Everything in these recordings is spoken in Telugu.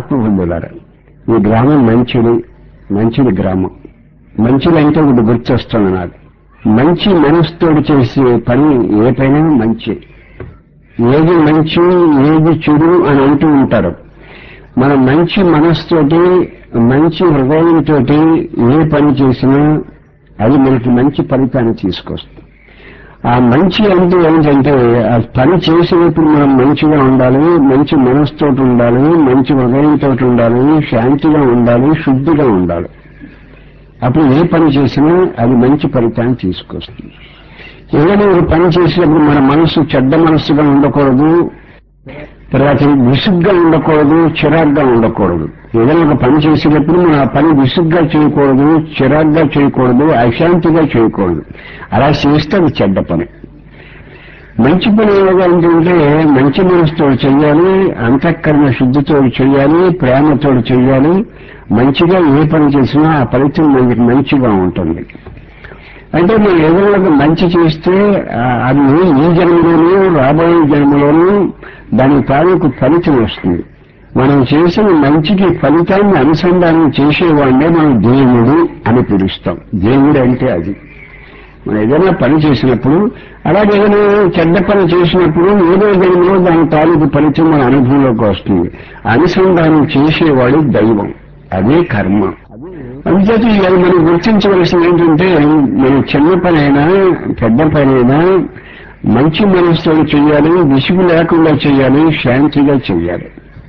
ఆత్మబంధులారా, ఈ గ్రామం మంచిది గ్రామం. మంచిది అంటే ఒకటి గుర్తొస్తుంది నాకు. మంచి మనసుతోడు చేసే పని ఏ పైన మంచి, ఏది మంచి ఏది చెడు అని అంటూ ఉంటారు. మనం మంచి మనసుతోటి మంచి హృదయంతో ఏ పని చేసినా అది మనకి మంచి ఫలితాన్ని తీసుకొస్తుంది. ఆ మంచి అంటే ఏంటంటే ఆ పని చేసినప్పుడు మనం మంచిగా ఉండాలి, మంచి మనసుతో ఉండాలి, మంచి హృదయంతో ఉండాలి, శాంతిగా ఉండాలి, శుద్ధిగా ఉండాలి. అప్పుడు ఏ పని చేసినా అది మంచి ఫలితాన్ని తీసుకొస్తుంది. ఏదైనా ఒక పని చేసినప్పుడు మన మనసు చెడ్డ మనస్సుగా ఉండకూడదు, తర్వాత విసుగ్గా ఉండకూడదు, చిరాగ్గా ఉండకూడదు. ఏదైనా ఒక పని చేసేటప్పుడు మనం ఆ పని విసుగ్గా చేయకూడదు, చిరాగ్గా చేయకూడదు, అశాంతిగా చేయకూడదు. అలా చేస్తే అది చెడ్డ పని. మంచి పని ఏదంటే మంచి మనసుతో చేయాలి, అంతఃకరణ శుద్ధితో చేయాలి, ప్రేమతో చేయాలి. మంచిగా ఏ పని చేసినా ఆ ఫలితం మనకి మంచిగా ఉంటుంది. అంటే మనం ఏదైనా మంచి చేస్తే అది ఈ జన్మలోనూ రాబోయే జన్మలోనూ దాని తాలూకు ఫలితం వస్తుంది. మనం చేసిన మంచికి ఫలితాన్ని అనుసంధానం చేసేవాడినే మనం దేవుడు అని పిలుస్తాం. దేవుడు అంటే అది. మనం ఏదైనా పని చేసినప్పుడు, అలాగే ఏదైనా చెడ్డ పని చేసినప్పుడు ఏదో జన్మలో దాని తాలూకు ఫలితం మన అనుభవంలోకి వస్తుంది. అనుసంధానం చేసేవాడు దైవం, అదే కర్మ. అంతేకాదు అది మనం గుర్తించవలసింది ఏంటంటే, మనం చిన్న పనైనా పెద్ద పనైనా మంచి మనసుతో చేయాలి, విసుగు లేకుండా చేయాలి, శాంతిగా చేయాలి.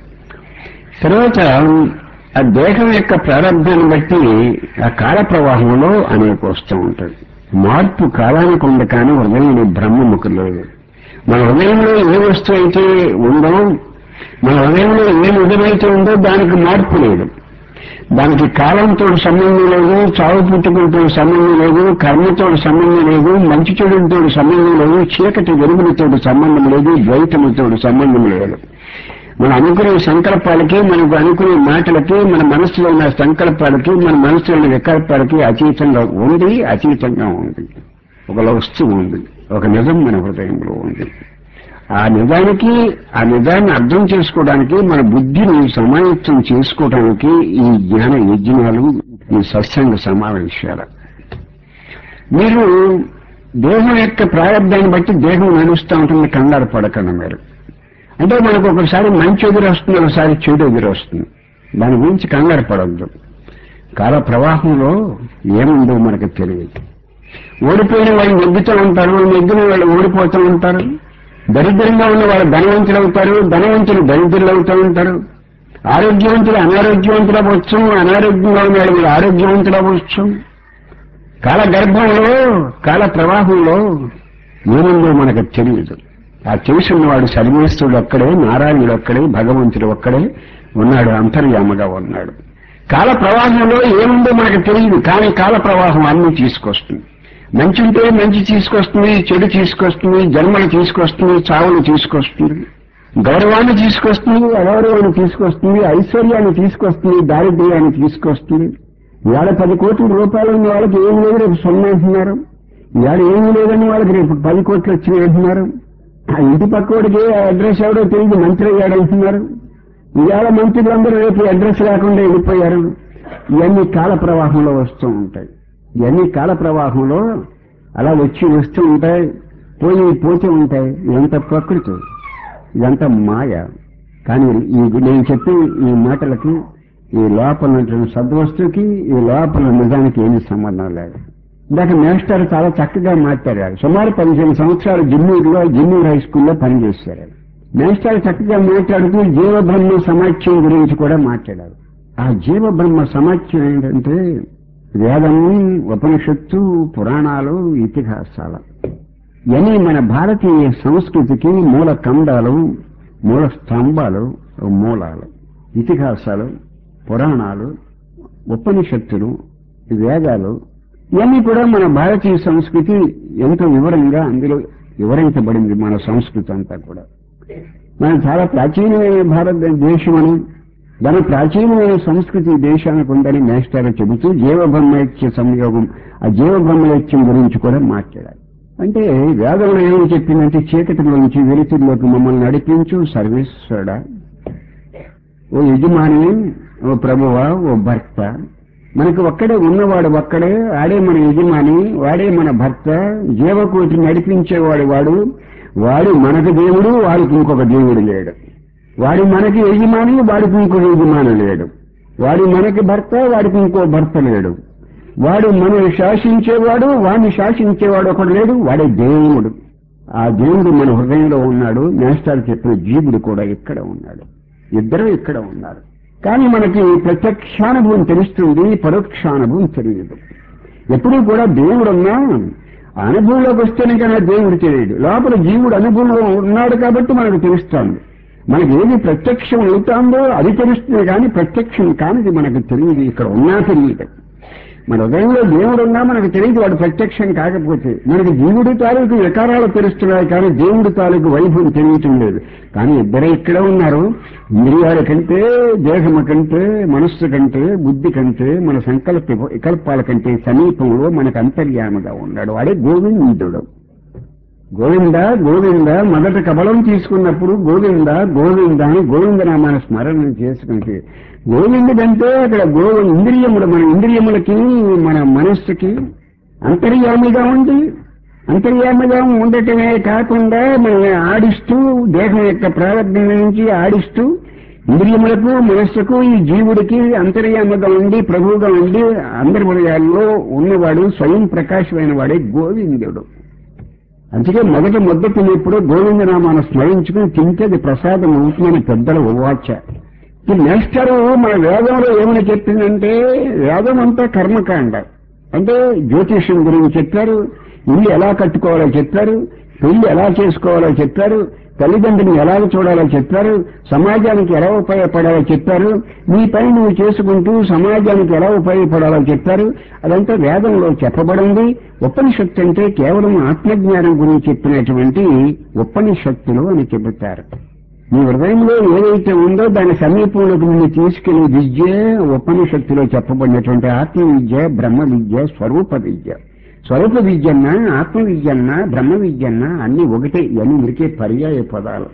తర్వాత ఆ దేహం యొక్క ప్రారంభాన్ని బట్టి ఆ కాల ప్రవాహంలో అనేక వస్తూ ఉంటుంది. మార్పు కాలానికి ఉంది, కానీ హృదయంలో బ్రహ్మముఖి లేదు. మన హృదయంలో ఏ వస్తువు అయితే ఉందో, మన హృదయంలో ఏ నిజమైతే ఉందో దానికి మార్పు లేదు. దానికి కాలంతో సంబంధం లేదు, చావు పుట్టుకలతో సంబంధం లేదు, కర్మతో సంబంధం లేదు, మంచి చెడులతో సంబంధం లేదు, చీకటి వెలుగులతో సంబంధం లేదు, ద్వైతముతో సంబంధం లేదు. మన అనుకునే సంకల్పాలకి, మనకు అనుకునే మాటలకి, మన మనసులో ఉన్న సంకల్పాలకి, మన మనసులో ఉన్న వికల్పాలకి అతీతంగా ఉంది, అతీతంగా ఉంది. ఒక వస్తువు ఉంది, ఒక నిజం మన హృదయంలో ఉంది. ఆ నిజాన్ని అర్థం చేసుకోవడానికి, మన బుద్ధిని సమాయత్తం చేసుకోవడానికి ఈ జ్ఞాన యజ్ఞాలు, ఈ సత్సంగ సమావేశాలు. మీరు దేహం యొక్క ప్రారంభాన్ని బట్టి దేహం నడుస్తూ ఉంటుంది, కంగారు పడకండి మీరు. అంటే మనకు ఒకసారి మంచి ఎదురు వస్తుంది, ఒకసారి చెడు ఎదురు వస్తుంది. దాని గురించి కంగారు పడవద్దు. కాల ప్రవాహంలో ఏముందో మనకు తెలియదు. ఓడిపోయిన వాళ్ళు నెగ్గుతూ ఉంటారు, నెగ్గిన వాళ్ళు ఓడిపోతూ ఉంటారు. దరిద్రంగా ఉన్న వాళ్ళు ధనవంతులు అవుతారు, ధనవంతులు దరిద్రులు అవుతూ ఉంటారు. ఆరోగ్యవంతులు అనారోగ్యవంతులు అవ్వచ్చు, అనారోగ్యంగా ఉన్న వాళ్ళు ఆరోగ్యవంతులు అవ్వచ్చు. కాల గర్భంలో, కాల ప్రవాహంలో ఏముందో మనకు తెలియదు. ఆ తెలిసినవాడు సర్వేశ్వరుడు ఒక్కడే, నారాయణుడు ఒక్కడే, భగవంతుడు ఒక్కడే ఉన్నాడు, అంతర్యామగా ఉన్నాడు. కాల ప్రవాహంలో ఏముందో మనకు తెలియదు, కానీ కాల ప్రవాహం అన్ని తీసుకొస్తుంది. మంచి ఉంటే మంచి తీసుకొస్తుంది, చెడు తీసుకొస్తుంది, జన్మలు తీసుకొస్తుంది, చావులు తీసుకొస్తుంది, గౌరవాన్ని తీసుకొస్తుంది, అగౌరవాన్ని తీసుకొస్తుంది, ఐశ్వర్యాన్ని తీసుకొస్తుంది, దారిద్ర్యాన్ని తీసుకొస్తుంది. ఇవాళ 10 కోట్ల రూపాయలు ఉన్న వాళ్ళకి ఏమి లేదు, రేపు 0 అంటున్నారు. ఇవాళ ఏమీ లేదని వాళ్ళకి రేపు 10 కోట్లు వచ్చినాయి అంటున్నారు. ఆ ఇంటి పక్కోడికి అడ్రస్ ఎవడో తెలియదు, మంత్రి అయ్యాడు అంటున్నారు. ఇవాళ మంత్రులందరూ రేపు అడ్రస్ లేకుండా వెళ్ళిపోయారు. ఇవన్నీ కాల ప్రవాహంలో వస్తూ ఉంటాయి. ఇవన్నీ కాల ప్రవాహంలో అలా వచ్చి వస్తూ ఉంటాయి, పోతూ ఉంటాయి. ఇదంతా ప్రకృతి, ఇదంతా మాయ. కానీ నేను చెప్పే ఈ మాటలకి, ఈ లోపల ఉన్నటువంటి సద్వస్తుకి, ఈ లోపల నిజానికి ఏమీ సంబంధం లేదు. ఇందాక మేస్టర్ చాలా చక్కగా మాట్లాడారు. సుమారు 15 సంవత్సరాలు జిన్నూరు హై స్కూల్లో పనిచేశారు. మేస్టర్ చక్కగా మాట్లాడుతూ జీవబ్రహ్మ సమాఖ్యం గురించి కూడా మాట్లాడారు. ఆ జీవబ్రహ్మ సమాఖ్యం ఏంటంటే వేదము, ఉపనిషత్తు, పురాణాలు, ఇతిహాసాలు. ఇవన్నీ మన భారతీయ సంస్కృతికి మూల కండాలు, మూల స్తంభాలు, మూలాలు. ఇతిహాసాలు, పురాణాలు, ఉపనిషత్తులు, వేదాలు ఇవన్నీ కూడా మన భారతీయ సంస్కృతి ఎంతో వివరంగా అందులో వివరించబడింది. మన సంస్కృతి అంతా కూడా మనం చాలా ప్రాచీనమైన భారతదేశమని, దాని ప్రాచీనమైన సంస్కృతి దేశానికి ఉందని మేస్టర్ చెబుతూ జీవబ్రహ్మైక్య సంయోగం, ఆ జీవబ్రహ్మైక్యం గురించి కూడా మాట్లాడారు. అంటే వేదంలో ఏమని చెప్పిందంటే, చీకటిలోంచి వెలుతురులోకి మమ్మల్ని నడిపించు సర్వేశ్వరుడా, ఓ యజమాని, ఓ ప్రభువా, ఓ భర్త. మనకు ఒక్కడే ఉన్నవాడు ఒక్కడే, ఆడే మన యజమాని, వాడే మన భర్త. జీవకోటి నడిపించేవాడు వాడు. వాడు మనకు దేవుడు, వాడికి ఇంకొక దేవుడు లేడు. వాడు మనకి యజమాని, వాడికి ఇంకొక యజమాని లేడు. వాడు మనకి భర్త, వాడికి ఇంకో భర్త లేడు. వాడు మనల్ని శాసించేవాడు, వాడిని శాసించేవాడు ఒకడు లేడు. వాడే దేవుడు. ఆ దేవుడు మన హృదయంలో ఉన్నాడు. నేస్తాడు చెప్పిన జీవుడు కూడా ఇక్కడ ఉన్నాడు. ఇద్దరు ఇక్కడ ఉన్నారు. కానీ మనకి ప్రత్యక్షానుభవం తెలుస్తుంది, పరోక్షానుభవం తెలియదు. ఎప్పుడూ కూడా దేవుడున్నా అనుభవంలోకి వస్తేనే కన్నా దేవుడు తెలియదు. లోపల జీవుడు అనుభవంలో ఉన్నాడు కాబట్టి మనకు తెలుస్తుంది. మనకి ఏది ప్రత్యక్షం అవుతుందో అది తెలుస్తుంది, కానీ ప్రత్యక్షం కానిది మనకు తెలియదు. ఇక్కడ ఉన్నా తెలియదు. మన హృదయంలో దేవుడున్నా మనకు తెలియదు, వాడు ప్రత్యక్షం కాకపోతే. మనకి జీవుడి తాలూకు వికారాలు తెలుస్తున్నాయి, కానీ దేవుడి తాలూకు వైభవం తెలియటం లేదు. కానీ ఇద్దరే ఇక్కడ ఉన్నారు. ఇంద్రియాల కంటే, దేహము కంటే, మనస్సు కంటే, బుద్ధి కంటే, మన వికల్పాల కంటే సమీపంలో మనకు అంతర్యామగా ఉన్నాడు. వాడే గోవిందుడు. గోవింద గోవింద మొదట కబలం తీసుకున్నప్పుడు గోవింద గోవింద అని గోవిందనామాన్ని స్మరణ చేసుకుంటే, గోవిందుడంటే అక్కడ ఇంద్రియములు, మన ఇంద్రియములకి, మన మనస్సుకి అంతర్యామిగా ఉండటమే కాకుండా మనం ఆడిస్తూ, దేహం యొక్క ప్రారంభం నుంచి ఆడిస్తూ ఇంద్రియములకు, మనస్సుకు, ఈ జీవుడికి అంతర్యామగా ఉండి, ప్రభువుగా ఉండి, అందరి హృదయాల్లో ఉన్నవాడు, స్వయం ప్రకాశమైన వాడే గోవిందుడు. అందుకే మొదట ముద్ద తినేప్పుడు గోవిందనామాన్ని స్మరించుకుని తింటే అది ప్రసాదం అవుతుందని పెద్దల ఉవాచ. ఈ మేస్టరు మన వేదంలో ఏమని చెప్పిందంటే, వేదం అంతా కర్మకాండ. అంటే జ్యోతిష్యం గురించి చెప్పారు, ఇల్లు ఎలా కట్టుకోవాలో చెప్పారు, పెళ్లి ఎలా చేసుకోవాలో చెప్పారు, తల్లిదండ్రులను ఎలా చూడాలో చెప్పారు, సమాజానికి ఎలా ఉపయోగపడాలో చెప్పారు, నీ పని నువ్వు చేసుకుంటూ సమాజానికి ఎలా ఉపయోగపడాలో చెప్పారు. అదంతా వేదంలో చెప్పబడింది. ఉపనిషత్తు అంటే కేవలం ఆత్మజ్ఞానం గురించి చెప్పినటువంటి ఉపనిషత్తులు అని చెబుతారు. నీ హృదయంలో ఏదైతే ఉందో దాని సమీపంలోకి నిన్ను తీసుకెళ్లే విద్య ఉపనిషత్తులో చెప్పబడినటువంటి ఆత్మ విద్య, బ్రహ్మ విద్య, స్వరూప విద్య. స్వరూప విద్యన్నా, ఆత్మ విద్యన్నా, బ్రహ్మ విద్యన్నా అన్ని ఒకటే. ఇవన్నీ ఉరికే పర్యాయ పదాలు.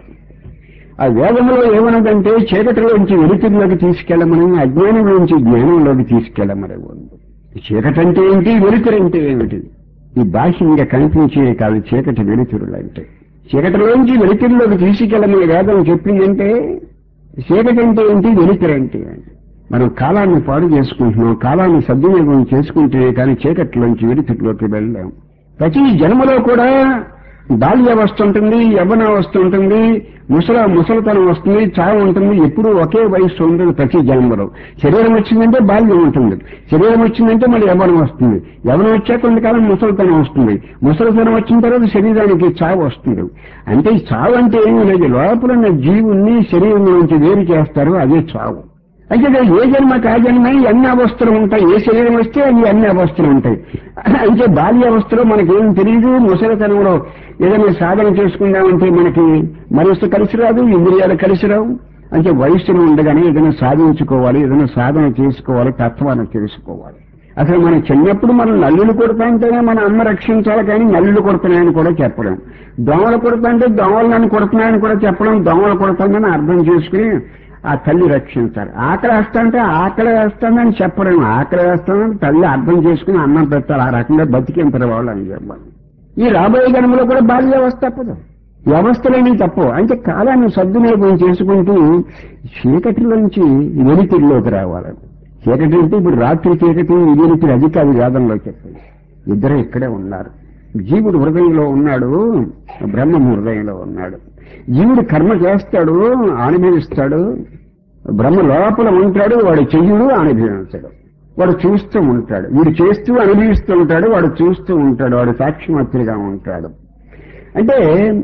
ఆ వేదంలో ఏమన్నదంటే చీకటిలోంచి వెలుతురులోకి తీసుకెళ్లమని, అజ్ఞానంలోంచి జ్ఞానంలోకి తీసుకెళ్లమని ఉంది. చీకటంటే ఏంటి, వెలుతురంటే ఏమిటి? ఈ బాహ్యంగా కనిపించే కాదు చీకటి వెలుతురులు అంటే. చీకటిలోంచి వెలుతురులోకి తీసుకెళ్లమని వేదం చెప్పిందంటే చీకటి అంటే ఏంటి, వెలుతురంటే ఏంటి? మనం కాలాన్ని పాడు చేసుకుంటున్నాం. కాలాన్ని సద్వినియోగం చేసుకుంటే కానీ చీకట్లోంచి వెలుతురులోకి వెళ్ళాం. ప్రతి జన్మలో కూడా బాల్యావస్థ ఉంటుంది, యవ్వనావస్థ ఉంటుంది, ముసలితనం వస్తుంది, చావు ఉంటుంది. ఎప్పుడూ ఒకే వయస్సు ఉంటుంది ప్రతి జన్మలో. శరీరం వచ్చిందంటే బాల్యం ఉంటుంది, శరీరం వచ్చిందంటే మళ్ళీ యవ్వనం వస్తుంది, యవ్వనం వచ్చాక కొంతకాలం ముసలితనం వస్తుంది, ముసలితనం వచ్చిన తర్వాత శరీరానికి చావు వస్తుంది. అంటే ఈ చావు అంటే ఏమీ లేదు, లోపల ఉన్న జీవుణ్ణి శరీరం నుంచి వేరు చేస్తారు, అదే చావు. అయితే ఏ జన్మకి ఆ జన్మ ఎన్ని అవస్థలు ఉంటాయి. ఏ శరీరం వస్తే అవి అన్ని అవస్థలు ఉంటాయి. అంటే బాల్యావస్థలో మనకేం తెలియదు. ముసలితనంలో ఏదైనా సాధన చేసుకుందామంటే మనకి మనస్సు కలిసి రాదు, ఇంద్రియాలు కలిసి రావు. అంటే వయస్సులో ఉండగానే ఏదైనా సాధించుకోవాలి, ఏదైనా సాధన చేసుకోవాలి, తత్వాన్ని తెలుసుకోవాలి. అసలు మన చిన్నప్పుడు మనం నల్లులు కొడతాంటేనే మన అమ్మ రక్షించాలి, కానీ నల్లులు కొడుతున్నాయని కూడా చెప్పడం. దోమలు కొడతాంటే దోమలు నన్ను కొడుతున్నాయని కూడా చెప్పడం. దోమలు కొడతానని అర్థం చేసుకుని ఆ తల్లి రక్షించాలి. ఆకలి వేస్తాంటే ఆకలి వేస్తానని చెప్పడం. ఆకలి వేస్తానని తల్లి అర్థం చేసుకుని అన్నం పెట్టాలి. ఆ రకంగా బతికింటారు వాళ్ళు అని చెప్పాలి. ఈ రాబోయే జన్మలో కూడా బాల్యావస్థ తప్పదు, వ్యవస్థలేని తప్పు. అంటే కాలాన్ని సద్వినియోగం చేసుకుంటూ చీకటిలోంచి వెలుతురులోకి రావాలి. చీకటి అంటే ఇప్పుడు రాత్రి చీకటి, వెలుతురు, అది కాదు వేదంలో చెప్పింది. ఇద్దరు ఇక్కడే ఉన్నారు. జీవుడు హృదయంలో ఉన్నాడు, బ్రహ్మము హృదయంలో ఉన్నాడు. జీవుడు కర్మ చేస్తాడు, అనుభవిస్తాడు. బ్రహ్మ లోపల ఉంటాడు, వాడు చెయ్యుడు, అనుభవించాడు. వాడు చూస్తూ ఉంటాడు. వీడు చేస్తూ అనుభవిస్తూ ఉంటాడు, వాడు చూస్తూ ఉంటాడు, వాడు సాక్షిమాత్రిగా ఉంటాడు. అంటే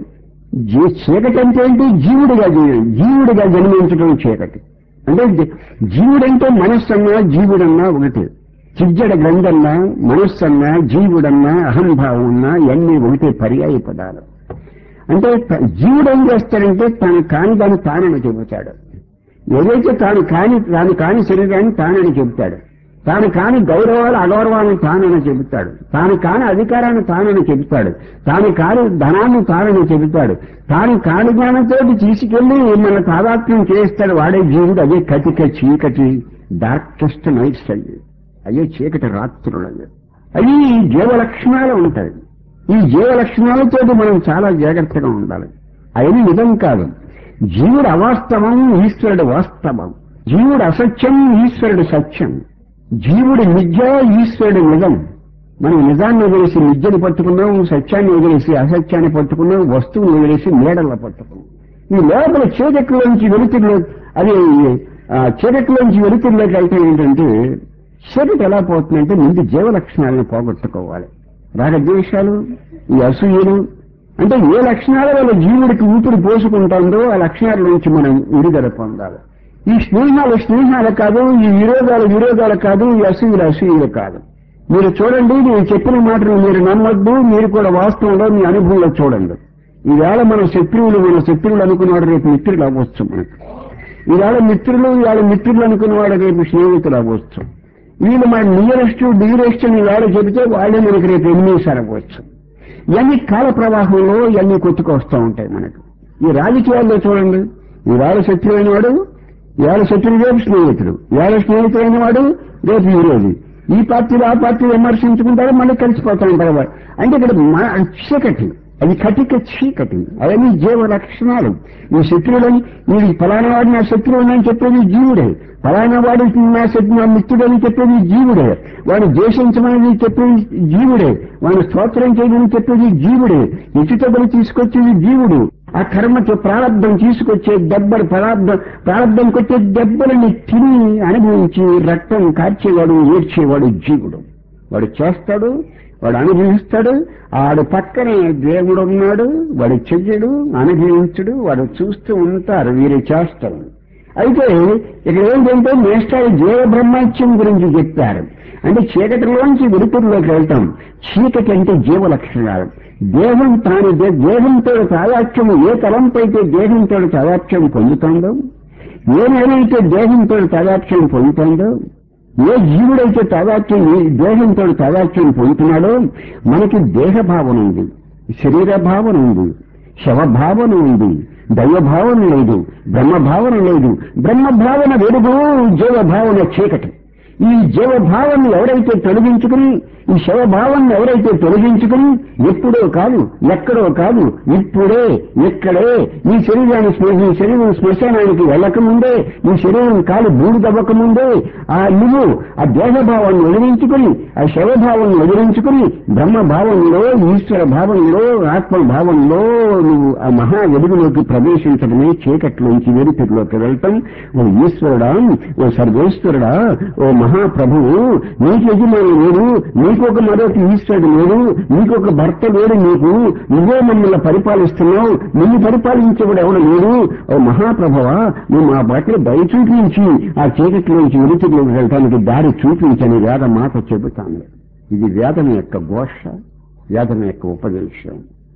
చీకటి అంటే ఏంటి? జీవుడిగా జన్మించడం చీకటి. అంటే జీవుడంటే మనస్సన్నా జీవుడన్నా ఒకటి. చిజ్జడ గ్రంథన్నా, మనస్సన్నా, జీవుడన్నా, అహంభావం ఉన్నా ఇవన్నీ ఒకటే పర్యాయ పదాలు. అంటే జీవుడు ఏం చేస్తాడంటే తను కాని దాన్ని తానని చెబుతాడు. ఏదైతే తాను కాని శరీరాన్ని తానని చెబుతాడు. తాను కాని గౌరవాలు అగౌరవాలను తానని చెబుతాడు, తాను కాని అధికారాన్ని తానని చెబుతాడు, తాను కాని ధనాన్ని తానని చెబుతాడు, తాను కాని జ్ఞానంతో తీసుకెళ్లి మన తాదాత్మ్యం చేస్తాడు. వాడే జీవుడు. అదే కటిక చీకటి, డార్కెస్ట్ నైట్స్ అయ్యి, అయ్యే చీకటి రాత్రులు. అవి జీవ లక్షణాలు ఉంటాయి. ఈ జీవ లక్షణాలతో మనం చాలా జాగ్రత్తగా ఉండాలి. అవన్నీ నిజం కాదు. జీవుడు అవాస్తవం, ఈశ్వరుడు వాస్తవం. జీవుడు అసత్యం, ఈశ్వరుడు సత్యం. జీవుడు మిథ్య, ఈశ్వరుడు నిజం. మనం నిజాన్ని వదిలేసి మిథ్యను పట్టుకున్నాం, సత్యాన్ని వదిలేసి అసత్యాన్ని పట్టుకున్నాం, వస్తువుని వదిలేసి నీడల్లో పట్టుకున్నాం. ఈ లోపల చీకటిలోంచి వెలుతురులో, అది చీకటిలోంచి వెలుతురులోకి వెళ్తే ఏంటంటే, చీకటి ఎలా పోతుందంటే ముందు జీవ లక్షణాలను పోగొట్టుకోవాలి. రాగద్వేషాలు, ఈ అసూయలు, అంటే ఏ లక్షణాల వల్ల జీవుడికి ఊపిరి పోసుకుంటుందో ఆ లక్షణాల నుంచి మనం విడుదల పొందాలి. ఈ స్నేహాలు కాదు, ఈ విరోధాలు కాదు, ఈ అసూయలు కాదు. మీరు చూడండి, నేను చెప్పిన మాటలు మీరు నమ్మొద్దు, మీరు కూడా వాస్తవంలో మీ అనుభవంలో చూడండి. ఈవేళ మన శత్రువులు అనుకున్నవాడు రేపు మిత్రులు అవ్వచ్చు. మనకు ఈవేళ మిత్రులు అనుకున్నవాడు రేపు స్నేహితులు అవ్వచ్చు. వీళ్ళు మన డియరెస్ట్ అని ఈవేళ చెబితే వాళ్ళే మనకి రేపు ఎనిమిసారి అవ్వచ్చు. ఇవన్నీ కాల ప్రవాహంలో ఇవన్నీ కొట్టుకొస్తూ ఉంటాయి మనకు. ఈ రాజకీయాల్లో చూడండి, ఈవేళ శత్రువైన వాడు ఇవాళ శత్రువు, రేపు స్నేహితుడు, ఇవాళ స్నేహితుడైన వాడు రేపు విరోధి. ఈ పార్టీలు ఆ పార్టీలు విమర్శించుకుంటారు, మళ్ళీ కలిసిపోతూ ఉంటారు. అంటే ఇక్కడ చీకటి, అది కటిక చీకటి. అవన్నీ జీవ లక్షణాలు. ఈ శత్రువులని, వీడి ఫలానా వాడు నా శత్రువు అని చెప్పేది జీవుడే, ఫలానా వాడు నా మిత్రుడని చెప్పేది జీవుడే, వాడు ద్వేషించమని చెప్పేది జీవుడే, వాడు స్తోత్రం చేయమని చెప్పేది జీవుడే, ఇటుతబడి తీసుకొచ్చేది జీవుడు. ఆ కర్మకి ప్రారంభం తీసుకొచ్చే దెబ్బలు, ప్రారంభం కొట్టే దెబ్బలని తిని అనుభవించి రక్తం కార్చేవాడు, ఏడ్చేవాడు జీవుడు. వాడు చేస్తాడు, వాడు అనుభవిస్తాడు. ఆడు పక్కనే దేవుడు ఉన్నాడు, వాడు చెయ్యడు, అనుభవించడు, వాడు చూస్తూ ఉంటారు, వీరు చేస్తారు. అయితే ఇక్కడ ఏంటంటే మేస్టారు జీవ బ్రహ్మత్యం గురించి చెప్పారు. అంటే చీకటిలోంచి వెలుతురులోకి వెళ్తాం. చీకటి అంటే జీవ లక్షణాలు. దేహం దేహంతో తాదాత్మ్యం, ఏ తలంపైతే దేహంతో తాదాత్మ్యం పొందుతుందో, ఏమైతే దేహంతో తాదాత్మ్యం పొందుతుందో, ఏ జీవుడైతే దేహంతో తాదాత్మ్యం పొందుతున్నాడో, మనకి దేహ భావన ఉంది, శరీర భావన ఉంది, శవభావన ఉంది, దైవభావన లేదు, బ్రహ్మభావన లేదు. బ్రహ్మభావన వెలుగు, జీవభావన చీకటి. ఈ జీవభావాన్ని ఎవరైతే తొలగించుకుని, ఈ శవభావాన్ని ఎవరైతే తొలగించుకుని, ఎప్పుడో కాదు, ఎక్కడో కాదు, ఇప్పుడే, ఇక్కడే, ఈ శరీరం శ్మశానానికి వెళ్ళకముందే, ఈ శరీరం కాలు బూడిదవ్వకముందే, నువ్వు ఆ దేహభావాన్ని వదిలించుకుని, ఆ శవభావాన్ని వదిలించుకుని, బ్రహ్మభావంలో, ఈశ్వర భావంలో, ఆత్మభావంలో నువ్వు ఆ మహా వెలుగులోకి ప్రవేశించడమే చీకట్లోంచి వెలుతురులోకి వెళ్తాం. ఓ ఈశ్వరుడా, ఓ సర్వేశ్వరుడా, ఓ మహాప్రభువు, నీకు యజమాని లేడు, నీకొక మరొక ఈశ్వరుడు లేడు, నీకొక భర్త లేడు, నువ్వే మమ్మల్ని పరిపాలిస్తున్నావు, నిన్ను పరిపాలించేవాడు ఎవడు లేడు. ఓ మహాప్రభువా, నువ్వు మా బట్టలు దయ చూపించి ఆ చీకటిలోంచి వెలుతురులోకి వెళ్ళటానికి దారి చూపించని వేద మాట చెబుతాను. ఇది వేదం యొక్క ఘోష, వేదం యొక్క ఉపదేశం.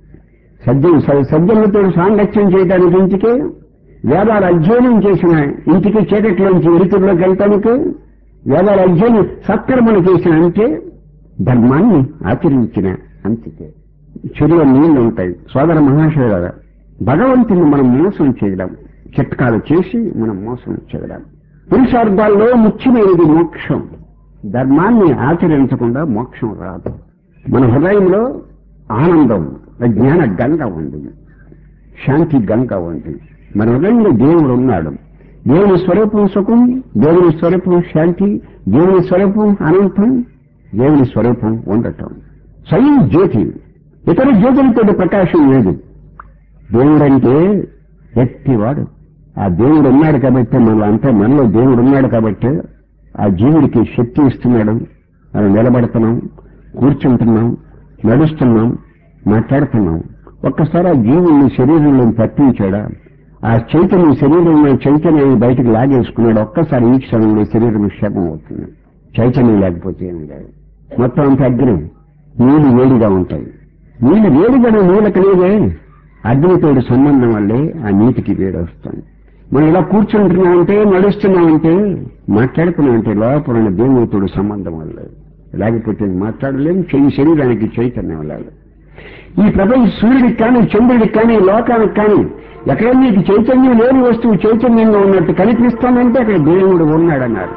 సజ్జనులతో సాంగత్యం చేయడానికి ఇంటికే, వేదాలు అధ్యయనం చేసిన ఇంటికి చీకటిలోంచి వెలుతురులోకి వెళ్తానికి, వేదాల అధ్యయనం సత్కర్మలు చేసిన అంటే, ధర్మాన్ని ఆచరించిన అంతకే. చెరువులో నీళ్లు ఉంటాయి. సోదర మహాశయులారా, భగవంతుని మనం మోసం చేయడం, చిట్కాలు చేసి మనం మోసం చేయడం. పురుషార్థాల్లో ముఖ్యమైనది మోక్షం. ధర్మాన్ని ఆచరించకుండా మోక్షం రాదు. మన హృదయంలో ఆనందం, జ్ఞాన గంగ ఉంది, శాంతి గంగ ఉంది. మన హృదయంలో దేవుడు ఉన్నాడు. దేవుని స్వరూపం సుఖం, దేవుని స్వరూపం శాంతి, దేవుని స్వరూపం అనంతం, దేవుని స్వరూపం ఉండటం. స్వయం జ్యోతి, ఇతర జ్యోతులతో ప్రకాశం లేదు. దేవుడంటే వ్యక్తివాడు. ఆ దేవుడు ఉన్నాడు కాబట్టి మనలో దేవుడు ఉన్నాడు కాబట్టి ఆ జీవుడికి శక్తి ఇస్తున్నాడు. మనం నిలబడుతున్నాం, కూర్చుంటున్నాం, నడుస్తున్నాం, మాట్లాడుతున్నాం. ఒక్కసారి ఆ జీవుల్ని శరీరంలో తప్పించాడా, ఆ చైతన్య శరీరంలో చైతన్యాన్ని బయటకు లాగేసుకున్నాడు. ఒక్కసారి ఈ క్షణంలో శరీరం క్షేమం అవుతుంది. చైతన్యం లేకపోతే ఏం లేదు. మొత్తం అంత అగ్ని, నీళ్లు వేడిగా ఉంటాయి. నీళ్లు వేడిగా నీళ్ళకి లేదే, అగ్నితోటి సంబంధం వల్లే ఆ నీటికి వేడి వస్తుంది. మనం ఇలా కూర్చుంటున్నామంటే, నడుస్తున్నామంటే, మాట్లాడుతున్నామంటే లోపల ఉన్న దేవుడితోడు సంబంధం వల్ల, లేకపోతే మాట్లాడలేము. శరీరానికి చైతన్యం వల్ల. ఈ ప్రపంచ సూర్యుడికి కానీ, చంద్రుడికి కానీ, లోకానికి కానీ ఎక్కడ నీకు చైతన్యం లేని వస్తువు చైతన్యంగా ఉన్నట్టు కనిపిస్తానంటే అక్కడ దేవుడు ఉన్నాడన్నారు.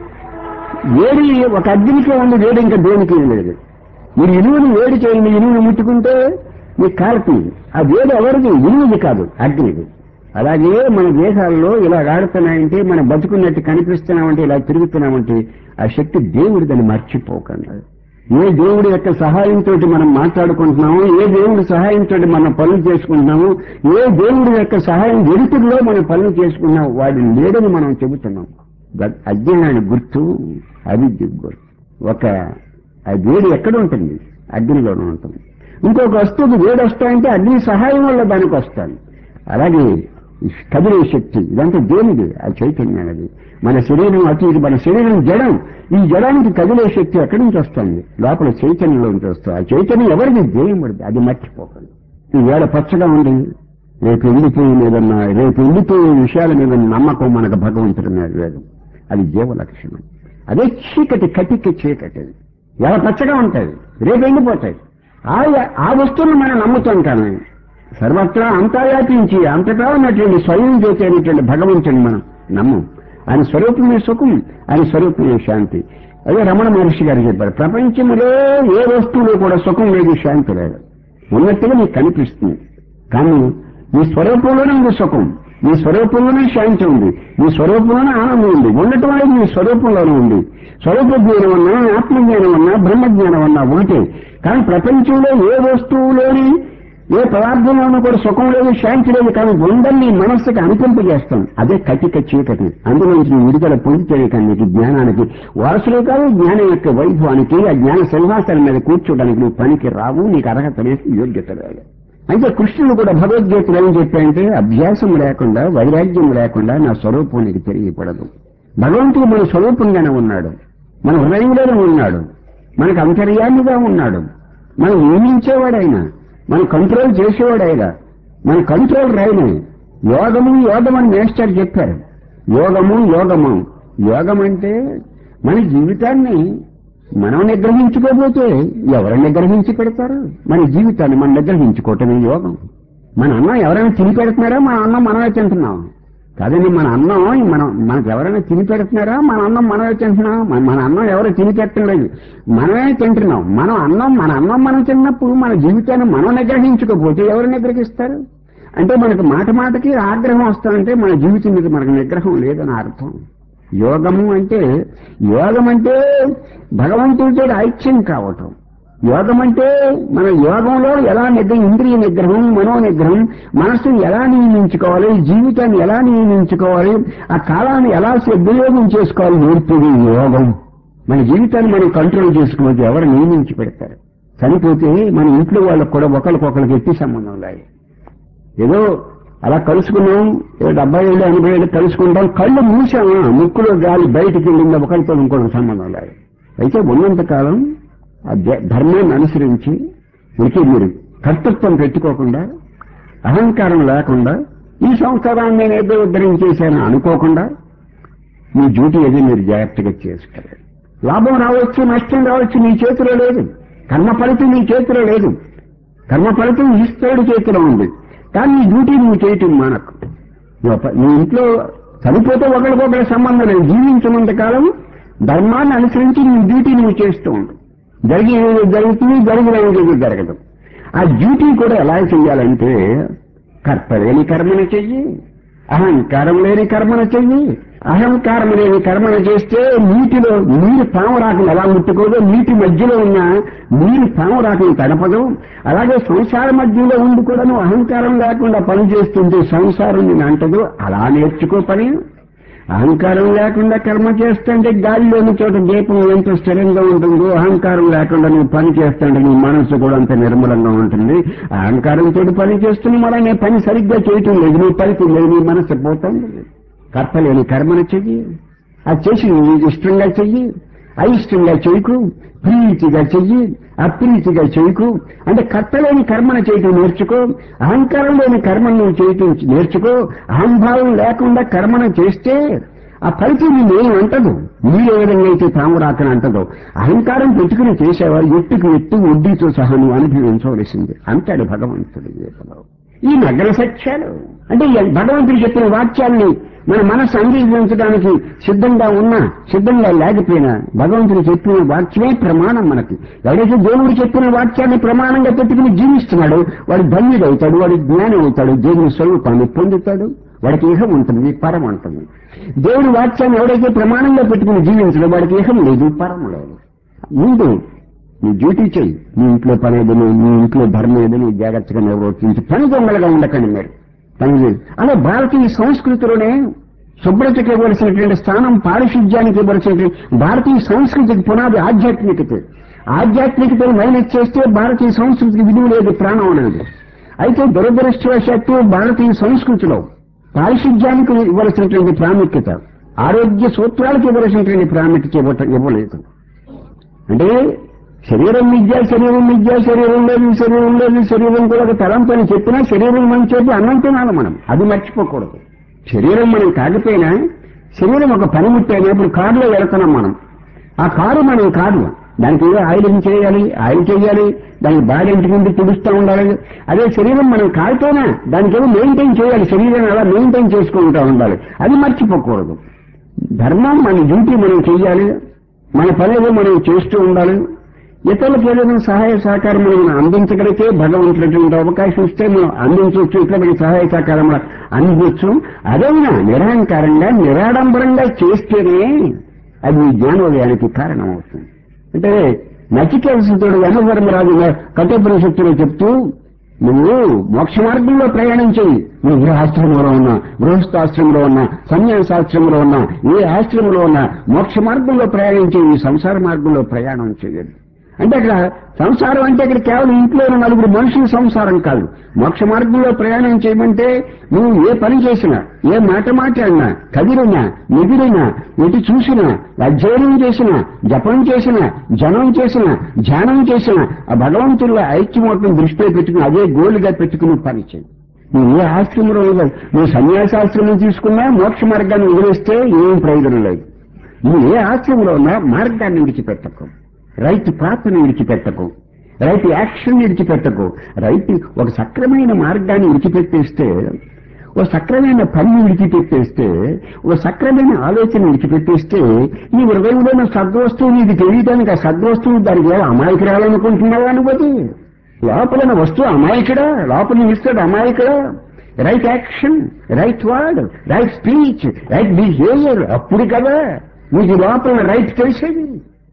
వేడి ఒక అగ్నికే ఉంది, వేడి ఇంకా దేనికి లేదు. మీరు ఇనువుని వేడి చేయండి, ఇనువుని ముట్టుకుంటే మీకు కాలుతుంది. ఆ వేడి ఎవరిది? ఇనువుది కాదు, అగ్నిది. అలాగే మన దేశాల్లో ఇలా ఆడుతున్నాయంటే, మనం బతుకున్నట్టు కనిపిస్తున్నామంటే, ఇలా తిరుగుతున్నామంటే ఆ శక్తి దేవుడిదని మర్చిపోకుండా. ఏ దేవుడి యొక్క సహాయంతో మనం మాట్లాడుకుంటున్నాము, ఏ దేవుడి సహాయంతో మనం పనులు చేసుకుంటున్నాము, ఏ దేవుడి యొక్క సహాయం వెలుతురులో మనం పనులు చేసుకున్నాము, వాడి లేడని మనం చెబుతున్నాం. అజ్ఞానానికి గుర్తు అవిద్య గుర్తు. ఆ వేడి ఎక్కడ ఉంటుంది? అగ్నిలోనే ఉంటుంది. ఇంకొక వస్తువుకి వేడి వస్తాయంటే అగ్ని సహాయం వల్ల దానికి వస్తాను. అలాగే కదిలే శక్తి ఇదంతా దేనిది? ఆ చైతన్యానికి. మన శరీరం అతి, మన శరీరం జడం. ఈ జడానికి కదిలే శక్తి ఎక్కడి నుంచి వస్తుంది? లోపల చైతన్యంలో నుంచి వస్తుంది. ఆ చైతన్యం ఎవరిది? దేవుడిది. అది మర్చిపోకండి. ఈ వేళ పచ్చగా ఉంది, రేపు ఎండిపోయే విషయాల మీద నమ్మకం మనకు భగవంతుడి మీద లేదు. అది జీవ లక్షణం. అదే చీకటి, కటిక చీకటి. ఎలా పచ్చగా ఉంటాయి, రేపు ఎండిపోతాయి. ఆ వస్తువును మనం నమ్ముతాం. కానీ సర్వత్రా అంతా వ్యాపించి అంతటా ఉన్నటువంటి స్వయం జ్యోతి అనేటువంటి భగవంతుని మనం నమ్మం. ఆయన స్వరూపమే సుఖం, ఆయన స్వరూపమే శాంతి. అదే రమణ మహర్షి గారు చెప్పారు, ప్రపంచంలో ఏ వస్తువులో కూడా సుఖం లేదు, శాంతి లేదు. ఉన్నట్టుగా నీకు కనిపిస్తుంది, కానీ నీ స్వరూపంలోనే ఉంది సుఖం, నీ స్వరూపంలోనే శాంతి ఉంది, నీ స్వరూపంలోనే ఆనందం ఉంది. ఉండటం అనేది నీ స్వరూపంలోనే ఉంది. స్వరూప జ్ఞానం అన్నా, ఆత్మజ్ఞానం అన్నా, బ్రహ్మజ్ఞానం అన్నా ఒకటే. కానీ ప్రపంచంలో ఏ వస్తువులోని, ఏ పదార్థంలోనూ కూడా సుఖం లేదు, శాంతి లేదు. కానీ ఉందని మనస్సుకి అనిపింపజేస్తాం. అదే కటిక చీకటి. అందులోంచి విడుదల పొందితేనే నీకు జ్ఞానానికి వారసులే కాదు, జ్ఞానం యొక్క వైభవానికి, ఆ జ్ఞాన సింహాసనం మీద కూర్చోడానికి నువ్వు పనికి రావు, నీకు అర్హత లేదు, యోగ్యత లేదు. అయితే కృష్ణుడు కూడా భగవద్గీతలో ఏం చెప్పాయంటే, అభ్యాసం లేకుండా, వైరాగ్యం లేకుండా నా స్వరూపం నీకు తెలియకూడదు. భగవంతుడు మన స్వరూపంగానే ఉన్నాడు, మన హృదయంలోనే ఉన్నాడు, మనకు అంతర్యామిగా ఉన్నాడు, మనం నియమించేవాడైనా, మన కంట్రోల్ చేసేవాడైనా, మన కంట్రోల్ అయినా. యోగం అని మేస్టర్ చెప్పారు. యోగం అంటే మన జీవితాన్ని మనం నిగ్రహించుకోకపోతే ఎవరు నిగ్రహించి పెడతారు? మన జీవితాన్ని మనం నిగ్రహించుకోవటమే యోగం. మన అన్నం ఎవరైనా తిని పెడుతున్నారా? మన అన్నం మనమే తింటున్నాం. కాదండి, మన అన్నం మనకు ఎవరైనా తిని పెడుతున్నారా? మన అన్నం మనమే తింటున్నాం. మన అన్నం ఎవరు తిని పెట్టడం లేదు, మనమే తింటున్నాం. మన అన్నం మనం తిన్నప్పుడు మన జీవితాన్ని మనం నిగ్రహించుకోకపోతే ఎవరు నిగ్రహిస్తారు? అంటే మనకు మాటకి ఆగ్రహం వస్తుందంటే మన జీవితం మీద మనకు నిగ్రహం లేదని అర్థం. యోగం అంటే భగవంతుడితో ఐక్యం కావటం. యోగం అంటే మన యోగంలో ఎలా ఇంద్రియ నిగ్రహం, మనో నిగ్రహం, మనస్సును ఎలా నియమించుకోవాలి, జీవితాన్ని ఎలా నియమించుకోవాలి, ఆ కాలాన్ని ఎలా సద్వినియోగం చేసుకోవాలి నేర్పేది యోగం. మన జీవితాన్ని మనం కంట్రోల్ చేసుకోవచ్చు. ఎవరు నియమించి పెడతారు? చనిపోతే మన ఇంట్లో వాళ్ళకు కూడా ఒకరికొకరికి ఎట్టి సంబంధం లేదు. ఏదో అలా కలుసుకున్నాం, 70 ఏళ్ళు 80 ఏళ్ళు కలుసుకుంటాం, కళ్ళు మూసామా, ముక్కులో గాలి బయటికి వెళ్ళింది, ఒకరితో ఇంకొకరికి సంబంధం లేదు. అయితే ఉన్నంతకాలం ఆ ధర్మాన్ని అనుసరించి మీరు కర్తృత్వం పెట్టుకోకుండా, అహంకారం లేకుండా, ఈ సంసారాన్ని నేను ఏదో ఉద్ధరించేశాను అనుకోకుండా మీ డ్యూటీ ఏదో మీరు జాగ్రత్తగా చేసుకోవాలి. లాభం రావచ్చు, నష్టం రావచ్చు, నీ చేతిలో లేదు. కర్మ ఫలితం నీ చేతిలో లేదు. కర్మ ఫలితం ఈశ్వరుడి చేతిలో ఉంది. కానీ నీ డ్యూటీ నువ్వు చేయటం మానకు. నీ ఇంట్లో చనిపోతే ఒకరికొకరి సంబంధం లేదు. జీవించినంత కాలం ధర్మాన్ని అనుసరించి నీ డ్యూటీ నువ్వు చేస్తూ ఉండు. జరిగేది జరుగుతుంది, జరిగినది జరగదు. ఆ డ్యూటీ కూడా ఎలా చెయ్యాలంటే, కర్తలేని కర్మను చెయ్యి, అహంకారం లేని కర్మను చెయ్యి. అహంకారం లేని కర్మను చేస్తే నీటిలో నీరు పాము రాకను ఎలా ముట్టుకోదో, నీటి మధ్యలో ఉన్న నీరు పాము రాకను తడపదు. అలాగే సంసార మధ్యలో ఉండి కూడా నువ్వు అహంకారం లేకుండా పని చేస్తుంటే సంసారం నేను అంటదు. అలా నేర్చుకో పని. అహంకారం లేకుండా కర్మ చేస్తుంటే గాలిలోని చోట దీపం ఎంత స్థిరంగా ఉంటుందో, అహంకారం లేకుండా నువ్వు పని చేస్తుంటే నీ మనస్సు కూడా అంత నిర్మలంగా ఉంటుంది. అహంకారంతో పని చేస్తున్న మళ్ళీ నీ పని సరిగ్గా చేయటం లేదు, నీ ఫలితం లేదు, నీ మనస్సు పోతుంది. కర్తలేని కర్మను చెయ్యి, అది చేసి నువ్వు ఇష్టంగా చెయ్యి. అయిష్టంగా చేయకు, ప్రీతిగా చెయ్యి, అప్రీతిగా చేయకు. అంటే కర్తలేని కర్మను చేయటం నేర్చుకో, అహంకారం లేని కర్మను నువ్వు చేయటం నేర్చుకో. అహంభావం లేకుండా కర్మను చేస్తే ఆ ఫలితం నేనేం అంటదు. మీరు ఏ విధంగా అయితే తామురాకని అంటదో, అహంకారం పెట్టుకుని చేసేవారు ఎట్టుకు ఎట్టు వడ్డీతో సహా నువ్వు అనుభవించవలసింది అంటాడు భగవంతుడు గీతలో. ఈ నగర సత్యాలు అంటే భగవంతుడు చెప్పిన వాక్యాల్ని మన మనసు అంగీకరించడానికి సిద్ధంగా లేకపోయినా భగవంతుడు చెప్పిన వాక్యమే ప్రమాణం మనకి. ఎవరైతే దేవుడు చెప్పిన వాక్యాన్ని ప్రమాణంగా పెట్టుకుని జీవిస్తున్నాడో వాడు ధన్యుడవుతాడు, వాడు జ్ఞానం అవుతాడు, దేవుని స్వరూపాన్ని పొందుతాడు, వాడికి ఇహం ఉంటుంది, పరం ఉంటుంది. దేవుడి వాక్యాన్ని ఎవరైతే ప్రమాణంగా పెట్టుకుని జీవించడో వాడికి ఇహం లేదు, పరం లేదు. ముందు నీ డ్యూటీ చెయ్యి, నీ ఇంట్లో పని ఏదని, నీ ఇంట్లో ధర్మం ఏదని జాగ్రత్తగా నిర్వర్తించి పని దొంగలుగా ఉండకండి మీరు. పని చేయండి. అలా భారతీయ సంస్కృతిలోనే శుభ్రతకి ఇవ్వాల్సినటువంటి స్థానం, పారిశుధ్యానికి ఇవ్వాల్సినటువంటి భారతీయ సంస్కృతికి పునాది ఆధ్యాత్మికతను మైనస్ చేస్తే భారతీయ సంస్కృతికి విలువ లేదు, ప్రాణం అనేది. అయితే దురదృష్టవశాత్తు భారతీయ సంస్కృతిలో పారిశుధ్యానికి ఇవ్వాల్సినటువంటి ప్రాముఖ్యత, ఆరోగ్య సూత్రాలకు ఇవ్వాల్సినటువంటి ప్రాముఖ్యత ఇవ్వలేదు. అంటే శరీరం విద్య, శరీరం కూడా ఒక తలంపని చెప్పినా శరీరం మనం చెప్పి అన్నం తినాలి మనం, అది మర్చిపోకూడదు. శరీరం మనం కాకపోయినా శరీరం ఒక పనిముట్టైనా ఇప్పుడు కారులో వెళుతున్నాం మనం, ఆ కారు మనం కాదు, దానికి ఏదో ఆయిల్ చేయాలి, దానికి బాగా ఇంటి ముందు తుడుస్తూ ఉండాలి. అదే శరీరం మనం కాకపోయినా దానికి ఏదో మెయింటైన్ చేయాలి, శరీరాన్ని అలా మెయింటైన్ చేసుకుంటూ ఉండాలి, అది మర్చిపోకూడదు. ధర్మం మన డ్యూటీ మనం చెయ్యాలి, మన పనులు మనం చేస్తూ ఉండాలి. ఇతరులకు ఏదైనా సహాయ సహకారం మనం అందించగలిగితే భగవంతుడు అవకాశం ఇస్తే మనం అందించవచ్చు, ఇతరులకి సహాయ సహకారం అందించవచ్చు. అదైనా నిరహంకారంగా నిరాడంబరంగా చేస్తేనే అది జ్ఞానోదయానికి కారణం అవుతుంది. అంటే నచికేతసుడు యమధర్మరాజు కఠోపనిషత్తులో చెప్తూ, నువ్వు మోక్ష మార్గంలో ప్రయాణం చెయ్యి, నువ్వు గృహాశ్రమంలో ఉన్నా, గృహస్థాశ్రమంలో ఉన్నా, సన్యాసాశ్రమంలో ఉన్నా, ఏ ఆశ్రమంలో ఉన్నా మోక్ష మార్గంలో ప్రయాణం చెయ్యి, సంసార మార్గంలో ప్రయాణం చేయదు. అంటే అక్కడ సంసారం అంటే ఇక్కడ కేవలం ఇంట్లో ఉన్న నలుగురు మనుషుల సంసారం కాదు. మోక్ష మార్గంలో ప్రయాణం చేయమంటే నువ్వు ఏ పని చేసినా, ఏ మాట మాట్లాడినా, కదిలినా, నిగిరినా, ఎటు చూసినా, అధ్యయనం చేసినా, జపం చేసినా, జనం చేసినా, ధ్యానం చేసినా ఆ భగవంతుల్లో ఐక్యమూర్తిని దృష్టిలో పెట్టుకుని అదే గోలుగా పెట్టుకుని పని చేయి. నువ్వు ఏ ఆశ్రమంలో నువ్వు సన్యాసాశ్రమం తీసుకున్నా మోక్ష మార్గాన్ని వదిలేస్తే ఏం ప్రయోజనం లేదు. నువ్వు ఏ ఆశ్రమంలో ఉన్నా మార్గాన్ని విడిచిపెట్టకు, రైట్ పాత్రను విడిచిపెట్టకు, రైట్ యాక్షన్ విడిచిపెట్టకు. ఒక సక్రమైన మార్గాన్ని విడిచిపెట్టేస్తే, ఒక సక్రమైన పనిని విడిచిపెట్టేస్తే, ఒక సక్రమైన ఆలోచన విడిచిపెట్టేస్తే నీ హృదయంలో సద్వస్తువు నీకు తెలియటానికి ఆ సద్వస్తువు దానికి అమాయకురాలనుకుంటున్నావా అనుకోది. లోపలన వస్తువు అమాయకుడా, లోపల ఇస్తాడు అమాయకుడా. Right action, right word, right speech, right behaviour, అప్పుడు కదా నీకు లోపల రైట్ తెలిసేది.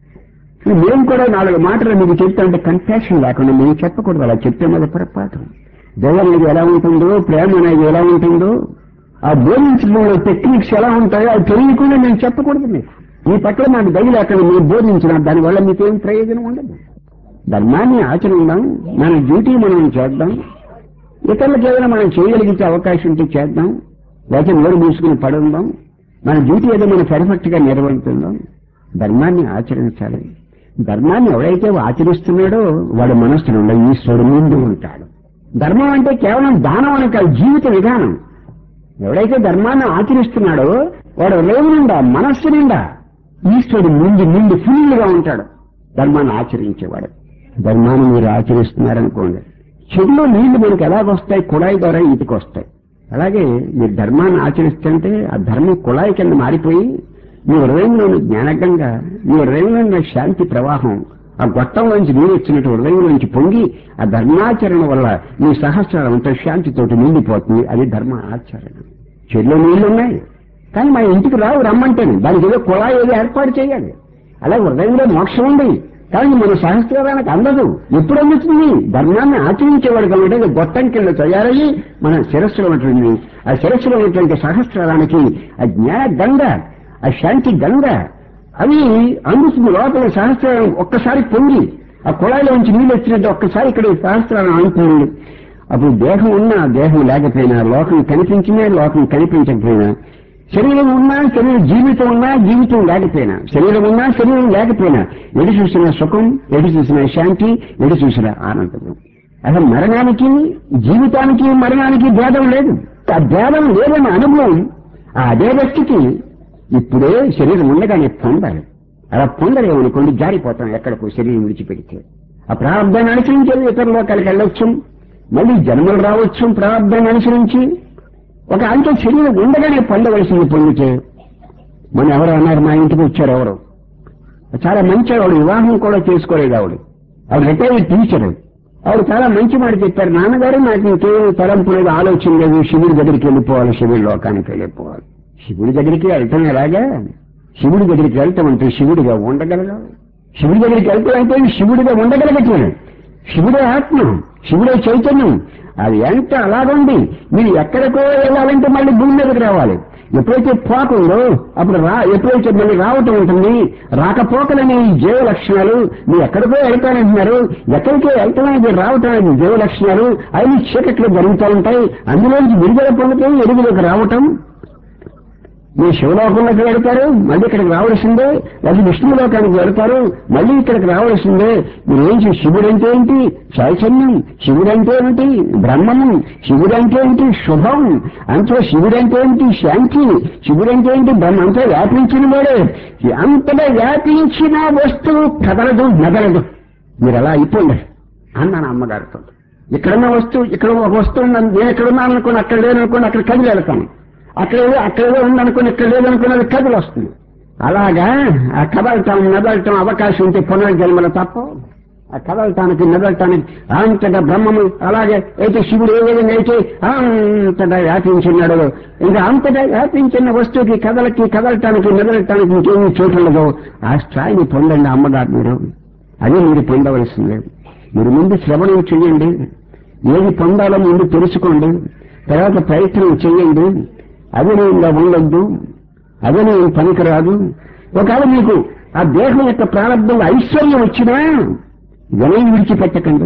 మేము కూడా 4 మాటలు మీకు చెప్తా అంటే కంపాషన్ లేకుండా మేము చెప్పకూడదు. అలా చెప్తే మీద పొరపాటు. దయ అనేది ఎలా ఉంటుందో, ప్రేమ అనేది ఎలా ఉంటుందో, ఆ బోధించడంలో టెక్నిక్స్ ఎలా ఉంటాయో అది తెలియకుండా మేము చెప్పకూడదు. మీ పట్ల మాకు దయ లేకుండా మీరు బోధించిన దానివల్ల మీకేం ప్రయోజనం ఉండదు. ధర్మాన్ని ఆచరిద్దాం, మన డ్యూటీ మనం చేద్దాం, ఇతరులకు ఏదైనా మనం చేయగలిగితే అవకాశం ఉంటే చేద్దాం, లేకపోతే నోరు మూసుకుని పడుందాం. మన డ్యూటీ ఏదో మనం పర్ఫెక్ట్ గా నిర్వహిస్తుందాం. ధర్మాన్ని ఆచరించాలి. ధర్మాన్ని ఎవరైతే ఆచరిస్తున్నాడో వాడి మనస్సులో ఈశ్వరుడు ముందు ఉంటాడు. ధర్మం అంటే కేవలం దానం అని కాదు, జీవిత విధానం. ఎవడైతే ధర్మాన్ని ఆచరిస్తున్నాడో వాడు రేవు నిండా, మనస్సు నిండా ఈశ్వరుడు ముందు ఫుల్గా ఉంటాడు ధర్మాన్ని ఆచరించేవాడు. ధర్మాన్ని మీరు ఆచరిస్తున్నారనుకోండి, చెరువులో నీళ్లు మనకు ఎలాగొస్తాయి, కుళాయి ద్వారా ఇంటికి వస్తాయి. అలాగే మీరు ధర్మాన్ని ఆచరిస్తుంటే ఆ ధర్మం కుళాయి కింద మారిపోయి మీ హృదయంలోని జ్ఞానగంగా, మీ హృదయంలోని శాంతి ప్రవాహం, ఆ గొట్టంలోంచి నీరు వచ్చినట్టు హృదయంలోంచి పొంగి ఆ ధర్మాచరణ వల్ల మీ సహస్రాలు అంతా శాంతితోటి నిండిపోతుంది. అది ధర్మ ఆచరణ. చెరువులో నీళ్లున్నాయి కానీ మా ఇంటికి రమ్మంటేనే దానికి ఏదో కుళాయి ఏదో ఏర్పాటు చేయాలి. అలాగే హృదయంలో మోక్షం ఉంది కానీ మన సహస్రానికి అందదు. ఎప్పుడు అందుతుంది? ధర్మాన్ని ఆచరించేవాడు కాబట్టి గొట్టం కింద తయారయ్యి మన శిరస్సులో ఉంటుంది. ఆ శిరస్సులో ఉన్నటువంటి సహస్రానికి ఆ జ్ఞాన గంగ, ఆ శాంతి గంగ అవి అందుతుంది. లోపల సహస్రాలను ఒక్కసారి పొంగి ఆ కుళాయిలో నుంచి నీళ్ళు వచ్చినట్టు ఒక్కసారి ఇక్కడ సహస్రాలను అనుకుంది. అప్పుడు దేహం ఉన్నా, దేహం లేకపోయినా, లోకం కనిపించినా, లోకం కనిపించకపోయినా శరీరం ఉన్నా జీవితం ఉన్నా జీవితం లేకపోయినా, శరీరం ఉన్నా శరీరం లేకపోయినా, ఎటు చూసిన సుఖం, ఎటు చూసిన శాంతి, ఎటు చూసిన ఆనందం. అసలు మరణానికి జీవితానికి మరణానికి భేదం లేదు. ఆ భేదం లేదన్న అనుభవం అదే వ్యక్తికి ఇప్పుడే శరీరం ఉండగానే పొందాలి. అలా పొందలేమనుకోండి జారిపోతాం ఎక్కడికో శరీరం విడిచిపెడితే. ఆ ప్రారంభాన్ని అనుసరించేది ఇతర లోకాలకు వెళ్ళొచ్చు, మళ్ళీ జన్మలు రావచ్చు ప్రారంభాన్ని అనుసరించి. ఒక అంత శరీరం ఉండగానే పొందవలసింది పొందితే. మన ఎవరు అన్నారు, మా ఇంటికి వచ్చారు ఎవరు, చాలా మంచి ఆవిడ, వివాహం కూడా చేసుకోలేదు ఆవిడ రిటైర్డ్ టీచర్. ఆవిడ చాలా మంచి మాట చెప్పారు, నాన్నగారు నాకు ఇంకేం తలంపు లేదు, ఆలోచన లేదు, శివుడి దగ్గరికి వెళ్ళిపోవాలి, శివుడి లోకానికి వెళ్ళిపోవాలి. శివుడి దగ్గరికి వెళ్తాం ఎలాగా? శివుడి దగ్గరికి వెళ్తాం అంటే శివుడిగా ఉండగలగా? శివుడి దగ్గరికి వెళ్తాం అంటే శివుడిగా ఉండగలగట్లేదు. శివుడే ఆత్మ, శివుడే చైతన్యం. అది ఎంత అలాగుంది. మీరు ఎక్కడికో వెళ్ళాలంటే మళ్ళీ భూమి మీదకి రావాలి. ఎప్పుడైతే పోకుందో అప్పుడు ఎప్పుడైతే మళ్ళీ రావటం ఉంటుంది. రాకపోకలని జీవ లక్షణాలు. మీరు ఎక్కడికో వెళ్తానంటున్నారు, ఎక్కడికో వెళ్తానని రావటం అనేది జీవ లక్షణాలు. అవి చీకట్లు జరుగుతూ ఉంటాయి. అందులోంచి విడుదల పొందితే ఎరుగులోకి రావటం. మీరు శివలోకంలోకి వెళ్తారు, మళ్ళీ ఇక్కడికి రావాల్సిందే. లేదా విష్ణులోకానికి వెళ్తారు, మళ్ళీ ఇక్కడికి రావాల్సిందే. మీరు ఏం శివుడంటే ఏంటి? చైతన్యం. శివుడంటే ఏంటి? బ్రహ్మము. శివుడంటే ఏంటి? శుభం. అంతే. శివుడంటే ఏంటి? శాంతి. శివుడంటే ఏంటి? బ్రహ్మ. అంతా వ్యాపించిన వాడే. అంతగా వ్యాపించిన వస్తువు కదలదు, మెదలదు. మీరు అలా అయిపోండి అన్నాను అమ్మగారితో. ఇక్కడున్న వస్తువు, ఇక్కడ ఒక వస్తువు ఉందని నేను ఎక్కడున్నాను అనుకోండి, అక్కడ లేననుకోండి, అక్కడ కదిలి వెళ్తాను. అక్కడేదో ఉందనుకుని ఇక్కడ లేదనుకుని అది కథలు వస్తుంది. అలాగా ఆ కదలటం మెదలటం అవకాశం ఉంటే పునర్జన్మల తప్ప ఆ కదలటానికి మెదలటానికి అంతగా బ్రహ్మము అలాగే అయితే శివుడు ఏ విధంగా అయితే అంతగా వ్యాపించినాడు, ఇంకా అంతగా వ్యాపించిన వస్తువుకి కదలటానికి మెదలటానికి ఇంకేమీ చోటుండదు. ఆ స్థాయిని పొందండి అమ్మగారు మీరు. అదే మీరు పొందవలసిందే. మీరు ముందు శ్రవణం చెయ్యండి, ఏది పొందాలో ముందు తెలుసుకోండి, తర్వాత ప్రయత్నం చెయ్యండి. అవినయంగా ఉండొద్దు, అవినయం పనికిరాదు. ఒకవేళ మీకు ఆ దేహం యొక్క ప్రారంభంలో ఐశ్వర్యం వచ్చినా వినయం విడిచిపెట్టకండి.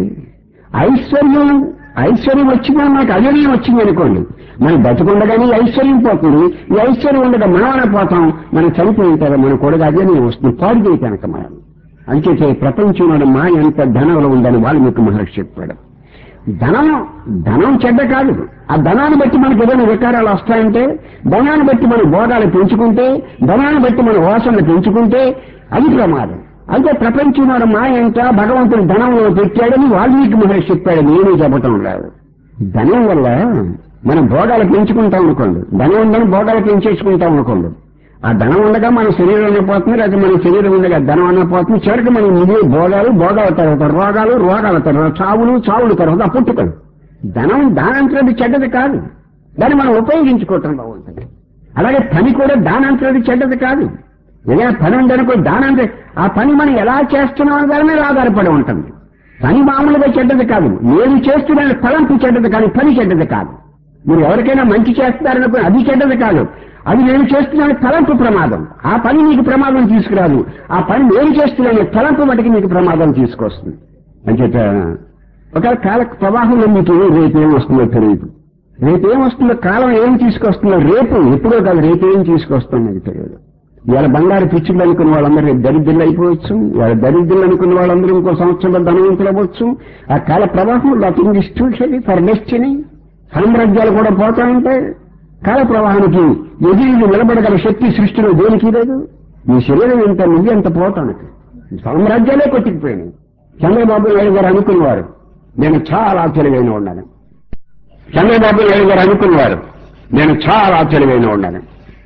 ఐశ్వర్యం వచ్చినా మనకు అవినయం వచ్చింది అనుకోండి, మనం బతుకుండగానే ఐశ్వర్యం పోతుంది. ఈ ఐశ్వర్యం ఉండగా మనమనే పోతాం. మనం చనిపోయిన తర్వాత మన కూడా అవినయం వస్తుంది, పాడు చేయటానికి మనం. అంచేతే ప్రపంచంలో మా ఎంత ధనంలో ఉందని వాల్మీకి మహర్షి చెప్పాడు. ధనం చెడ్డ కాదు. ఆ ధనాన్ని బట్టి మనకు ఏదైనా వికారాలు వస్తాయంటే, ధనాన్ని బట్టి మన భోగాలు పెంచుకుంటే, ధనాన్ని బట్టి మన వాసనలు పెంచుకుంటే అది ప్రమాదం. అయితే ప్రపంచంలో మాయ ఎంత భగవంతుడు ధనంలో పెట్టాడని వాల్మీకి మహర్షి చెప్పాడు, నేనే చెప్పటం లేదు. ధనం వల్ల మనం భోగాలు పెంచుకుంటాం అనుకోండి, ధనం ఉందని భోగాలు పెంచేసుకుంటాం అనుకోండి, ఆ ధనం ఉండగా మన శరీరం అయిపోతుంది, లేదా మన శరీరం ఉండగా ధనం అన్నపోతుంది. చివరికి మనం మిగిలి భోగాల తర్వాత రోగాల తర్వాత చావుల తర్వాత పుట్టుకలు. దానంతరం చెడ్డది కాదు, దాన్ని మనం ఉపయోగించుకోవటం బాగుంటుంది. అలాగే పని కూడా దానంతరం చెడ్డది కాదు. ఏదైనా పని ఉందనుకో ఆ పని మనం ఎలా చేస్తున్నాం దాని మీద ఆధారపడి ఉంటుంది. పని మామూలుగా చెడ్డది కాదు, నేను చేస్తున్న తలంపు చెడ్డది కాదు, పని చెడ్డది కాదు. మీరు ఎవరికైనా మంచి చేస్తారనుకో అది చెడ్డది కాదు, అది నేను చేస్తున్నాను తలంపు ప్రమాదం. ఆ పని నీకు ప్రమాదం తీసుకురాదు, ఆ పని నేను చేస్తున్నాను తలంపు మటుకు నీకు ప్రమాదం తీసుకొస్తుంది. అంచేత ఒక కాల ప్రవాహంలో మీకు రేపేం వస్తుందో తెలియదు. రేపేం వస్తుందో, కాలం ఏం తీసుకొస్తుందో రేపు ఎప్పుడో కాదు, రేపేం తీసుకొస్తుందో మీకు తెలియదు. ఇవాళ బంగారు పిచ్చులు అనుకున్న వాళ్ళందరూ రేపు దరిద్రులు అయిపోవచ్చు. ఇవాళ దరిద్రులు అనుకున్న వాళ్ళందరూ ఇంకో సంవత్సరంలో ధనవంతులు అవ్వచ్చు. ఆ కాల ప్రవాహం nothing is too heavy for destiny. సామ్రాజ్యాలు కూడా పోతా ఉంటాయి. కాల ప్రవాహానికి ఎదురు నిలబడగల శక్తి సృష్టిలో దేనికి లేదు. మీ శరీరం ఎంత నువ్వు ఎంత పోతానికి సామ్రాజ్యాలే కొట్టుకుపోయినాయి. చంద్రబాబు నాయుడు గారు అనుకున్నవారు నేను చాలా తెలివైన ఉన్నాను. చంద్రబాబు నాయుడు గారు అనుకున్నవారు నేను చాలా తెలివైన ఉన్నాను.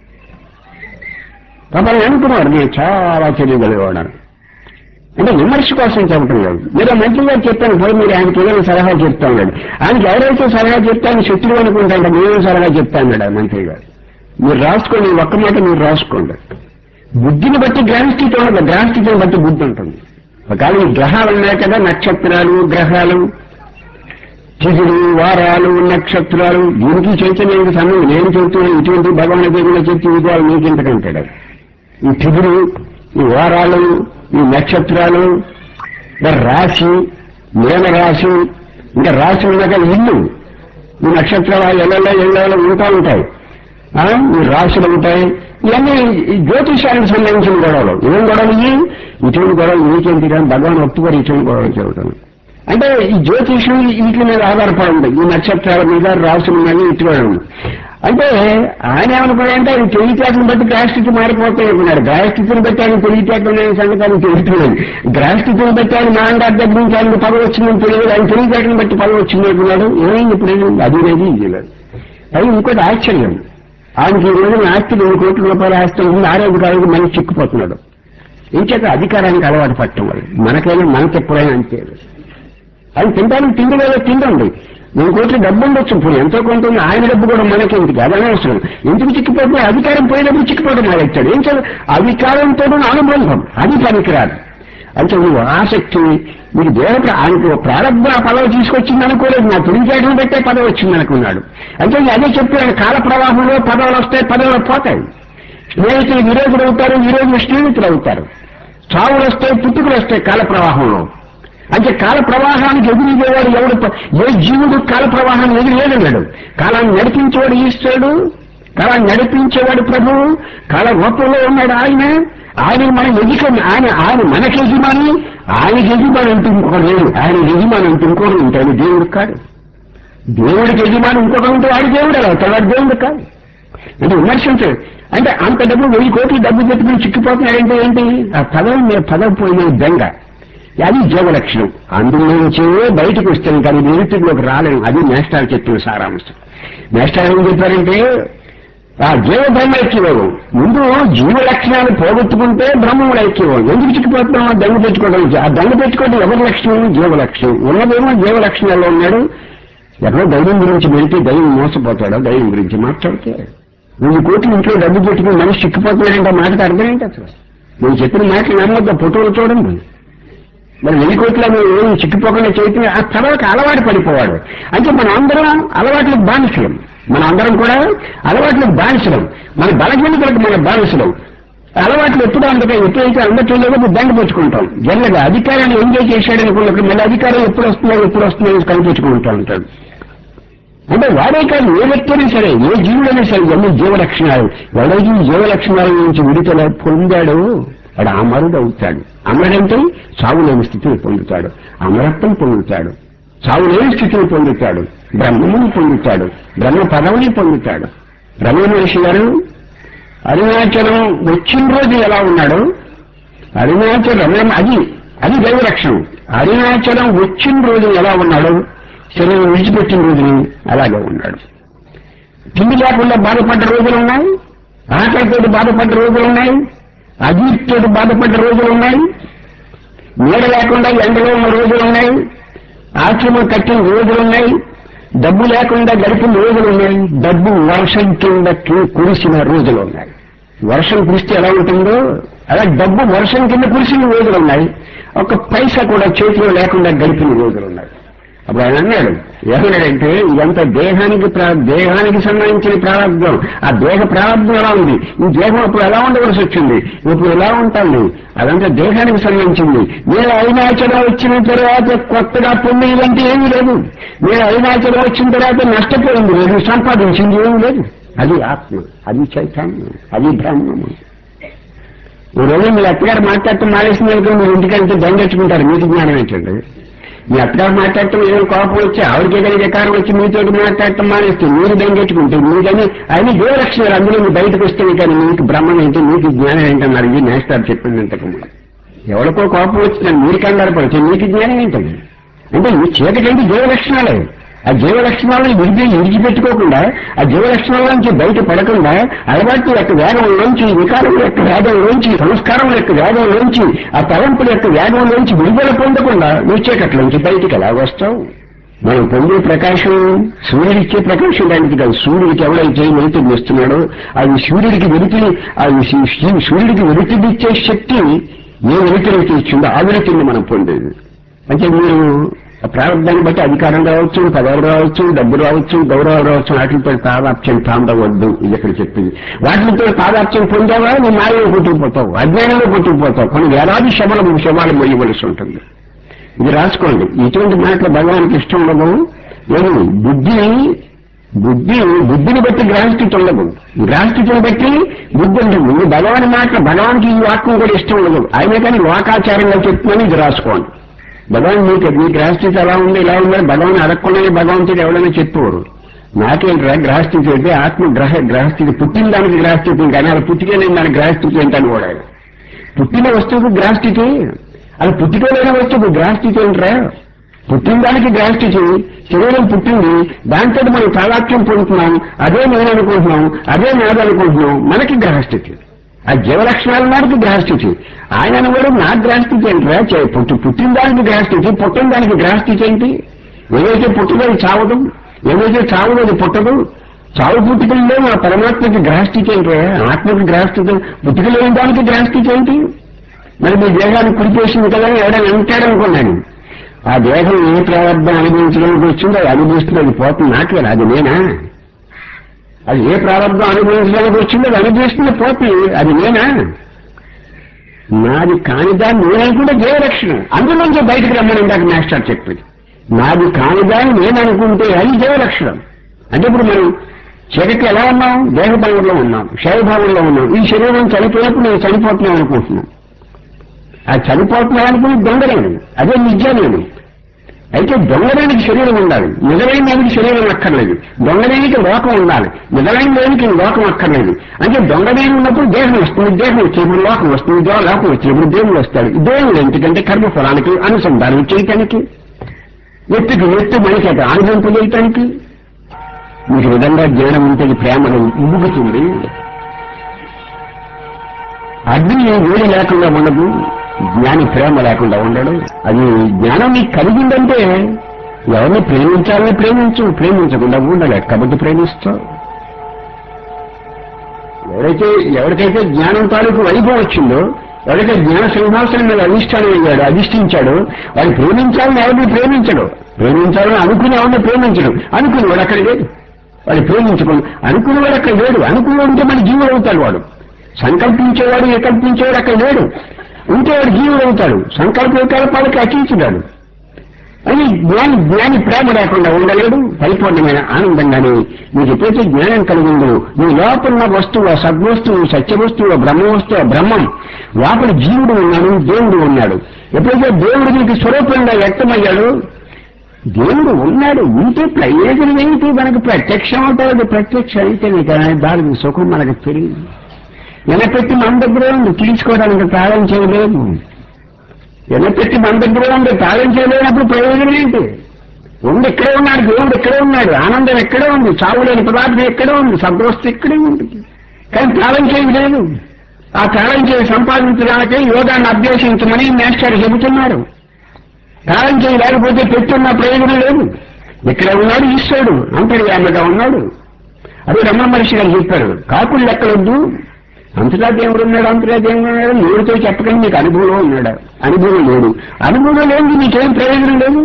పాపని అనుకున్నారు నేను చాలా తెలియగలిగి ఉన్నాను. అంటే విమర్శ కోసం చెప్పటం లేదు. మీరు మంత్రి గారు చెప్పాను పోయి మీరు ఆయనకి ఏదైనా సలహా చెప్తాను లేదు. ఆయనకి ఎవరైతే సలహా చెప్తాను శత్రువు అనుకుంటాంటే నేనే సలహా చెప్తాను లేదు మంత్రి గారు. మీరు రాసుకోండి, ఒక్క మాట మీరు రాసుకోండి. బుద్ధిని బట్టి గ్రహస్థితి ఉండదు, గ్రహస్థితిని బట్టి బుద్ధి ఉంటుంది. ఒకవేళ ఈ గ్రహాలు ఉన్నాయి కదా, నక్షత్రాలు గ్రహాలు తిథులు వారాలు నక్షత్రాలు దీనికి చైతన్యానికి సంబంధం నేను చెబుతున్నాను. ఇటువంటి భగవాన్ దేవుళ్ళ చెప్పి విధాలు నీకెంతకంటాడు. ఈ తిథులు, ఈ వారాలు, ఈ నక్షత్రాలు, రాశి, మీనరాశి, ఇంకా రాశి ఉన్నాక ఇల్లు, ఈ నక్షత్రాలు ఎళ్ళలో ఉంటాయి. ఈ రాశులు ఉంటాయి. ఇవన్నీ ఈ జ్యోతిషానికి సంబంధించిన గొడవలు. ఏం గొడవలు ఇటువంటి గొడవలు నీకేంటి కానీ భగవాన్ ఒప్పుకొని ఇటువంటి గొడవలు చెబుతాను. అంటే ఈ జ్యోతిషం వీటి మీద ఆధారపడి ఉంది. ఈ నక్షత్రాల మీద రాసుల మీద ఇటువంటి. అంటే ఆయన ఏమనుకున్నాడంటే ఆయన తెలివితేటను బట్టి గ్రహస్థితి మారిపోతాయి అనుకున్నాడు. గ్రహస్థితిని బట్టి ఆయన తెలివితేటలు అనే సంగతి ఆయన తెలుస్తున్నాడు. గ్రహస్థితిని బట్టి ఆయన నాన్నగారి దగ్గర నుంచి ఆయనకు పదవి వచ్చిందని తెలియదు. ఆయన తెలివితేటను బట్టి పదవి వచ్చింది అనుకున్నాడు. ఏమైంది ఇప్పుడు ఏమైంది? అది లేదు ఇది లేదు. అది ఇంకోటి ఆశ్చర్యం. ఆయనకి ఈ రోజున ఆస్తి 2 కోట్ల రూపాయల ఆస్తి ఉంది. ఆరోగ్యానికి మనిషి చిక్కుపోతున్నాడు. ఇంకేత అధికారానికి అలవాటు పట్టడం వల్ల మనకైనా మనకి ఎప్పుడైనా అంతే. ఆయన తింటానికి తిండి లేదా తిండండి. 2 కోట్ల డబ్బు ఉండొచ్చు. ఇప్పుడు ఎంతో కొంత ఆయన డబ్బు కూడా మనకేంటికి అది అనవసరం. ఎందుకు చిక్కిపోతున్నా? అధికారం పోయినప్పుడు చిక్కిపోవడం మానేస్తాడు. ఏం చదువు అధికారంతో అనుబంధం అది పనికిరాదు. అంటే నువ్వు ఆసక్తి మీకు దేవుడు ఆయనకు ప్రారంభ పదవి తీసుకొచ్చింది అనుకోలేదు. నా తెలివితేటను బట్టే పదవి వచ్చింది అనుకున్నాడు. అంటే అదే చెప్పాడు. కాల ప్రవాహంలో పదవులు వస్తాయి, పదవులు పోతాయి. స్నేహితులు విరోధులు అవుతారు, విరోధులు స్నేహితులు అవుతారు. చావులు వస్తాయి, పుట్టుకులు వస్తాయి కాల ప్రవాహంలో. అంటే కాల ప్రవాహానికి ఎదురుగేవాడు ఎవడు? ఏ జీవుడు కాల ప్రవాహాన్ని ఎదురులేదన్నాడు. కాలాన్ని నడిపించేవాడు ఈశ్వరుడు, కాలాన్ని నడిపించేవాడు ప్రభువు, కాల రూపంలో ఉన్నాడు ఆయన. ఆయన మన యజమాని, ఆయన మనకి యజమాని. ఆయనకి యజమాని అంటూ ఇంకొకరు లేడు. ఆయన యజమాని అంటూ ఇంకొకరు ఉంటాడు. దేవుడు కాదు. దేవుడికి యజమాని ఇంకొకరు ఉంటే వాడి దేవుడు అలా అవుతాడు. వాడి దేవుడు కాదు. అంటే విమర్శించాడు. అంటే అంత డబ్బు 1000 కోట్లు డబ్బు పెట్టుకుని చిక్కిపోతున్నాడంటే ఏంటి? ఆ పదవి మీద పదవి పోయిన బెంగ. అది జీవలక్షణం. అందులోంచే బయటకు వస్తాను కానీ నిరుతిలోకి రాలేము. అది మేస్టార్ చెప్పిన సారాంశం. మేస్టార్ ఏం చెప్పారంటే ఆ జీవ బ్రహ్మ ఐక్యయోగం. ముందు జీవ లక్షణాలు పోగొట్టుకుంటే బ్రహ్మముడు ఐక్యయోగం. ఎందుకు చిక్కిపోతున్నాం? ఆ దండ పెట్టుకోవడం. ఆ దండ పెట్టుకోవడం ఎవరి లక్షణం? జీవ లక్షణం. ఉన్నదేమో జీవ లక్షణాల్లో ఉన్నాడు. ఎక్కడో దైవం గురించి వెళ్తే దైవం మోసపోతాడో దైవం గురించి మాట్లాడితే 1000 కోట్లు ఇంట్లో డబ్బు పెట్టుకుని మనిషి చిక్కిపోతున్నాడంటే మాటకు అర్థం ఏంటి అసలు? నేను చెప్పిన మాటలు నమ్మొద్ద ఫోటోలు చూడండి. మరి 1000 కోట్ల ఏం చిక్కిపోకుండా చేస్తే ఆ తర్వాత అలవాటు పడిపోవాడు. అంటే మనం అందరం అలవాట్లకు బానిసలం. మన అందరం కూడా అలవాట్లకు బానిసలం. మన బలహీనతలకు మన బానిసలం. అలవాట్లు ఎప్పుడు ఎప్పుడైతే అందట్లేదో దండ పెట్టుకుంటాం. జనరల్గా అధికారాన్ని ఎంజాయ్ చేశాడనుకున్నప్పుడు మళ్ళీ అధికారం ఎప్పుడు వస్తుందో కనిపించుకుంటూ ఉంటాడు. అంటే వాడే కాదు, ఏ వ్యక్తి అయినా సరే, ఏ జీవుడైనా సరే, ఎన్ని జీవలక్షణాలు ఎవడైతే జీవలక్షణాల నుంచి విడుదల పొందాడో వాడు అమరుడు అవుతాడు. అమరుడంటే సాగు లేని స్థితిని పొందుతాడు, అమరత్వం పొందుతాడు, సాగు లేని స్థితిని పొందుతాడు, బ్రహ్మముని పొందుతాడు, బ్రహ్మ పదవిని పొందుతాడు. రమణ మహర్షి గారు అరుణాచలం వచ్చిన రోజు ఎలా ఉన్నాడో, అరుణాచలం అది దైవలక్షణం. అరుణాచలం వచ్చిన రోజు ఎలా ఉన్నాడో, శరీరం విడిచిపెట్టిన రోజుని అలాగే ఉన్నాడు. తిండి లేకుండా బాధపడ్డ రోజులు ఉన్నాయి, ఆకలితో బాధపడ్డ రోజులు ఉన్నాయి, అజీర్తితో బాధపడ్డ రోజులు ఉన్నాయి, నీడ లేకుండా ఎండలో ఉన్న రోజులు ఉన్నాయి, ఆశ్రమం కట్టిన రోజులు ఉన్నాయి, డబ్బు లేకుండా గడిపిన రోజులు ఉన్నాయి, డబ్బు వర్షం కింద కురిసిన రోజులు ఉన్నాయి. వర్షం కురిస్తే ఎలా ఉంటుందో అలా డబ్బు వర్షం కింద కురిసిన రోజులు ఉన్నాయి. ఒక పైసా కూడా చేతిలో లేకుండా గడిపిన రోజులు ఉన్నాయి. అప్పుడు ఆయన అన్నాడు, ఏమన్నాడంటే ఇదంతా దేహానికి సంబంధించిన ప్రారంభం. ఆ దేహ ప్రారంభం ఎలా ఉంది, ఈ దేహం అప్పుడు ఎలా ఉండవలసి వచ్చింది, ఇప్పుడు ఎలా ఉంటాను, అదంతా దేహానికి సంబంధించింది. నేను అరుణాచలం వచ్చిన తర్వాత కొత్తగా పొందేదంటే ఏమీ లేదు. నేను అరుణాచలం వచ్చిన తర్వాత నష్టపోయింది లేదు, సంపాదించింది ఏమీ లేదు. అది ఆత్మ, అది చైతన్యం, అది బ్రహ్మము. ఈ రోజు మీరు అత్తగారు మాట్లాడటం మానేసినందుకు మీరు ఇంటికంటే దండెట్టుకుంటారు. మీకు జ్ఞానం ఏంటండి? మీ అత్తగారు మాట్లాడటం ఏదైనా కోపం వచ్చి ఆవిడకి ఏదైనా వికారం వచ్చి మీతో మాట్లాడటం మానేస్తే మీరు దండెట్టుకుంటే మీకని అన్ని దేవలక్షణాలు అందులో మీరు బయటకు వస్తే కానీ మీకు బ్రహ్మం ఏంటి, మీకు జ్ఞానం ఏంటన్నారు. ఇది నేస్తారు చెప్పింది ఇంతకుముందు. ఎవరికో కోపం వచ్చిందని మీరు కంగారు పడితే మీకు జ్ఞానం ఏంటండి? అంటే ఈ చీకటంటే దేవలక్షణాలే. ఆ జీవలక్షణాలను విడిచిపెట్టుకోకుండా, ఆ జీవలక్షణాల నుంచి బయట పడకుండా, అలవాటు యొక్క వేగంలోంచి, వికారముల యొక్క వేగంలోంచి, సంస్కారం యొక్క వేగంలోంచి, ఆ తలంపుల యొక్క వేగంలోంచి విడుదల పొందకుండా నువ్వు చీకట్లోంచి బయటికి ఎలా వస్తావు? మనం పొందే ప్రకాశం సూర్యుడిచ్చే ప్రకాశం లాంటిది కాదు. సూర్యుడికి ఎవడైతే వెలుతురు ఇస్తున్నాడో అది సూర్యుడికి వెలుతురిచ్చే శక్తి ఏ వెలుతురైతే ఇచ్చిందో ఆ వెలుతురిని మనం పొందేది. అంటే మీరు ప్రారంభాన్ని బట్టి అధికారం రావచ్చు, పదవులు రావచ్చు, డబ్బులు రావచ్చు, గౌరవాలు రావచ్చు, వాటితో తాదాప్యం పొందవద్దు. ఇది ఇక్కడ చెప్పింది. వాటితో తాదాప్యం పొందావా నువ్వు మాయలో కొట్టుకుపోతావు, అజ్ఞానంలో కొట్టుకుపోతావు. కొన్ని వేలాది శవాలు మొయ్యవలసి ఉంటుంది. ఇది రాసుకోండి. ఇటువంటి మాటలు భగవానికి ఇష్టం ఉండదు. బుద్ధి బుద్ధిని బట్టి గ్రహస్థితి ఉండదు. గ్రహస్థితిని బట్టి బుద్ధి ఉంటుంది. ఇది భగవాన్ మాట, భగవానికి ఈ వాక్యం కూడా ఇష్టం ఉండదు. అయినా కానీ లోకాచారంగా చెప్తున్నాను, ఇది రాసుకోండి. భగవాన్ మీ గ్రహస్థితి ఎలా ఉంది ఇలా ఉందని భగవాన్ అడగకుండానే భగవంతుడు ఎవరైనా చెప్పేవారు. నాకేంట్రా గ్రహస్థితి అయితే ఆత్మ గ్రహస్థితి పుట్టిన దానికి గ్రహస్థితి కానీ అలా పుట్టికెళ్ళిన దానికి గ్రహస్థితి ఏంటని కూడా. పుట్టిన వస్తువుకు గ్రహస్థితి, అది పుట్టుకోలేని వస్తువుకు గ్రహస్థితి ఏంట్రా? పుట్టిన దానికి గ్రహస్థితి, శరీరం పుట్టింది, దాంతో మనం తాదాత్మ్యం పొందుతున్నాం, అదే నేను అనుకుంటున్నాం, అదే నాది అనుకుంటున్నాం, మనకి గ్రహస్థితి. ఆ జీవలక్షణాల నాటికి గ్రహస్థితి. ఆయన కూడా నా గ్రహస్థితి ఏంట్రా? పుట్టిన దానికి గ్రహస్థితి, పుట్టిన దానికి గ్రహస్థితి ఏంటి? ఏదైతే పుట్టిదో అది చావదు, ఏదైతే చావదో అది పుట్టదు. చావు పుట్టుకల్లో ఆ పరమాత్మకి గ్రహస్థితి ఏంట్రా? ఆత్మకి గ్రహస్థితి, పుట్టుకలేని దానికి గ్రహస్థితి ఏంటి? మరి మీ దేహాన్ని కురిపేసింది కదా ఎవరైనా అంటాడనుకున్నాను. ఆ దేహం ఏ ప్రారంభం అనుభవించడానికి వచ్చిందో అది అనుభవిస్తుంది, అది పోతుంది. నాకే అది నేనా? అది ఏ ప్రారంభం అనుభవించడానికి వచ్చిందో అది అనుభవిస్తుంది, పోతుంది. అది నేనా? నాది కానిదాన్ని నేననుకుంటే జీవరక్షణ. అందులోంచి బయటకు రమ్మని ఇందాక మాస్టర్ చెప్పింది. నాది కానిదాన్ని నేననుకుంటే అది జీవరక్షణం. అంటే ఇప్పుడు మనం చీకటి ఎలా ఉన్నాం? దేహభావంలో ఉన్నాం, శరీరభావంలో ఉన్నాం. ఈ శరీరం చనిపోయినప్పుడు నేను చనిపోతున్నాను అనుకుంటున్నాం. ఆ చనిపోతున్నాను అనుకుని దొంగలేను, అదే నిజాలేను. అయితే దొంగలేనికి శరీరం ఉండాలి, నిజమైన దానికి శరీరం అక్కర్లేదు. దొంగలేనికి లోకం ఉండాలి, నిజమైన దానికి లోకం అక్కర్లేదు. అంటే దొంగలేని ఉన్నప్పుడు దేహం వస్తుంది, దేహం వచ్చేప్పుడు లోకం వస్తుంది, లోకం వచ్చేప్పుడు దేవుడు వస్తాడు. దేవుడు ఎందుకంటే కర్మఫలానికి అనుసంధానం చేయటానికి, ఎత్తు మనిషి అనుభవింపజేయటానికి. మీకు విధంగా జ్ఞానం ఉంటే ప్రేమను ఉబ్బుకుతుంది. అగ్ని వేడి లేకుండా ఉండదు, జ్ఞాని ప్రేమ లేకుండా ఉండడు. అది జ్ఞానం నీకు కలిగిందంటే ఎవరిని ప్రేమించాలని ప్రేమించకుండా ఉండలేదు కాబట్టి ప్రేమిస్తావు. ఎవరికైతే జ్ఞానం తాలూకు వైభవం వచ్చిందో, ఎవరైతే జ్ఞాన సింహాసనం మీద అధిష్ఠించాడో వాడు ప్రేమించాలని ఎవరిని ప్రేమించాలని అనుకుని ఎవరిని ప్రేమించడు. అనుకుని వాడు అక్కడ లేడు, వాడు ప్రేమించుకోడు. అనుకుని వాడు అక్కడ లేడు. అనుకుని ఉంటే మన జీవుడు అవుతాడు. వాడు సంకల్పించేవాడు వికల్పించేవాడు అక్కడ లేడు, ఉంటే వాడు జీవుడు అవుతాడు. సంకల్ప వికల్పాలకి అతీతుడాడు. అని జ్ఞాని ప్రేమ లేకుండా ఉండలేడు. పరిపూర్ణమైన ఆనందంగానే మీకు ఎప్పుడైతే జ్ఞానం కలిగిందో నీ లోపల వస్తువు, సద్వస్తువు, సత్యవస్తువు, బ్రహ్మవస్తువు, బ్రహ్మం లోపల జీవుడు ఉన్నాడు, దేవుడు ఉన్నాడు. ఎప్పుడైతే దేవుడు నీకు స్వరూపంగా వ్యక్తమయ్యాడు, దేవుడు ఉన్నాడు, ఉంటే ప్రయోజనం ఏంటి? మనకు ప్రత్యక్షం అవుతాడు. ప్రత్యక్షం అయితే నీకు దాని సుఖం మనకు తెలియదు. ఎనపెట్టి మన దగ్గరే ఉంది, తీసుకోవడానికి తాళం చేయలేదు. ఎనపెట్టి మన దగ్గరే ఉంది, తాళం చేయలేనప్పుడు ప్రయోజనం ఏంటి? ఉంది ఇక్కడే ఉన్నాడు, దేవుడు ఇక్కడే ఉన్నాడు, ఆనందం ఎక్కడే ఉంది, చావులేని పదార్థం ఎక్కడే ఉంది, సద్వస్తు ఇక్కడే ఉంది. కానీ తాళం చేయలేదు. ఆ తాళం చేయి సంపాదించడానికి యోగాన్ని అభ్యసించమని మాస్టర్ చెబుతున్నారు. తాళం చేయి లేకపోతే పెట్టున్న ప్రయోజనం లేదు. ఇక్కడే ఉన్నాడు ఈశ్వరుడు, అంతర్యామిగా ఉన్నాడు. అదే రమణ మహర్షి గారు చెప్పారు, కాకులు లెక్కలొద్దు, అంతటా దేవుడు ఉన్నాడు, నోటితో చెప్పకండి, మీకు అనుభవం ఉన్నాడు. అనుభవం లేదు. అనుభవం లేదు, మీకేం ప్రయోజనం లేదు.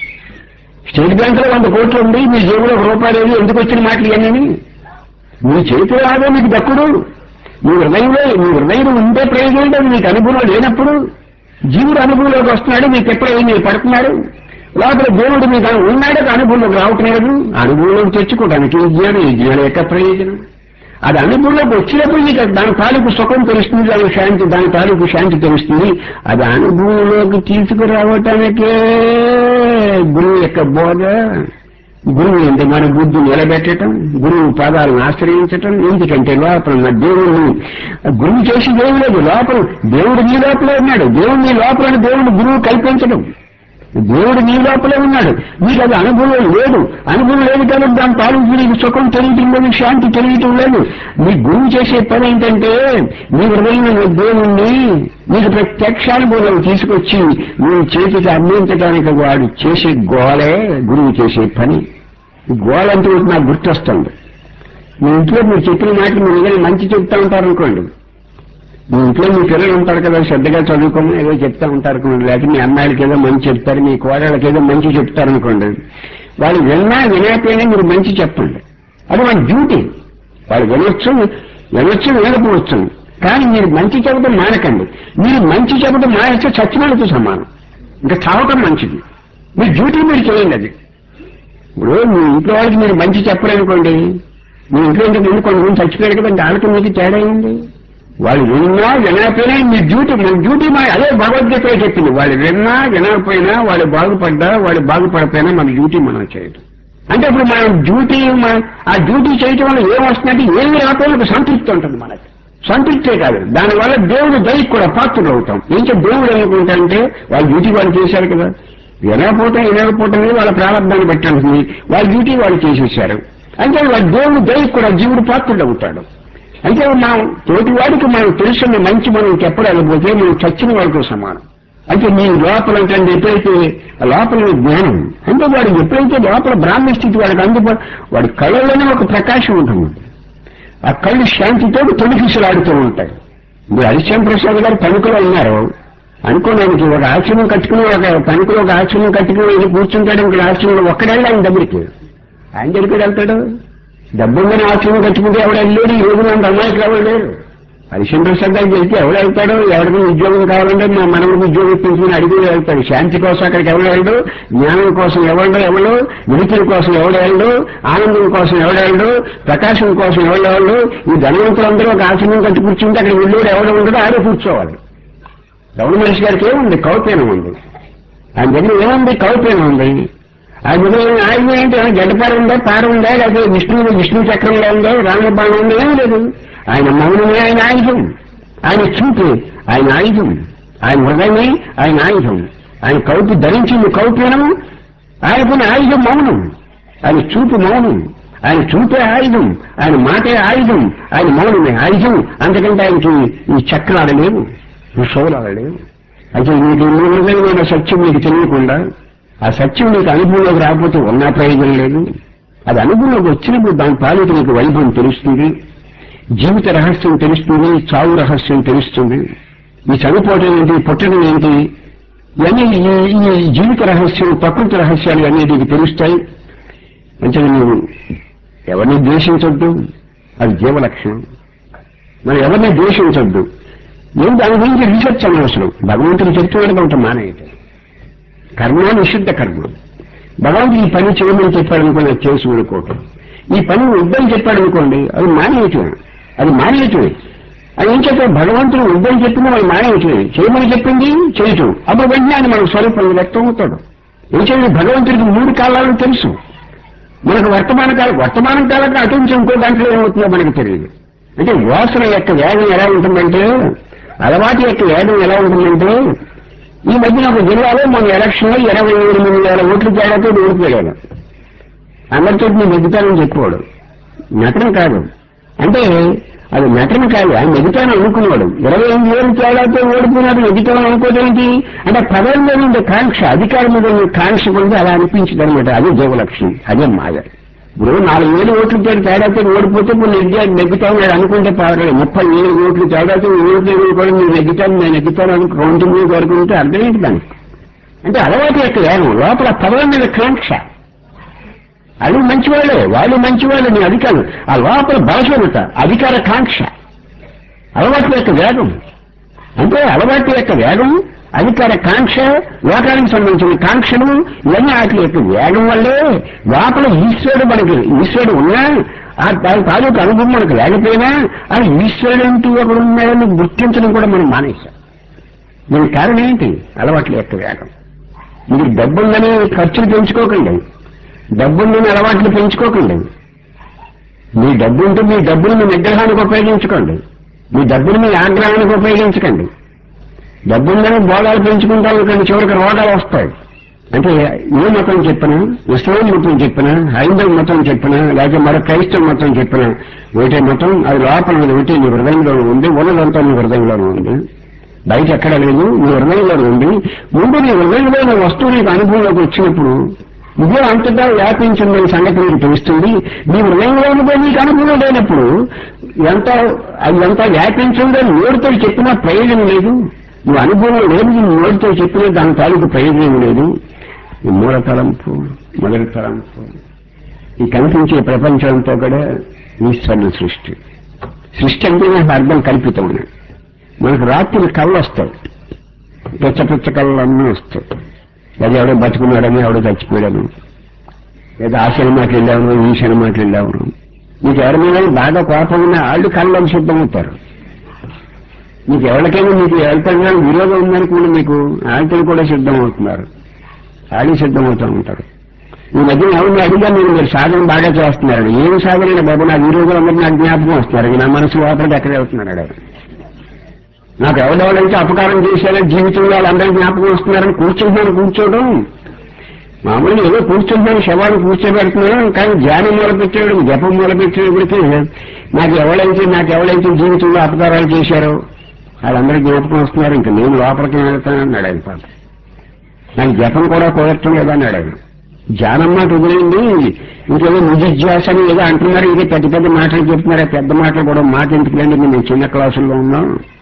స్టేట్ బ్యాంక్ లో 100 కోట్లు ఉంది, మీ జేబులో ₹1 లేదు. ఎందుకు వచ్చిన మాటలు ఇవన్నీ? మీ చేతిలో రాదో మీకు దక్కుడు. మీ హృదయంలో ఉంటే ప్రయోజనం లేదు. మీకు అనుభవం లేనప్పుడు జీవుడు అనుభవంలోకి వస్తున్నాడు, మీకు ఎప్పుడైనా మీరు పడుతున్నారు. లోపల దేవుడు మీకు ఉన్నాడు, అనుభవంలోకి రావటం లేదు. అనుభవంలోకి తెచ్చుకోవడానికి ఈ జ్ఞానం యొక్క ప్రయోజనం. అది అనుభవంలోకి వచ్చినప్పుడు నీకు దాని తాలూకు సుఖం తెలుస్తుంది, దాని తాలూకు శాంతి తెలుస్తుంది. అది అనుభవంలోకి తీసుకురావటానికే గురువు యొక్క బోధ. గురువు అంటే మన బుద్ధి నిలబెట్టడం, గురువు పాదాలను ఆశ్రయించటం. ఎందుకంటే లోపల దేవుడిని గురువు చేసి దేవుడు లేదు, లోపల దేవుడు నీ లోపలే ఉన్నాడు. దేవుడు నీ లోపల దేవుడు గురువు కల్పించడం. దేవుడు నీ లోపలే ఉన్నాడు, నీకు అది అనుభవం లేదు. అనుభవం లేదు కాబట్టి దాని తాలూకు నీకు సుఖం తెలియటం లేదు, శాంతి తెలియటం లేదు. నీ గురువు చేసే పని ఏంటంటే నీ హృదయంలో దేవుణ్ణి నీకు ప్రత్యక్షానుభవం తీసుకొచ్చి నీ చేతికి అందించడానికి వాడు చేసే గోలే గురువు చేసే పని. గోలంటే నాకు గుర్తొస్తుంది. మీ ఇంట్లో మీరు చెప్పిన మాటలు మీరు ఏదైనా మంచి చెప్తా ఉంటారనుకోండి, మీ ఇంట్లో మీ పిల్లలు ఉంటారు కదా, శ్రద్ధగా చదువుకోమని ఏదో చెప్తా ఉంటారు. లేకపోతే మీ అమ్మాయిలకి ఏదో మంచి చెప్తారు, మీ కోడళ్ళకి ఏదో మంచి చెప్తారనుకోండి. వాళ్ళు వినకపోయినా మీరు మంచి చెప్పండి. అది మన డ్యూటీ. వాళ్ళు వినొచ్చు వినకపోవచ్చు, కానీ మీరు మంచి చెప్పడం మానకండి. మీరు మంచి చెప్పడం మానేస్తే చచ్చినతో సమానం, ఇంకా చావటం మంచిది. మీ డ్యూటీ మీరు చేయండి. అది ఇప్పుడు మీ ఇంట్లో వాళ్ళకి మీరు మంచి చెప్పలేనుకోండి, మీ ఇంట్లో ముందు కొంతమంది చచ్చిపోయారు కదండి, వాళ్ళకి మీకు తేడా అయింది. వాళ్ళు విన్నా వినకపోయినా మీ డ్యూటీ అదే భగవద్గీత చెప్పింది. వాళ్ళు విన్నా వినకపోయినా, వాళ్ళు బాగుపడ్డా వాళ్ళు బాగుపడపోయినా మన డ్యూటీ మనం చేయటం. అంటే ఇప్పుడు మనం ఆ డ్యూటీ చేయటం వల్ల ఏమొస్తుందంటే ఏమి రాకపోయినా ఒక సంతృప్తి ఉంటుంది మనకి. సంతృప్తే కాదు, దానివల్ల దేవుడు దయకు కూడా పాత్రలు అవుతాం. ఇంకా దేవుడు ఏమనుకుంటారంటే వాళ్ళ డ్యూటీ వాళ్ళు చేశారు కదా, వినకపోవటం వాళ్ళ ప్రారంభాన్ని బట్టి ఉంటుంది, వాళ్ళ డ్యూటీ వాళ్ళు చేసేశారు. అంటే వాళ్ళ దేవుడు దయకు కూడా జీవుడు పాత్రుడు అవుతాడు. అంటే మనం తోటి వాడికి మనం తెలుసున్న మంచి మనం చెప్పలేకపోతే మనం చచ్చిన వాళ్ళతో సమానం. అంటే మీ లోపల అంటే ఎప్పుడైతే లోపల జ్ఞానం అంటే వాడు ఎప్పుడైతే లోపల బ్రాహ్మణ స్థితి వాడికి అందుబాటు, వాడి కళ్ళలోనే ఒక ప్రకాశం ఉంటుంది. ఆ కళ్ళు శాంతితో తొలికిసలాడుతూ ఉంటాయి. మీరు హరిశ్చంద్ర ప్రసాద్ గారు తణుకులో ఉన్నారు అనుకోడానికి, ఒక ఆశ్రమం కట్టుకుని తణుకులో ఒక ఆశ్రమం కట్టుకుని వెళ్ళి కూర్చుంటాడు. ఇంకొక ఆశ్రమంలో ఒక్కడేళ్ళు ఆయన దగ్గరికి వెళ్తాడు. డబ్బుందని ఆశ్రమం కట్టుకుంటే ఎవడు వెళ్ళాడు? ఈ రోజు అంత అమ్మాయికి ఎవరు లేరు. హరిశ్చంద్ర ప్రసాద్ గారికి వెళ్తే ఎవడు వెళ్తాడు? ఎవరికి ఉద్యోగం కావాలంటే మా మనవడికి ఉద్యోగం ఇప్పించుకుని అడిగి వెళ్తాడు. శాంతి కోసం అక్కడికి ఎవడు వెళ్ళడు, జ్ఞానం కోసం ఎవడు, విడుదల కోసం ఎవడు, ఆనందం కోసం ఎవడు, ప్రకాశం కోసం ఎవడు. ఈ ధనవంతులందరూ ఒక ఆశ్రమం కట్టి కూర్చుంటే అక్కడ వెళ్ళాడు ఎవడు ఉండడు, ఆడే కూర్చోవాలి. రమణ మహర్షి గారికి ఏముంది? కౌపీనం ఉంది. ఆయన దగ్గర ఏముంది? కౌపీనం ఉంది. ఆ మిగిలిన ఆయుధం ఏంటి? గడ్డపార ఉందా, పార ఉందా, లేకపోతే విష్ణు చక్రంలో ఉందా, రామబాణం ఉందా? ఏం లేదు. ఆయన మౌనమే ఆయన ఆయుధం, ఆయన చూపు ఆయన ఆయుధం, ఆయన హృదయమే ఆయన ఆయుధం. ఆయన కౌపు ధరించింది కౌపీనము, ఆయనకున్న ఆయుధం మౌనం. ఆయన చూపు మౌనం, ఆయన చూపే ఆయుధం, ఆయన మాటే ఆయుధం, ఆయన మౌనమే ఆయుధం. అంతకంటే ఆయనకి ఈ చక్రాలు లేవు, ఈ శోభాలు లేవు. అయితే మీకు నిజమైన సత్యం మీకు తెలియకుండా, ఆ సత్యం నీకు అనుభవంలోకి రాకపోతే ఉన్నా ప్రయోజనం లేదు. అది అనుభవంలోకి వచ్చినప్పుడు దాని తాలూకు నీకు వైభవం తెలుస్తుంది, జీవిత రహస్యం తెలుస్తుంది, చావు రహస్యం తెలుస్తుంది. ఈ చనిపోవటం ఏంటి, పుట్టడం ఏంటి, ఇవన్నీ ఈ జీవిత రహస్యం, ప్రకృతి రహస్యాలు అన్నీ నీకు తెలుస్తాయి. అంటే నువ్వు ఎవరిని ద్వేషించొద్దు, అది జీవలక్షణం. మనం ఎవరిని ద్వేషించొద్దు. నేను దాని గురించి రీసెర్చ్ అనవసరం. భగవంతుని చెప్తున్నాడు ఉంటాం మానేయట. కర్మ నిషిద్ధ కర్మ. భగవంతుడు ఈ పని చేయమని చెప్పాడనుకోండి, అది చేసి ఊరుకోవటం. ఈ పని వద్దని చెప్పాడనుకోండి, అది మానేయటమే. అది ఏం చెప్పాడు? భగవంతుడు వద్దని చెప్పింది వాళ్ళు మానేయటమే, చేయమని చెప్పింది చేయటం. అప్పుడు వెంటనే ఆయన మన స్వరూపంలో వ్యక్తం అవుతాడు. ఏం చేయాలి? భగవంతుడికి 3 కాలాలు తెలుసు. మనకు వర్తమాన కాలం అటుంచి ఇంకో దాంట్లో ఏమవుతుందో మనకు తెలియదు. అంటే వాసన యొక్క వేగం ఎలా ఉంటుందంటే, అలవాటు యొక్క వేగం ఎలా ఉంటుందంటే, ఈ మధ్యన ఒక జిల్లాలో మన ఎలక్షన్ లో 28,000 ఓట్లు తేడాతో ఓడిపోయాడు. అందరితో నేను నెగ్గుతానని చెప్పేవాడు. నటన కాదు, అంటే అది నటన కాదు, ఆయన నెగ్గుతాను అనుకున్నాడు. 28,000 తేడాతో ఓడిపోయినాడు. నెగ్గుతాను అనుకోవడం ఏంటి అంటే, పదవి మీద ఉండే కాంక్ష, అధికారం మీద ఉండే కాంక్ష కొంటే అలా అనిపించదు అనమాట. అదే జీవలక్ష్యం, అదే మాయ. ఇప్పుడు 4,000 ఓట్లు తేడాతో ఓడిపోతే ఇప్పుడు నెగ్గుతాను అనుకుంటే పర్వాలేదు. 30,000 ఓట్లు తేడాతో ఓడిపోయి కూడా నేను నెగ్గుతాను అని కౌంటింగ్ జరుగుతుంటే అర్థం ఏంటి దానికి? అంటే అలవాటు యొక్క వేగం, లోపల పదవి మీద కాంక్ష. అది వాళ్ళు మంచివాళ్ళు నీ అధికారులు. ఆ లోపల బలహీనత, అధికార కాంక్ష, అలవాటు యొక్క వేగం. అంటే అలవాటు యొక్క వేగం, అధికార కాంక్ష, లోకానికి సంబంధించిన కాంక్షలు, ఇవన్నీ వాటి యొక్క వేగం వల్లే లోపల ఈశ్వరుడు ఉన్నా, దాని తాలూకు అనుభవం మనకు లేకపోయినా, అది ఈశ్వరుడు అంటూ ఒకడు ఉన్నాడని గుర్తించడం కూడా మనం మానేశాం. దీనికి కారణం ఏంటి? అలవాట్ల యొక్క వేగం. మీరు డబ్బుందని ఖర్చులు పెంచుకోకండి, డబ్బుందని అలవాట్లు పెంచుకోకండి. మీ డబ్బు ఉంటే మీ డబ్బుని మీ నిగ్రహానికి ఉపయోగించుకోండి, మీ డబ్బుని మీ ఆగ్రహానికి ఉపయోగించకండి. డబ్బుందని బోధాలు పెంచుకుంటాను కానీ చివరికి రోగాలు వస్తాయి. అంటే ఏ మతం చెప్పినా, ఇస్లాం మతం చెప్పినా, హైందవ మతం చెప్పినా, లేకపోతే మరో క్రైస్తవ మతం చెప్పినా, ఒకటే మతం. అది లోపల ఒకటి నీ హృదయంలో ఉంది, ఉన్నదంతా నీ హృదయంలోనే ఉంది, బయట ఎక్కడ లేదు, నీ హృదయంలో ఉంది. ముందు నీ హృదయంలో వస్తువు నీకు అనుభవంలోకి వచ్చినప్పుడు ఇదే అంతటా వ్యాపించిందని సంగతి నీకు తెలుస్తుంది. నీ హృదయంలో ఉన్నదో నీకు అనుభవం లేనప్పుడు ఎంత వ్యాపించిందో నోటితో చెప్పినా ప్రయోజనం లేదు. నువ్వు అనుభవం లేదు, నువ్వు నోటితో చెప్పినా దాని తాలూకు ప్రయోజనం లేదు. ఈ మూల తలంపు, మొదటి తలంపు, ఈ కనిపించే ప్రపంచంతో కూడా ఈశ్వరుని సృష్టి అంటే నాకు అర్థం కల్పితం. మనకు రాత్రి కళ్ళు వస్తాయి, పిచ్చ కళ్ళు అన్నీ వస్తాయి. అది ఎవడో బతుకున్నాడని, ఎవడో చచ్చిపోయాడని. లేదా ఆ సినిమాకి వెళ్ళాము, ఈ సినిమాకి వెళ్ళాము. మీకు ఎవరి మీద బాగా కోపం ఉన్న వాళ్ళు కళ్ళకి సిద్ధమవుతారు. మీకు ఎవరికైనా మీకు ఎవరికైనా విరోధం ఉందనుకోండి, మీకు వాళ్ళతో కూడా సిద్ధమవుతున్నారు, వాళ్ళు సిద్ధమవుతూ ఉంటారు. ఈ మధ్య ఎవరిని అడిగా మీరు సాధన బాగా చేస్తున్నారు, ఏమి సాధన బాబు, నాకు ఈ రోజు అందరూ నాకు జ్ఞాపకం వస్తున్నారు, నా మనసు లోపలికి ఎక్కడ వెళ్తున్నాడు ఆయన. నాకు ఎవరెవరైతే అపకారం చేశారని జీవితంలో వాళ్ళందరూ జ్ఞాపకం వస్తున్నారని కూర్చోవడం మామూలుగా ఏదో కూర్చుంటున్నాను, శవాన్ని కూర్చోబెడుతున్నాను, కానీ ధ్యానం మొదలుపెట్టాడు, జపం మొదలుపెట్టేప్పటికీ నాకు ఎవరైతే జీవితంలో అపకారాలు చేశారో వాళ్ళందరూ జ్ఞాపకం వస్తున్నారు, ఇంకా నేను లోపలికి వెళ్తానన్నాడు ఆయన. పాప నాకు జపం కూడా కుదరటం లేదన్నాడు ఆయన. ధ్యానం మాట వదిలేండి, ఇంకేదో నిజధ్యాస అని ఏదో అంటున్నారు, ఇదే పెద్ద పెద్ద మాటలు చెప్తున్నారు. ఆ పెద్ద మాటలు కూడా మాట ఎందుకులేండి, మేము చిన్న క్లాసుల్లో ఉన్నాం,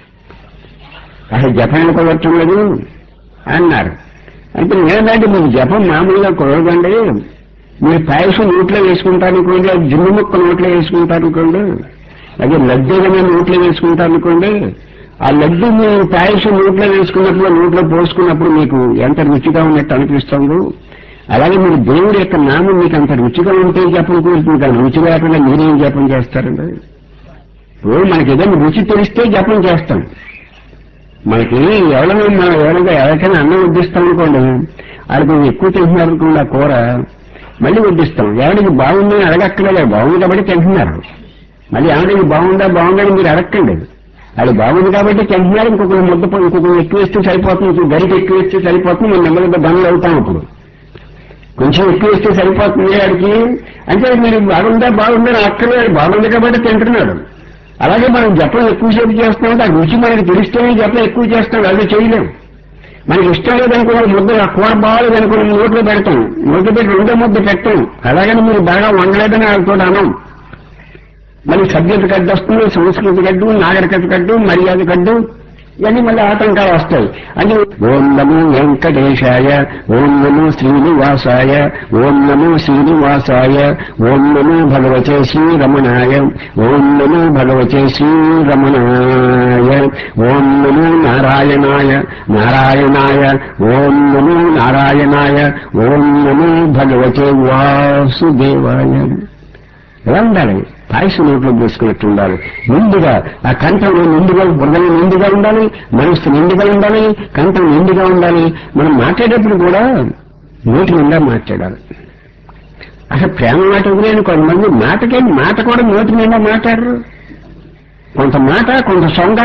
అసలు జపం కుదరటం లేదు అన్నారు. అంటే నేనంటే మీకు జపం మామూలుగా కుదరదండి, మీరు పాయసం నోట్లో వేసుకుంటారనుకోండి, అది జున్ను ముక్క నోట్లో వేసుకుంటారనుకోండి, అదే లడ్డు ఏదైనా నోట్లో వేసుకుంటారనుకోండి, ఆ లడ్డు మీరు పాయసం నోట్లో వేసుకున్నప్పుడు, నోట్లో పోసుకున్నప్పుడు మీకు ఎంత రుచిగా ఉన్నట్టు అనిపిస్తుందో, అలాగే మీరు దేవుడి యొక్క నామం మీకు అంత రుచిగా ఉంటే జపం కుదురుతుంది, కానీ రుచి లేకుండా మీరేం జపం చేస్తారండి? ఇప్పుడు మనకి ఏదైనా రుచి తెలిస్తే జపం చేస్తాం. మనకి ఎవరికైనా అన్నం వడ్డిస్తాం అనుకోండి, వాళ్ళకి ఎక్కువ తింటున్నారు అనుకోండి ఆ కూర, మళ్ళీ వడ్డిస్తాం. ఎవరికి బాగుందని అడగక్కర్లేదు, బాగుంది కాబట్టి తింటున్నారు. మళ్ళీ ఎవరికి బాగుందని మీరు అడగండి, అది బాగుంది కాబట్టి తింటున్నారు. ఇంకొక ఎక్కువ ఇస్తే సరిపోతుంది, ఇంకొక గరిట ఎక్కువ ఇస్తే సరిపోతుంది, మేము నెమ్మదిగా బండ్లు అవుతాం. అప్పుడు కొంచెం ఎక్కువ ఇస్తే సరిపోతుంది వాడికి, అంటే మీరు బాగుందని అక్కర్లేదు, బాగుంది కాబట్టి తింటున్నాడు. అలాగే మనం జపం ఎక్కువసేపు చేస్తున్నాం, ఆ రుచి మనకి తెలిస్తేనే జపం ఎక్కువ చేస్తాం, అదే చేయలేం. మనకి ఇష్టం లేదనుకున్న ముద్ద కూర బాగాలేదనుకున్న నోట్లో పెడతాం, నోట్లో పెట్టి రెండో ముద్ద పెట్టాం. అలాగని మీరు బాగా వండలేదని వాళ్ళతో అనం. మళ్ళీ సభ్యత గడ్డు వస్తుంది, సంస్కృతి గడ్డు, నాగరికత గడ్డు, మర్యాద గడ్డు, ఇవన్నీ మళ్ళీ ఆటంకాలు వస్తాయి. అంటే ఓం నమో వెంకటేశాయ, ఓం నమో శ్రీనివాసాయ, ఓం నమో శ్రీనివాసాయ, ఓం నమో భగవతే శ్రీరమణాయ, ఓం నమో భగవతే శ్రీరమణాయ, ఓం నమో నారాయణాయ నారాయణాయ, ఓం నమో నారాయణాయ, ఓం నమో భగవతే వాసుదేవాయ. ఎలా ఉండాలి? పాయసం నోట్లో పోసుకున్నట్టు ఉండాలి. నిండుగా ఆ కంఠంలో నిండుగా, హృదయం నిండుగా ఉండాలి, మనస్సు నిండుగా ఉండాలి, కంఠం నిండుగా ఉండాలి. మనం మాట్లాడేటప్పుడు కూడా నోటి నిండా మాట్లాడాలి. అసలు ప్రేమ మాట వదిలేని కొంతమంది మాట కూడా నోటి నిండా మాట్లాడరు. కొంత మాట, కొంత సొంగ.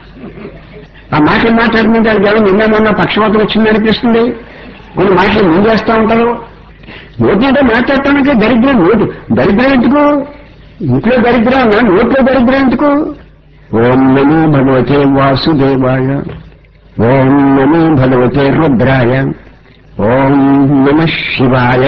ఆ మాటలు మాట్లాడుతుంటే వాళ్ళకి ఎవరు నిన్న పక్షవాతం వచ్చింది అనిపిస్తుంది. కొన్ని మాటలు ముందేస్తూ ఉంటారు. నోటి నిండా మాట్లాడటానికి దరిద్రం ఎందుకు? ఇంట్లో దరిద్రం, నోట్లో దరిద్రం ఎందుకు? ఓం నమో భగవతే వాసుదేవాయ, ఓం నమో భగవతే రుద్రాయ, ఓం నమ శివాయ,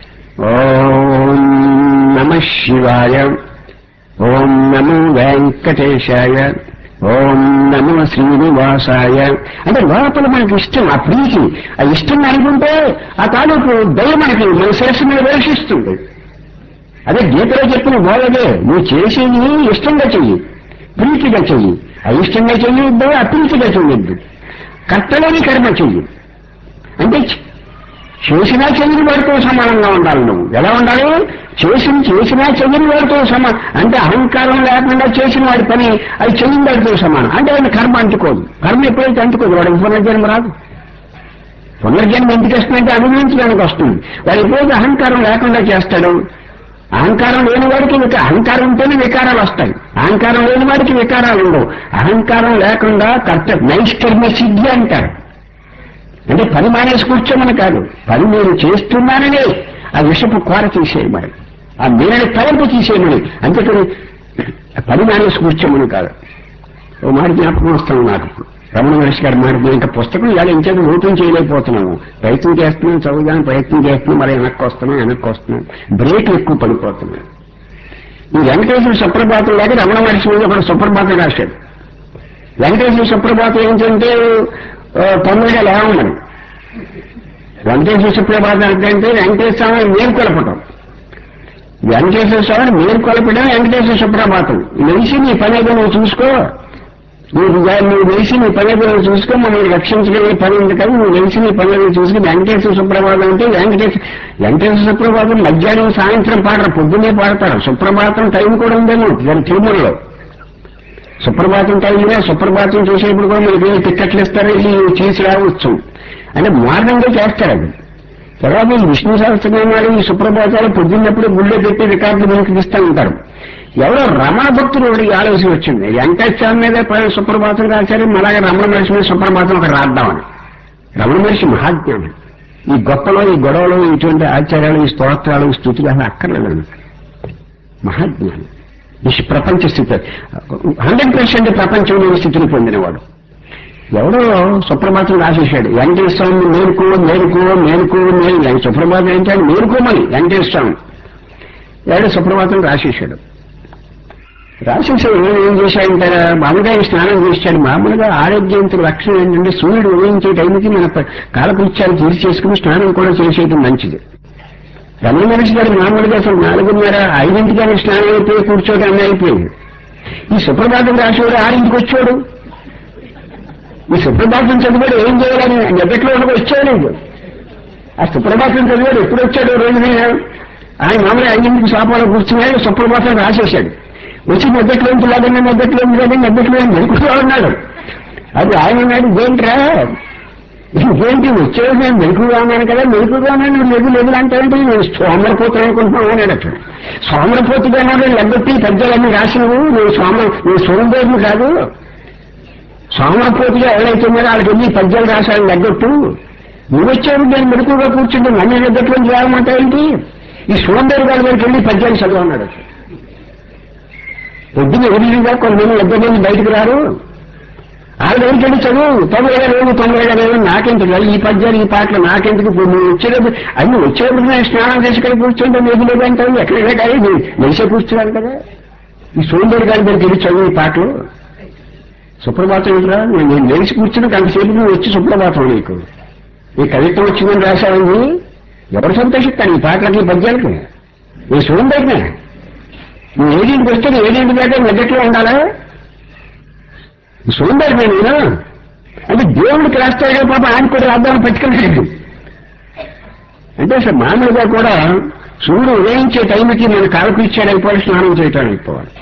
ఓం నమ శివాయ, ఓం నమో వెంకటేశాయ, ఓం నమో శ్రీనివాసాయ. అంటే లోపల మనకి ఇష్టం, ఆ ప్రీతి, ఆ ఇష్టం అనుకుంటే ఆ తాలూకు దయ మనకి మన శిరస్సు మీద వేషిస్తుంది. అదే గీతలో చెప్పిన బోధదే, నువ్వు చేసేది ఇష్టంగా చెయ్యి, ప్రీతిగా చెయ్యి. అయిష్టంగా చెయ్యొద్దు, అప్రీతిగా చెయ్యొద్దు, కర్తలేని కర్మ చెయ్యి. అంటే చేసినా చెయ్యని వాడితో సమానంగా ఉండాలి. నువ్వు ఎలా ఉండాలి? చేసినా చెయ్యని వాడితో సమానం. అంటే అహంకారం లేకుండా చేసిన వాడి పని అది చెయ్యని వాడితో సమానం. అంటే ఆయన కర్మ అంటుకోదు. కర్మ ఎప్పుడైతే అంటుకోదు వాడికి పునర్జన్మ రాదు. పునర్జన్మ ఎందుకు వస్తుందంటే అభినందించడానికి వస్తుంది. వాడు ఎప్పుడైతే అహంకారం లేకుండా చేస్తాడో, అహంకారం లేని వాడికి అహంకారం ఉంటేనే వికారాలు వస్తాయి. అహంకారం లేని వాడికి వికారాలు ఉండవు. అహంకారం లేకుండా నైష్కర్మ సిద్ధి అంటారు. అంటే పని మానేసి కూర్చోమని కాదు, పని మీరు చేస్తున్నాననే ఆ విషపు కోర తీసేయమని, ఆ మీరని తలంపు తీసేయమని. అంతేకాని పని మానేసి కూర్చోమని కాదు. ఓ మాట జ్ఞాపకం వస్తాను నాకు, రమణ మహర్షి గారి మాట. ఇంకా పుస్తకం ఇలా ఇంకేదో ఓపెన్ చేయలేకపోతున్నాము. ప్రయత్నం చేస్తున్నాం, చదువుదాని ప్రయత్నం చేస్తున్నాం, మరి వెనక్కి వస్తున్నాం, బ్రేక్ ఎక్కువ పడిపోతున్నాం. ఈ వెంకటేశ్వర సుప్రభాతం లాగా రమణ మహర్షి మీద ఒక సుప్రభాతం రాశాడు. వెంకటేశ్వర సుప్రభాతం ఏంటంటే తొందరగా లేవమని. వెంకటేశ్వర సుప్రభాతం అంటే వెంకటేశ్వర స్వామిని మేలుకొలపటం. వెంకటేశ్వర స్వామిని మేలుకొలపడం వెంకటేశ్వర సుప్రభాతం. లేచి నీ పని ఏదో నువ్వు చూసుకో, నువ్వు వేసి నీ పనులు చూసుకొని మమ్మల్ని రక్షించగలిగే పని ఉంది కదా, నువ్వు వేసి నీ పనులు చూసుకుని వెంకటేశ్వర సుప్రభాతం అంటే వెంకటేశ్వర సుప్రభాతం మధ్యాహ్నం సాయంత్రం పాడరు, పొద్దున్నే పాడతారు. సుప్రభాతం టైం కూడా ఉందేమో దాని తిరుమలలో. సుప్రభాతం టైంలో సుప్రభాతం చూసేప్పుడు కూడా మనకి టిక్కెట్లు ఇస్తారు, ఇది చేసి రావచ్చు అంటే మార్గంగా చేస్తారు. అది తర్వాత ఈ విష్ణు సహస్రనామాలు ఈ సుప్రభాతాలు పొద్దున్నప్పుడు గుళ్ళో పెట్టి రికార్డులు మనకి ఇస్తూ ఉంటారు. ఎవరో రమణ భక్తులు ఒకటి ఆలోచన వచ్చింది, వెంకటేశ్వర మీద సుప్రభాతం రాశారు, అలాగే రమణ మహర్షి మీద సుప్రభాతం ఒకటి రాద్దామని. రమణ మహర్షి మహాజ్ఞానం. ఈ గొప్పలో ఈ గొడవలు ఇటువంటి ఆచార్యాలు ఈ స్తోత్రాలు స్థుతులు అసలు అక్కర్లేదండి. మహాజ్ఞానం. ఈ ప్రపంచ స్థితి 100% ప్రపంచంలోని స్థితిని పొందినవాడు. ఎవడో సుప్రభాతం రాసేశాడు, వెంకటేశ్వరం మేలుకో మేలుకో మేలుకో మేలు. సుప్రభాతం ఏంటంటే మేలుకోమని వెంకటేశ్వరం ఎవడో సుప్రభాతం రాసేశాడు. రాసేసాడు ఏం చేశాడంటారా, మామూలుగా స్నానం చేశాడు. మామూలుగా ఆరోగ్యవంతుల లక్షణం ఏంటంటే సూర్యుడు ఉదయించే టైంకి మన కాలకృత్యాలు తీర్చి చేసుకుని స్నానం కూడా చేసేయడం మంచిది. రమణ మహర్షి గారు మామూలుగా అసలు 4:30-5 స్నానం అయిపోయి కూర్చోవడం అన్నీ అయిపోయింది. ఈ సుప్రభాతం రాసేవాడు 6ంటికి వచ్చాడు. ఈ సుప్రభాతం చదివాడు ఏం చేయాలని ఎద్దట్లో వచ్చాడు. ఆ సుప్రభాతం చదివాడు ఎప్పుడు వచ్చాడు రోజు మీద ఆయన మామూలుగా 5ంటికి సోపాలో కూర్చున్నాడు, సుప్రభాతం రాసేశాడు. వచ్చి మెద్దట్లోంచి లాగానే మెద్దట్లోంచి కానీ మెద్దట్లో మెలుకుగా ఉన్నాడు. అది ఆయన ఉన్నాడు, ఇదేంట్రా ఇదేంటి వచ్చేది, నేను మెలుకుగా ఉన్నాను కదా, మెలుకుగా ఉన్నాను నువ్వు లేదు అంటే నేను సోమరపోతులు అనుకుంటున్నావు అన్నాడు. అక్కడ సోమరపోతుగా ఉన్నాడు, లెగ్గొట్టి పెద్దలన్నీ రాసినవు, నువ్వు సోమదేవుడు కాదు. సోమరపోతుగా ఎవరైతే ఉన్నారో వాళ్ళకి వెళ్ళి పద్యాలు రాశాను లెగ్గొట్టు. నువ్వు వచ్చావు నేను మెలుకుగా కూర్చుంటే నన్ను లెగ్గట్లోంచి రావమంటే ఏంటి, ఈ సోమదేవుడు గారి దగ్గరికి వెళ్ళి పద్యాలు చదువు అన్నాడు. పొద్దున్న ఎదురుగా కొంతమంది లెగ్గొట్టి బయటకు రారు, వాళ్ళ దగ్గరికి వెళ్ళి చదువు 90 నాకెందుకు ఈ పద్యాలు ఈ పాటలు నాకెందుకు, నువ్వు వచ్చేటప్పుడు అన్ని వచ్చేటప్పుడు నేను స్నానం చేసి ఇక్కడ కూర్చుంటే నీకు లేదంటే ఎక్కడైనా కానీ నిలిచే కూర్చున్నాను కదా. ఈ సోమవారి గారి దగ్గరికి వెళ్ళి చదువు ఈ పాటలు. సుప్రభాతం ఏంట్రా, నేను లేచి కూర్చుని అంతసేపు నువ్వు వచ్చి సుప్రభాతం నీకు ఈ కవిత్వం వచ్చిందని రాశావని ఎవరు సంతోషిస్తాను ఈ పాటలకి పద్యాలకి. నేను సోమవారినే నువ్వు 7ంటికి వస్తే 7ంటి దాకా మెద్దట్లో ఉండాలా, సోమవారి నేను అంటే దేవుడికి రాస్తాడు కదా పాప, ఆయన కూడా రాద్దామని పట్టుకెళ్ళాడు. అంటే అసలు మామూలుగా కూడా సూర్యుడు ఉదయించే టైంకి మన కాలకు ఇచ్చాడు అయిపోవాలి, స్నానం చేయటానికి అయిపోవాలి.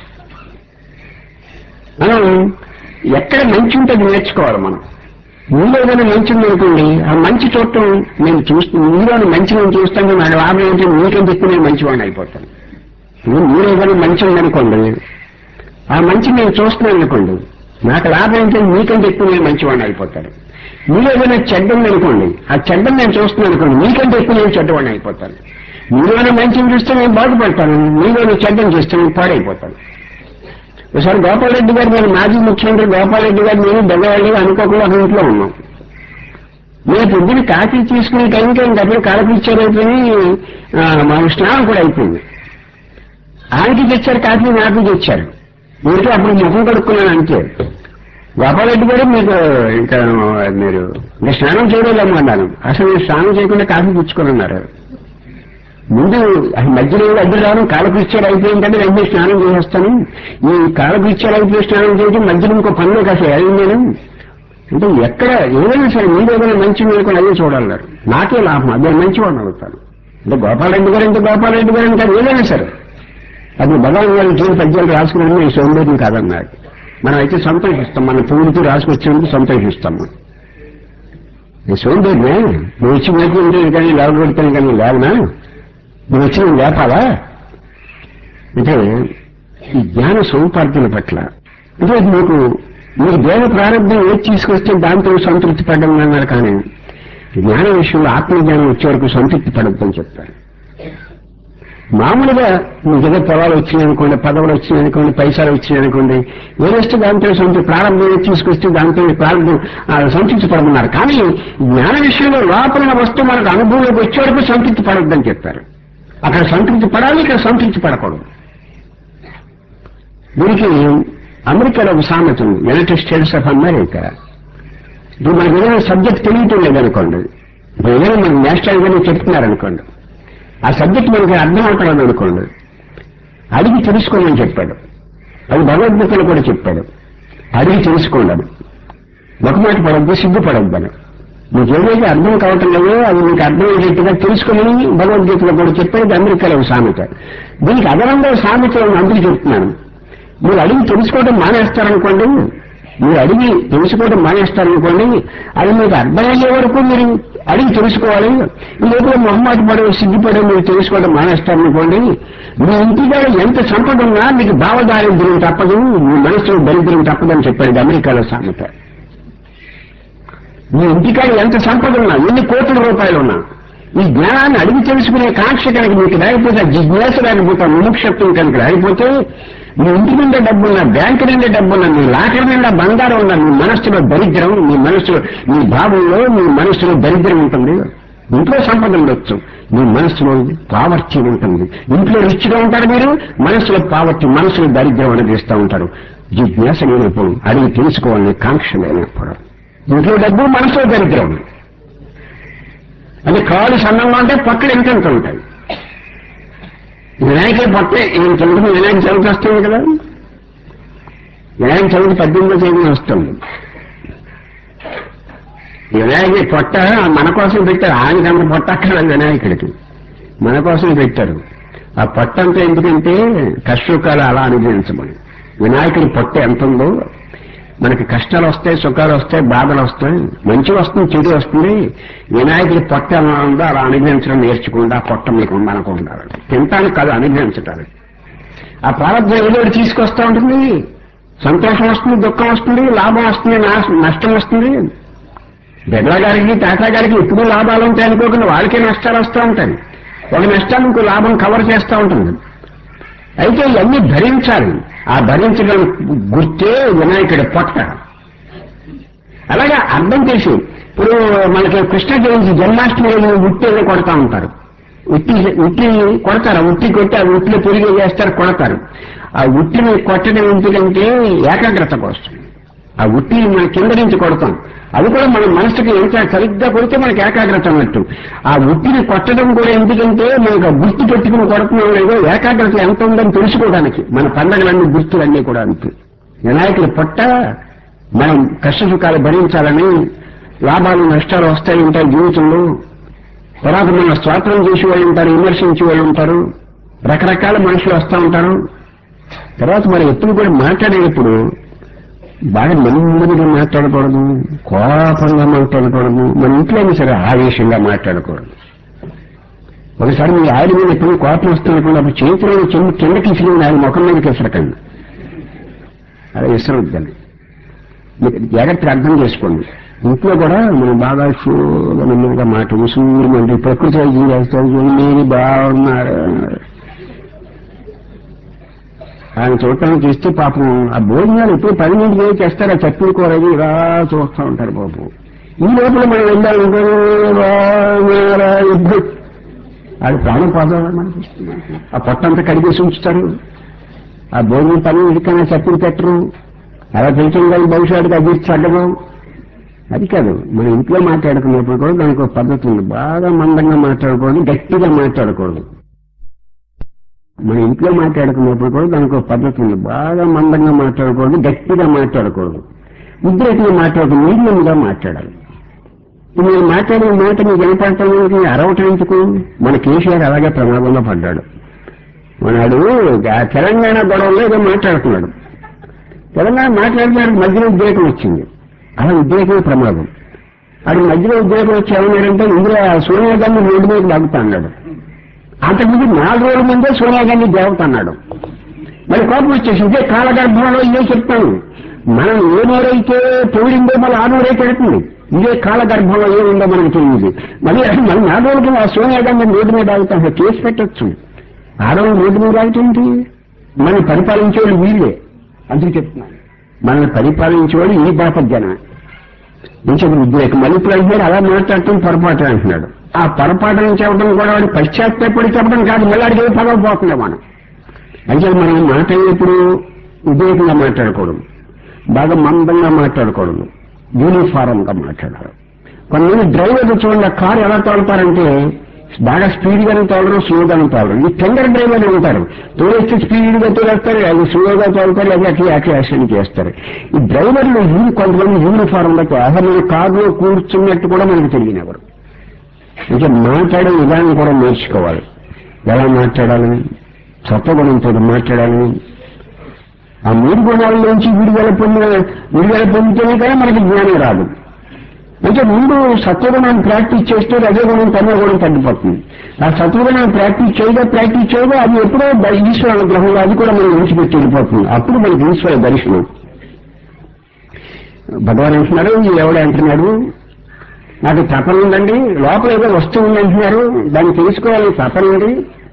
మనం ఎక్కడ మంచి ఉంటే అది నేర్చుకోవాలి. మనం నీలో ఏదైనా మంచి ఉందనుకోండి, ఆ మంచి చూడటం నేను నీలోని మంచి నేను చూస్తాను, నాకు లాభం ఏంటి, నీకంటే ఎక్కువ నేను మంచివాడిని అయిపోతాను. నీలో ఏదైనా మంచి ఉందనుకోండి, ఆ మంచి నేను చూస్తున్నాను అనుకోండి, నాకు లాభం ఏంటంటే నీకంటే ఎక్కువ నేను మంచివాడిని అయిపోతాను. నీలో ఏదైనా చెడ్డ ఉందనుకోండి, ఆ చెడ్డను నేను చూస్తున్నాను అనుకోండి, నీకంటే ఎక్కువ నేను చెడ్డవాడిని అయిపోతాను. నీలోనే మంచిని చూస్తే నేను బాగుపడతాను, నీలోని చెడ్డను చూస్తే నేను పాడైపోతాను. ఒకసారి గోపాలరెడ్డి గారు, నేను మాజీ ముఖ్యమంత్రి గోపాలరెడ్డి గారు నేను దగ్గర అనుకోకుండా ఒక ఇంట్లో ఉన్నాం. నేను పొద్దున్న కాఫీ తీసుకునే టైంకి ఇంకప్పుడు కాలపు ఇచ్చారైపోయి మా స్నానం కూడా అయిపోయింది. ఆయనకి తెచ్చారు కాఫీ, నాకు తెచ్చారు. ఊరికే అప్పుడు ముఖం కడుక్కున్నాను అంతే. గోపాలరెడ్డి గారు మీకు ఇంకా మీరు ఇంకా స్నానం చేయలేమన్నాను. అసలు మీరు స్నానం చేయకుండా కాఫీ పుచ్చుకోనున్నారు. ముందు మధ్యలో అడ్డు రావడం కాలపు ఇచ్చాడు అయిపోయిందంటే వెంటనే స్నానం చేసేస్తాను, ఈ కాలపు ఇచ్చాడు అయిపోయి స్నానం చేసి మధ్యలో ఇంకో పనులు కాస్త వెళ్ళను నేను అంటే ఎక్కడ ఏదైనా సరే ముందు ఏదైనా మంచి మీకు అదే చూడాలన్నారు. నాకే లాభం, అదే మంచివాడిని అవుతాను. అంటే గోపాలరెడ్డి గారు అంటే గోపాలరెడ్డి గారు అంటే ఏదైనా సరే అది భగవాన్ గారి జీవన పద్యాలు రాసుకున్నాను, నేను సౌందర్యం కాదన్నాడు. మనం అయితే సంతోషిస్తాం, మన పూర్తి రాసుకొచ్చేందుకు సంతోషిస్తాం. నేను సౌందర్యమే నువ్వు వచ్చి మీకు ఉంటే కానీ లేవగొడతాను కానీ లేవనా, నువ్వు వచ్చి నువ్వు లేపాలా అంటే ఈ జ్ఞాన సౌపార్జన పట్ల అంటే మీకు దేవ ప్రారంభం ఏది తీసుకొస్తే దాంతో సంతృప్తి పడడం అన్నారు. కానీ జ్ఞాన విషయంలో ఆత్మజ్ఞానం వచ్చే వరకు సంతృప్తి పడద్దని చెప్తారు. మామూలుగా మీకు ఏదో పొలాలు వచ్చినాయనుకోండి, పదవులు వచ్చినాయనుకోండి, పైసలు వచ్చినాయనుకోండి, ఏదొస్తే దాంతో ప్రారంభం తీసుకొస్తే దాంతో ప్రారంభం సంతృప్తి పడమన్నారు. కానీ జ్ఞాన విషయంలో లోపల వస్తువు మనకు అనుభవంలోకి వచ్చే వరకు సంతృప్తి పడద్దని చెప్పారు. అక్కడ సంతృప్తి పడాలి, ఇక్కడ సంతృప్తి పడకూడదు. దీనికి అమెరికాలో ఒక సామెత ఉంది, యునైటెడ్ స్టేట్స్ ఆఫ్ అమెరికా. ఇప్పుడు మనకు ఏదైనా సబ్జెక్ట్ తెలియటం లేదనుకోండి, ఇప్పుడు ఏదైనా మనకు నేషనల్ ఏదైనా చెప్తున్నారనుకోండి, ఆ సబ్జెక్ట్ మనకి అర్థం అవుతుంది అనుకోండి, అడిగి తెలుసుకోమని చెప్పాడు. అది భగవద్గీతలో కూడా చెప్పాడు. అడిగి తెలుసుకోండి అని. ఒక మాట పడద్దు, సిగ్గుపడద్దు అని. మీకు ఏదైతే అర్థం కావటం లేదో అది మీకు అర్థమయ్యేట్టుగా తెలుసుకోమని భగవద్గీతలో కూడా చెప్పేది అమెరికాలో సామెత. దీనికి అదనంగా సామెతలను అందుకు చెప్తున్నాను. మీరు అడిగి తెలుసుకోవడం మానేస్తారనుకోండి, అది మీకు అర్థమయ్యే వరకు మీరు అడిగి తెలుసుకోవాలి. లేకపోతే మొహమాట పడే సిగ్గుపడే మీరు తెలుసుకోవడం మానేస్తారనుకోండి, మీ ఇంటికాడ ఎంత సంపద ఉన్నా మీకు భావదారిద్ర్యం తప్పదు, మీ మనసులో దరిద్రం తప్పదని చెప్పాడు అమెరికాలో సామెత. మీ ఇంటికాడ ఎంత సంపద ఉన్నా, ఎన్ని కోట్ల రూపాయలు ఉన్నా, ఈ జ్ఞానాన్ని అడిగి తెలుసుకునే కాంక్ష కనుక మీకు లేకపోతే, జిజ్ఞాస లేకపోతే, ముముక్షత్వం కనుక లేకపోతే, మీ ఇంటి నిండా డబ్బున్నా, బ్యాంకు నిండా డబ్బున్నా, మీ లాకర్ నిండా బంగారం ఉన్నా, మీ మనస్సులో దరిద్రం, మీ భావంలో మీ మనస్సులో దరిద్రం ఉంటుంది. ఇంట్లో సంపద ఉండొచ్చు, మీ మనస్సులో పావర్టీ ఉంటుంది. ఇంట్లో రిచ్గా ఉంటారు మీరు, మనస్సులో పావర్టీ, మనస్సులో దరిద్రం అనుభవిస్తూ ఉంటారు. జిజ్ఞాస లేనప్పుడు, అడిగి తెలుసుకోవాలని కాంక్ష లేనప్పుడు, ఇంట్లో డబ్బు, మనసులో దరిద్రం. అంటే కాలు సన్నంగా ఉంటే పక్కలు ఎంతెంత ఉంటాయి. వినాయకుడి పట్టే ఏం చదువుకుని వినాయక చవితి వస్తుంది కదా, వినాయక చవితి 18వ తేదీన వస్తుంది. వినాయకుడి పొట్ట మన కోసం పెట్టారు. ఆయనకంత పొట్ట అక్కడ వినాయకుడికి మన కోసం పెట్టారు. ఆ పొట్ట అంతా ఎందుకంటే కష్టసుఖాలు అలా అనుభవించమని. వినాయకుడి పొట్ట ఎంత ఉందో మనకి కష్టాలు వస్తాయి, సుఖాలు వస్తాయి, బాధలు వస్తాయి, మంచి వస్తుంది, చెడు వస్తుంది. వినాయకుడి పొట్ట ఎలా ఉందో అలా అనుభవించడం నేర్చుకోండి. ఆ పొట్ట మీకు ఉండాలనుకుంటారు. తింటానికి కాదు, అనుభవించటానికి. ఆ ప్రారంభం ఏదో తీసుకొస్తూ ఉంటుంది. సంతోషం వస్తుంది, దుఃఖం వస్తుంది, లాభం వస్తుంది, నష్టం వస్తుంది. బిడ్డ గారికి, తాత గారికి ఎప్పుడూ లాభాలు ఉంటాయి అనుకోకుండా వాళ్ళకే నష్టాలు వస్తూ ఉంటాయి. ఒక నష్టాలు ఇంకో లాభం కవర్ చేస్తూ ఉంటుంది. అయితే ఇవన్నీ భరించాలి. ఆ భరించడం గుర్తే వినాయకుడి పొట్ట. అలాగే అర్థం చేసి ఇప్పుడు మనకి కృష్ణ జయంతి, జన్మాష్టమి ఉట్టిని కొడతా ఉంటారు. ఉట్టి కొడతారు. ఉట్టి కొట్టి ఆ ఉట్టిలో పెరిగి వేస్తారు, కొడతారు. ఆ ఉట్టిని కొట్టడం ఎందుకంటే ఏకాగ్రత కోసం. ఆ ఉట్టి మన కింద నుంచి కొడతాం, అది కూడా మన మనసుకి ఎంత సరిగ్గా కొడితే మనకి ఏకాగ్రత అన్నట్టు. ఆ ఉట్టిని కొట్టడం కూడా ఎందుకంటే మనకు గుర్తు పెట్టుకుని కొడుతున్నాం లేదో ఏకాగ్రత ఎంత ఉందని తెలుసుకోవడానికి. మన పండుగలన్నీ గుర్తులన్నీ కూడా అంతే. వినాయకుడి పొట్ట మనం కష్టసుఖాలు భరించాలని, లాభాలు నష్టాలు వస్తాయి ఉంటాయి జీవితంలో. తర్వాత మన స్వాతంత్రం చేసే వాళ్ళు ఉంటారు, విమర్శించే వాళ్ళు ఉంటారు, రకరకాల మనుషులు వస్తూ ఉంటారు. తర్వాత మనం ఎప్పుడు కూడా మాట్లాడేటప్పుడు బాగా నెమ్మదిగా మాట్లాడకూడదు, కోపంగా మాట్లాడకూడదు. మన ఇంట్లో సరే ఆవేశంగా మాట్లాడకూడదు. ఒకసారి మీ ఆయన మీద ఎప్పుడు కోపం వస్తున్నప్పుడు అప్పుడు చేతిలో కిందకి ఇసిరిన ఆయన ముఖం మీదకి ఇసరకండి, అలా ఇసరొద్దని. మీరు జాగ్రత్తగా అర్థం చేసుకోండి. ఇంట్లో కూడా మనం బాగా నెమ్మదిగా మాట్లాడు, సూర్యుడు ప్రకృతి జీవిస్తారు, మీరు బాగున్నారు. ఆయన చూడటానికి ఇస్తే పాపం ఆ భోజనాలు ఎప్పుడు 10 గంటలు చేస్తారు. ఆ చట్నీ కూర ఇలా చూస్తూ ఉంటారు పాపం. ఈ లోపల మనం వెళ్ళాలనుకో అది ప్రాణం పోదామని మనకి ఇస్తున్నారు. ఆ పొట్టంతా కడిగేసి ఉంచుతారు. ఆ భోజనం 10 గంటలకైనా చట్నీ పెట్టరు. అలా తెలిసిన కానీ భవిష్యత్తుకి అది చక్కదు. అది కాదు, మన ఇంట్లో మాట్లాడుకున్నప్పుడు కూడా దానికి ఒక పద్ధతి ఉంది. బాగా మందంగా మాట్లాడకూడదు, గట్టిగా మాట్లాడకూడదు. మన ఇంట్లో మాట్లాడుకున్నప్పుడు కూడా దానికి ఒక పద్ధతి ఉంది. బాగా మందంగా మాట్లాడకూడదు, గట్టిగా మాట్లాడకూడదు, ఉద్రేకంగా మాట్లాడకూడదు, మీడియంగా మాట్లాడాలి. మీరు మాట్లాడిన మాట మీకు వినపడటానికి అరవటం ఎందుకు? మన కేసీఆర్ అలాగే ప్రమాదంలో పడ్డాడు. మనాడు తెలంగాణ గొడవలో ఏదో మాట్లాడుతున్నాడు. తెలంగాణ మాట్లాడినాడు, మధ్యలో ఉద్రేకం వచ్చింది. అలా ఉద్రేకమే ప్రమాదం. అది మధ్యలో ఉద్రేకం వచ్చి ఏమన్నాడంటే ఇందులో సోనియా గాంధీ రోడ్డు మీద లాగుతా అన్నాడు. అంతకుముందు 4 రోజుల ముందే సోనియా గాంధీ దేవత అన్నాడు. మరి కోపం వచ్చేసి ఇదే కాలగర్భంలో ఇదే చెప్తాను. మనం ఏ నోరైతే పొగిడిందో మళ్ళీ ఆ నోరే పెడుతుంది. ఇదే కాలగర్భంలో ఏముందో మనకు తెలియదు. మళ్ళీ 4 రోజులకి ఆ సోనియా గాంధీ రోడ్డు మీద ఆగుతాం, కేసు పెట్టచ్చు. ఆడవాళ్ళు రోడ్డు మీద ఆగుతుంది. మనం పరిపాలించేవాళ్ళు వీళ్ళే. అందుకు చెప్తున్నాను, మనల్ని పరిపాలించేవాడు ఈ బాపజ్జన నుంచి ఉద్రేకం. మళ్ళీ ఇప్పుడు అంటున్నాడు అలా మాట్లాడటం పొరపాటు అంటున్నాడు. ఆ పొరపాటును చెప్పడం కూడా వాడు పశ్చాత్తాపడి చెప్పడం కాదు, మళ్ళీ అడిగే పదవ పోతుంది మనం. అయితే మనం మాట్లాడేప్పుడు ఉద్రేకంగా మాట్లాడకూడదు, బాగా మందంగా మాట్లాడకూడదు, యూనిఫారంగా మాట్లాడాలి. కొంతమంది డ్రైవర్లు చూడండి, కారు ఎలా తోలుతారంటే బాగా స్పీడ్గానే తోలరు, స్లోగానే తోలరు. ఈ టెండర్ డ్రైవర్లు ఉంటారు, తోలేస్తే స్పీడ్గా తోలేస్తారు, అది స్లోగా తోలుతారు, అది అట్లా యాక్సిడెంట్ చేస్తారు. ఈ డ్రైవర్లు కొంతమంది యూనిఫారంలోకి అసలు మన కారులో కూర్చున్నట్టు కూడా మనకు తెలియనివ్వరు. అంటే మాట్లాడే విధానం కూడా నేర్చుకోవాలి. ఎలా మాట్లాడాలని, సత్వగుణంతో మాట్లాడాలని, ఆ 3 గుణాల నుంచి విడుదల పొందితేనే కానీ మనకి జ్ఞానం రాదు. అంటే ముందు సత్వగుణాన్ని ప్రాక్టీస్ చేస్తే రజోగుణం తమోగుణం తగ్గిపోతుంది. ఆ సత్వగుణాన్ని ప్రాక్టీస్ చేయగా అది ఎప్పుడో ఈశ్వర అనుగ్రహంలో అది కూడా మనం విడిచిపెట్టి వెళ్ళిపోతుంది. అప్పుడు మనకి ఈశ్వర దర్శనం. భగవాన్ అంటున్నారు, ఎవడు అంటున్నాడు, నాకు తపన ఉందండి, లోపల ఏదో వస్తువు ఉంది అంటున్నారు, దాన్ని తెలుసుకోవాలని తపన ఉంది,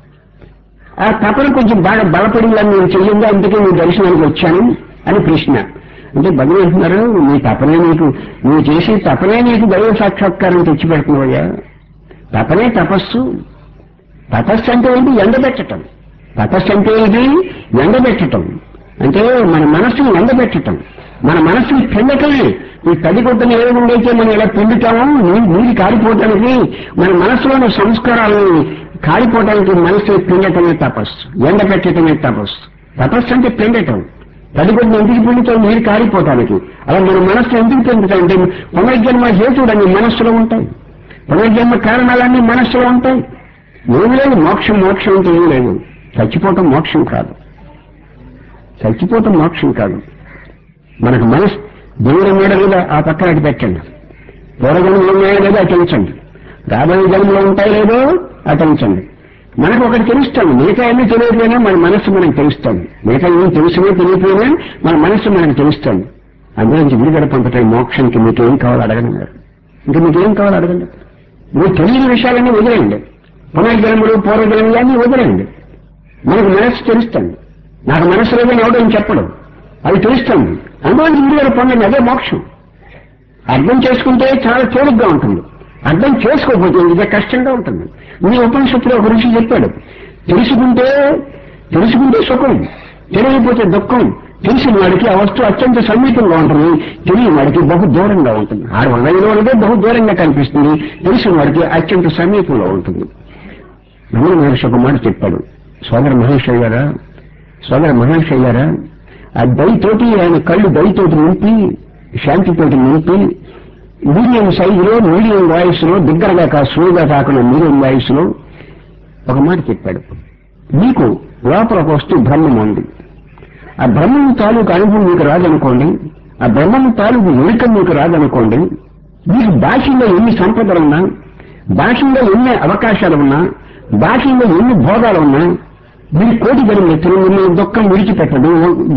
ఆ తపన కొంచెం బాగా బలపడిందని నేను చెయ్యంగా, అందుకే నీ దర్శనానికి వచ్చాను అని ప్రశ్న. అంటే భగవాన్ అంటున్నారు, నీ తపనే నువ్వు చేసే తపనే నీకు దైవ సాక్షాత్కారం తెచ్చిపెడుతున్నావయ్యా. తపనే తపస్సు. తపస్సు అంటే ఏంటి? ఎండబెట్టడం. తపస్సు అంటే ఏంటి? ఎండబెట్టడం. అంటే మన మనస్సుని ఎండబెట్టడం, మన మనస్సుని పిండటమే. ఈ తడిగొట్టని ఏ ఉండైతే మనం ఎలా పిండుతామో నీరు కారిపోవటానికి, మన మనస్సులోని సంస్కారాలను కారిపోవటానికి మనస్సుని పిండటమే తపస్సు, ఎండబెట్టడమే తపస్సు. తపస్సు అంటే పిండటం. తడిగొడ్డని ఎందుకు పిండుతాం? నీరు కారిపోవటానికి. అలా మన మనస్సు ఎందుకు పిండుతాయంటే పునర్జన్మ హేతువులన్నీ మనస్సులో ఉంటాయి, పునర్జన్మ కారణాలన్నీ మనస్సులో ఉంటాయి. ఏమి లేదు మోక్షం అంటే ఏం లేదు. చచ్చిపోవటం మోక్షం కాదు, చచ్చిపోవటం మోక్షం కాదు. మనకు మనసు దేవుడు ఉన్నాడు లేదా ఆ పక్కన అటు పెట్టండి, పూర్వజన్మలు ఉన్నాయో లేదో అటెంచండి, రాబోయే జన్మలో ఉంటాయో లేదో అటెంచండి. మనకు ఒకటి తెలుస్తాను, మిగతా అన్నీ తెలియకపోయినా మన మనస్సు మనకు తెలుస్తాను. మిగతా ఏమీ తెలిసినా తెలియకపోయినా మన మనస్సు మనకు తెలుస్తాను. అందులోంచి విడుదల పొందటం మోక్షానికి మీకేం కావాలో అడగండి. ఇంకా మీకేం కావాలో అడగండి. మీరు తెలియని విషయాలన్నీ వదిలేయండి, పునర్జన్మలు పూర్వజన్మలు అన్నీ వదిలేయండి. మనకు మనస్సు తెలుస్తాను. నాకు మనస్సు లేదని ఎవడని చెప్పడం, అది తెలుస్తుంది. అందులోంచి విడుదల పొందండి, అదే మోక్షం. అర్థం చేసుకుంటే చాలా తేలిగ్గా ఉంటుంది, అర్థం చేసుకోకపోతే ఇదే కష్టంగా ఉంటుంది. మీ ఉపనిషత్తులో ఒక ఋషి చెప్పాడు, తెలుసుకుంటే సుఖం, తెలియకపోతే దుఃఖం. తెలిసిన వాడికి ఆ వస్తువు అత్యంత సమీపంగా ఉంటుంది, తెలియని వాడికి బహు దూరంగా ఉంటుంది. ఆడ ఉన్నదే బహు దూరంగా కనిపిస్తుంది, తెలిసిన వాడికి అత్యంత సమీపంలో ఉంటుంది. రమణ మహర్షి ఒక మాట చెప్పాడు, సోదర మహర్షి అయ్యారా, ఆ దయతోటి ఆయన కళ్ళు దయతోటి నింపి, శాంతితోటి నింపి, మీడియం సైజులో, మీడియం వాయిస్లో, దగ్గరగా స్లోగా కాకుండా మీడియం వాయిస్లో ఒక మాట చెప్పాడు. మీకు లోపల ఒక వస్తువు బ్రహ్మం ఉంది, ఆ బ్రహ్మం తాలూకు అనుభవం మీకు రాదనుకోండి, ఆ బ్రహ్మం తాలూకు ఎరుక మీకు రాదనుకోండి, మీకు బాహ్యంగా ఎన్ని సంపదలున్నా, బాహ్యంగా ఎన్ని అవకాశాలు ఉన్నా, బాహ్యంగా ఎన్ని భోగాలు ఉన్నా, మీరు కోటి జనం ఎత్తులు మిమ్మల్ని దుఃఖం విడిచిపెట్టదు,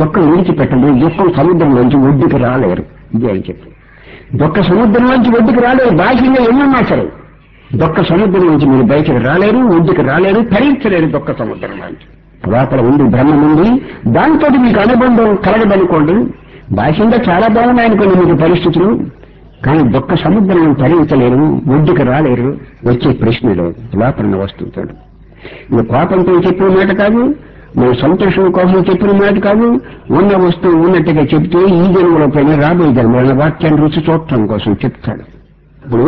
దుఃఖం సముద్రంలోంచి ఒడ్డుకి రాలేరు. ఇది అని చెప్పి, దుఃఖ సముద్రంలోంచి ఒడ్డుకి రాలేరు. బాహ్యంగా ఎన్నున్నా సరే దుఃఖ సముద్రం నుంచి మీరు బయటకు రాలేరు, ఒడ్డుకి రాలేరు, తరించలేరు దుఃఖ సముద్రంలోంచి. లోపల ఉంది బ్రహ్మం ఉంది, దాంతో మీకు అనుబంధం కలగదనుకోండి. బాహ్యంగా చాలా బాగున్నాయనుకోండి మీకు పరిస్థితులు, కానీ దుఃఖ సముద్రం తరించలేరు, ఒడ్డుకి రాలేరు. వచ్చే ప్రశ్న లేదు లోపల వస్తువుతో. ఇది కోపంతో చెప్పిన మాట కాదు, మన సంతోషం కోసం చెప్పిన మాట కాదు. ఉన్న వస్తువు ఉన్నట్టుగా చెప్తే ఈ జన్మలో పైన రాబోయే జన్మల వాక్యాన్ని రుచి చూడటం కోసం చెప్తాడు. ఇప్పుడు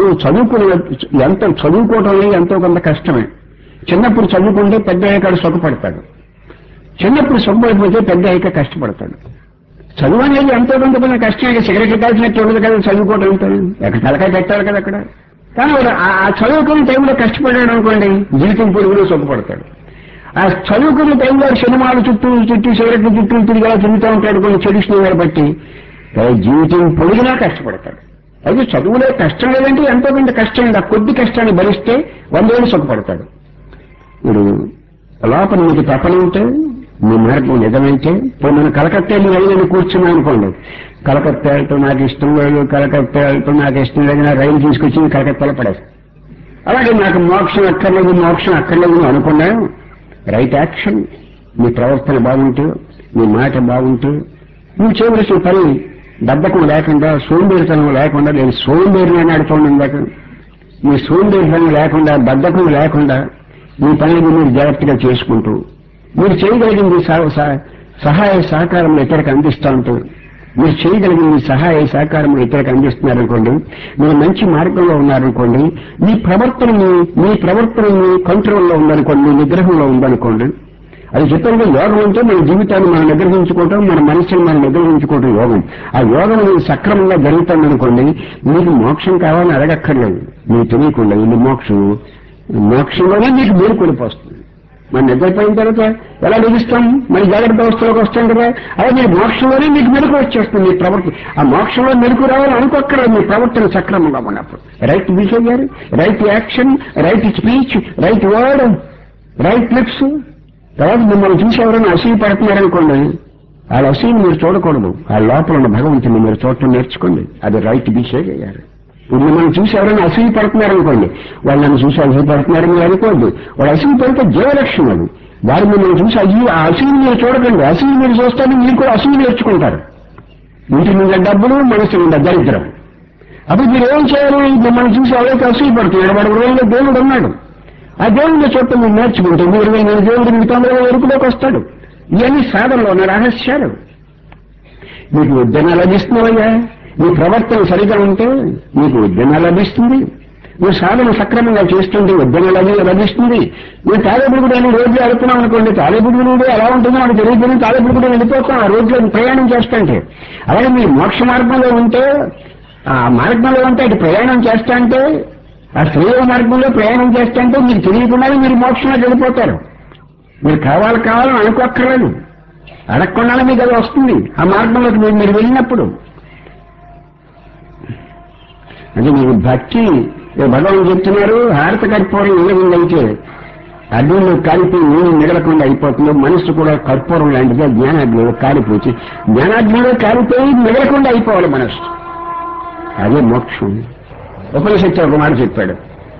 చదువుకోవటం ఎంతో కొంత కష్టమే. చిన్నప్పుడు చదువుకుంటే పెద్ద అయ్యాక సుఖపడతాడు, చిన్నప్పుడు సుఖపడిపోతే పెద్ద అయ్యాక కష్టపడతాడు. చదువు అనేది ఎంతో కొంత కొంత కష్టమే. సిగరెట్లు కాల్సినట్టు ఉండదు కదా చదువుకోవడం, ఎక్కడ తలకాయ పెట్టాలి కదా అక్కడ. కానీ ఆ చదువుకునే టైంలో కష్టపడ్డాడు అనుకోండి, జీవితం పొరుగులో సుఖపడతాడు. ఆ చదువుకునే టైంలో సినిమాలు చుట్టూ సిగరెట్లు చుట్టూ తిరుగుతూ ఉంటాడు కొన్ని చెడు స్నేహాలు బట్టి, జీవితం పొడిగినా కష్టపడతాడు. అయితే చదువులో కష్టం లేదంటే ఎంతో కొంత కష్టం ఉంది, ఆ కొద్ది కష్టాన్ని భరిస్తే 100 ఏళ్ళు సుఖపడతాడు. ఇప్పుడు లోపల మీకు తపన ఉంటే, మీ మార్గం నిజమైతే, ఇప్పుడు మనం కలకత్తా రైలు కూర్చున్నాం అనుకోండి, కలకత్తా వెళ్తూ నాకు ఇష్టం లేదు, కలకత్తా వెళ్తూ నాకు ఇష్టం లేదు, నా రైలు తీసుకొచ్చి కలకత్తాలో పడేస్తాను. అలాగే నాకు మోక్షం అక్కర్లేదు అనుకున్నా, రైట్ యాక్షన్, మీ ప్రవర్తన బాగుంటే, మీ మాట బాగుంటే, నువ్వు చేయవలసిన పని బద్ధకం లేకుండా, సోంబేరితనం లేకుండా, నేను సోంబేరిని ఆడుతోంది ఇందాక, మీ సోంబేరితనం లేకుండా, బద్ధకం లేకుండా మీ పనిని మీరు జాగ్రత్తగా చేసుకుంటూ, మీరు చేయగలిగింది సహాయ సహకారం ఇతరులకు అందిస్తూ ఉంటూ, మీరు చేయగలిగిన సహాయ సహకారం ఇతరులకు అందిస్తున్నారనుకోండి, మీరు మంచి మార్గంలో ఉన్నారనుకోండి, మీ ప్రవర్తనని కంట్రోల్లో ఉందనుకోండి, మీ నిగ్రహంలో ఉందనుకోండి. అది చెప్పండి, యోగం అంటే మన జీవితాన్ని మనం నిగ్రహించుకోవటం, మన మనస్సుని మనం నిగ్రహించుకోవటం యోగం. ఆ యోగం అనేది సక్రమంగా జరుగుతుందనుకోండి, మీకు మోక్షం కావాలని అడగక్కర్లేదు. మీకు తెలియకుండా ఇది మోక్షంలోనే మీకు మేలుకొలుపు వస్తుంది. మన నిద్రపోయిన తర్వాత ఎలా లభిస్తాం, మరి జాగ్రత్త అవస్థలోకి వస్తాం కదా, అలా మీరు మోక్షంలోనే మీకు మెలకు వచ్చేస్తుంది. మీ ప్రవర్తన ఆ మోక్షంలో మెలకు రావాలని అనుకోక్కర్లేదు. మీ ప్రవర్తన సక్రమంగా ఉన్నప్పుడు right behaviour, right action, right speech, right word, right lips. తర్వాత మిమ్మల్ని చూసి ఎవరైనా అసూయ పడుతున్నారనుకోండి, వాళ్ళ అసూయని మీరు చూడకూడదు. ఆ లోపల ఉన్న భగవంతుని మీరు చూడటం నేర్చుకోండి. అది రైట్ బిహేవియర్. ఇప్పుడు మిమ్మల్ని చూసి ఎవరైనా అసూయ పడుతున్నారనుకోండి, వాళ్ళు నన్ను చూసి అసూయ పడుతున్నారని మీరు అనుకోవద్దు. వాళ్ళు అసూయ పడితే జీవలక్ష్యం అది. వారు మిమ్మల్ని చూసి ఆ అసూయని మీరు చూడకండి. అసూయ మీరు చూస్తారని మీరు కూడా అసూయ నేర్చుకుంటారు. ఇంటి మీద డబ్బులు, మనసు మీద దరిద్రం. అప్పుడు మీరు ఏం చేయాలి? మిమ్మల్ని చూసి ఎవరైతే అసూయ పడుతున్నాడు, వాడు హృదయంలో దేవుడు ఉన్నాడు. ఆ దేవుడిని చూడటం మీరు నేర్చుకుంటే మీరు దేవుడు మీ తొందరగా ఎరుపులోకి వస్తాడు. ఇవన్నీ సాధనలో ఉన్న రహస్యాలు. మీకు ఉద్యమ లభిస్తున్నావయ్యా, మీ ప్రవర్తన సరిగా ఉంటే మీకు ఉద్యమ లభిస్తుంది. మీరు సాధన సక్రమంగా చేస్తుంటే ఉద్యమ లభిస్తుంది. మీరు తాళేపుడుగుడు అని రోడ్లు అడుగుతున్నాం అనుకోండి, తాళేపుడుగుడు ఎలా ఉంటుందో మనకు తెలియదు. తాళేపుడుగుడు వెళ్ళిపోతాం ఆ రోడ్లో ప్రయాణం చేస్తుంటే. అలాగే మీరు మోక్ష మార్గంలో ఉంటే, ఆ మార్గంలో ఉంటే అటు ప్రయాణం చేస్తా అంటే, ఆ శ్రేయ మార్గంలో ప్రయాణం చేస్తుంటే మీకు తెలియకుండానే మీరు మోక్షంలోకి వెళ్ళిపోతారు. మీరు కావాలని అనుకోక్కర్లేదు, అడగకుండానే మీకు అది వస్తుంది. ఆ మార్గంలోకి మీరు వెళ్ళినప్పుడు అంటే మీకు భక్తి భగవాన్ చెప్తున్నారు. హారత కర్పూరం ఇళ్ళగుందైతే అగ్నిలో కాలిపోయి నీళ్ళు మిగలకుండా అయిపోతుంది. మనస్సు కూడా కర్పూరం లాంటిగా జ్ఞానాగ్నిలో కాలిపోయి జ్ఞానాగ్నిలో కాలిపోయి మిగలకుండా అయిపోవాలి మనస్సు. అదే మోక్షం. ఉపనిషత్తు ఒక మాట చెప్పాడు,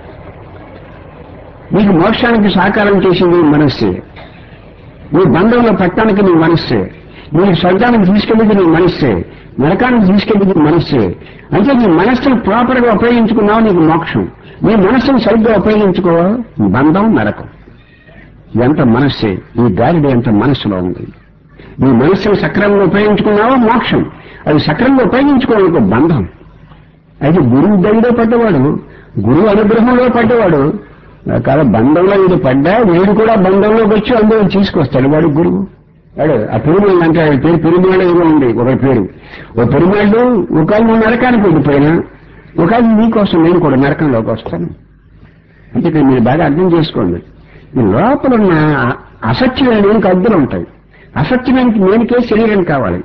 మీకు మోక్షానికి సాకారం చేసింది మనస్సే, మీ బంధంలో పట్టడానికి నీ మనస్సే, మీరు స్వర్గానికి తీసుకెళ్ళేది నీ మనస్సే, నరకానికి తీసుకెళ్ళేది మనస్సే. అంటే నీ మనస్సును ప్రాపర్ గా ఉపయోగించుకున్నావు నీకు మోక్షం. నీ మనస్సును సరిగ్గా ఉపయోగించుకో బంధం నరకం. ఇదంతా మనస్సే. ఈ గాలిడి అంత మనస్సులో ఉంది. నీ మనస్సును సక్రమంగా ఉపయోగించుకున్నావో మోక్షం. అది సక్రమంగా ఉపయోగించుకోవాలనుకో బంధం. అయితే గురువు దయలో పడ్డవాడు, గురువు అనుగ్రహంలో పడ్డవాడు కాదు, బంధంలో వీడు పడ్డా వీడు కూడా బంధంలోకి వచ్చి అందులో తీసుకొస్తాడు వాడు గురువు. వాడు ఆ పెరుమాళ్ళు అంటే పేరు పెరుమాళ్ళు ఏదో ఉంది ఒక పేరు. ఓ పెరుమాళ్ళు ఒకవేళ నువ్వు నరకానికి వెళ్ళిపోయినా ఒకవేళ నీకోసం నేను కూడా నరకంలోకి వస్తాను. అంటే ఇక్కడ మీరు బాగా అర్థం చేసుకోండి. మీ లోపల ఉన్న అసత్యమైన నేనికి అద్దులు ఉంటాయి. అసత్యమైన నేనికే శరీరం కావాలి,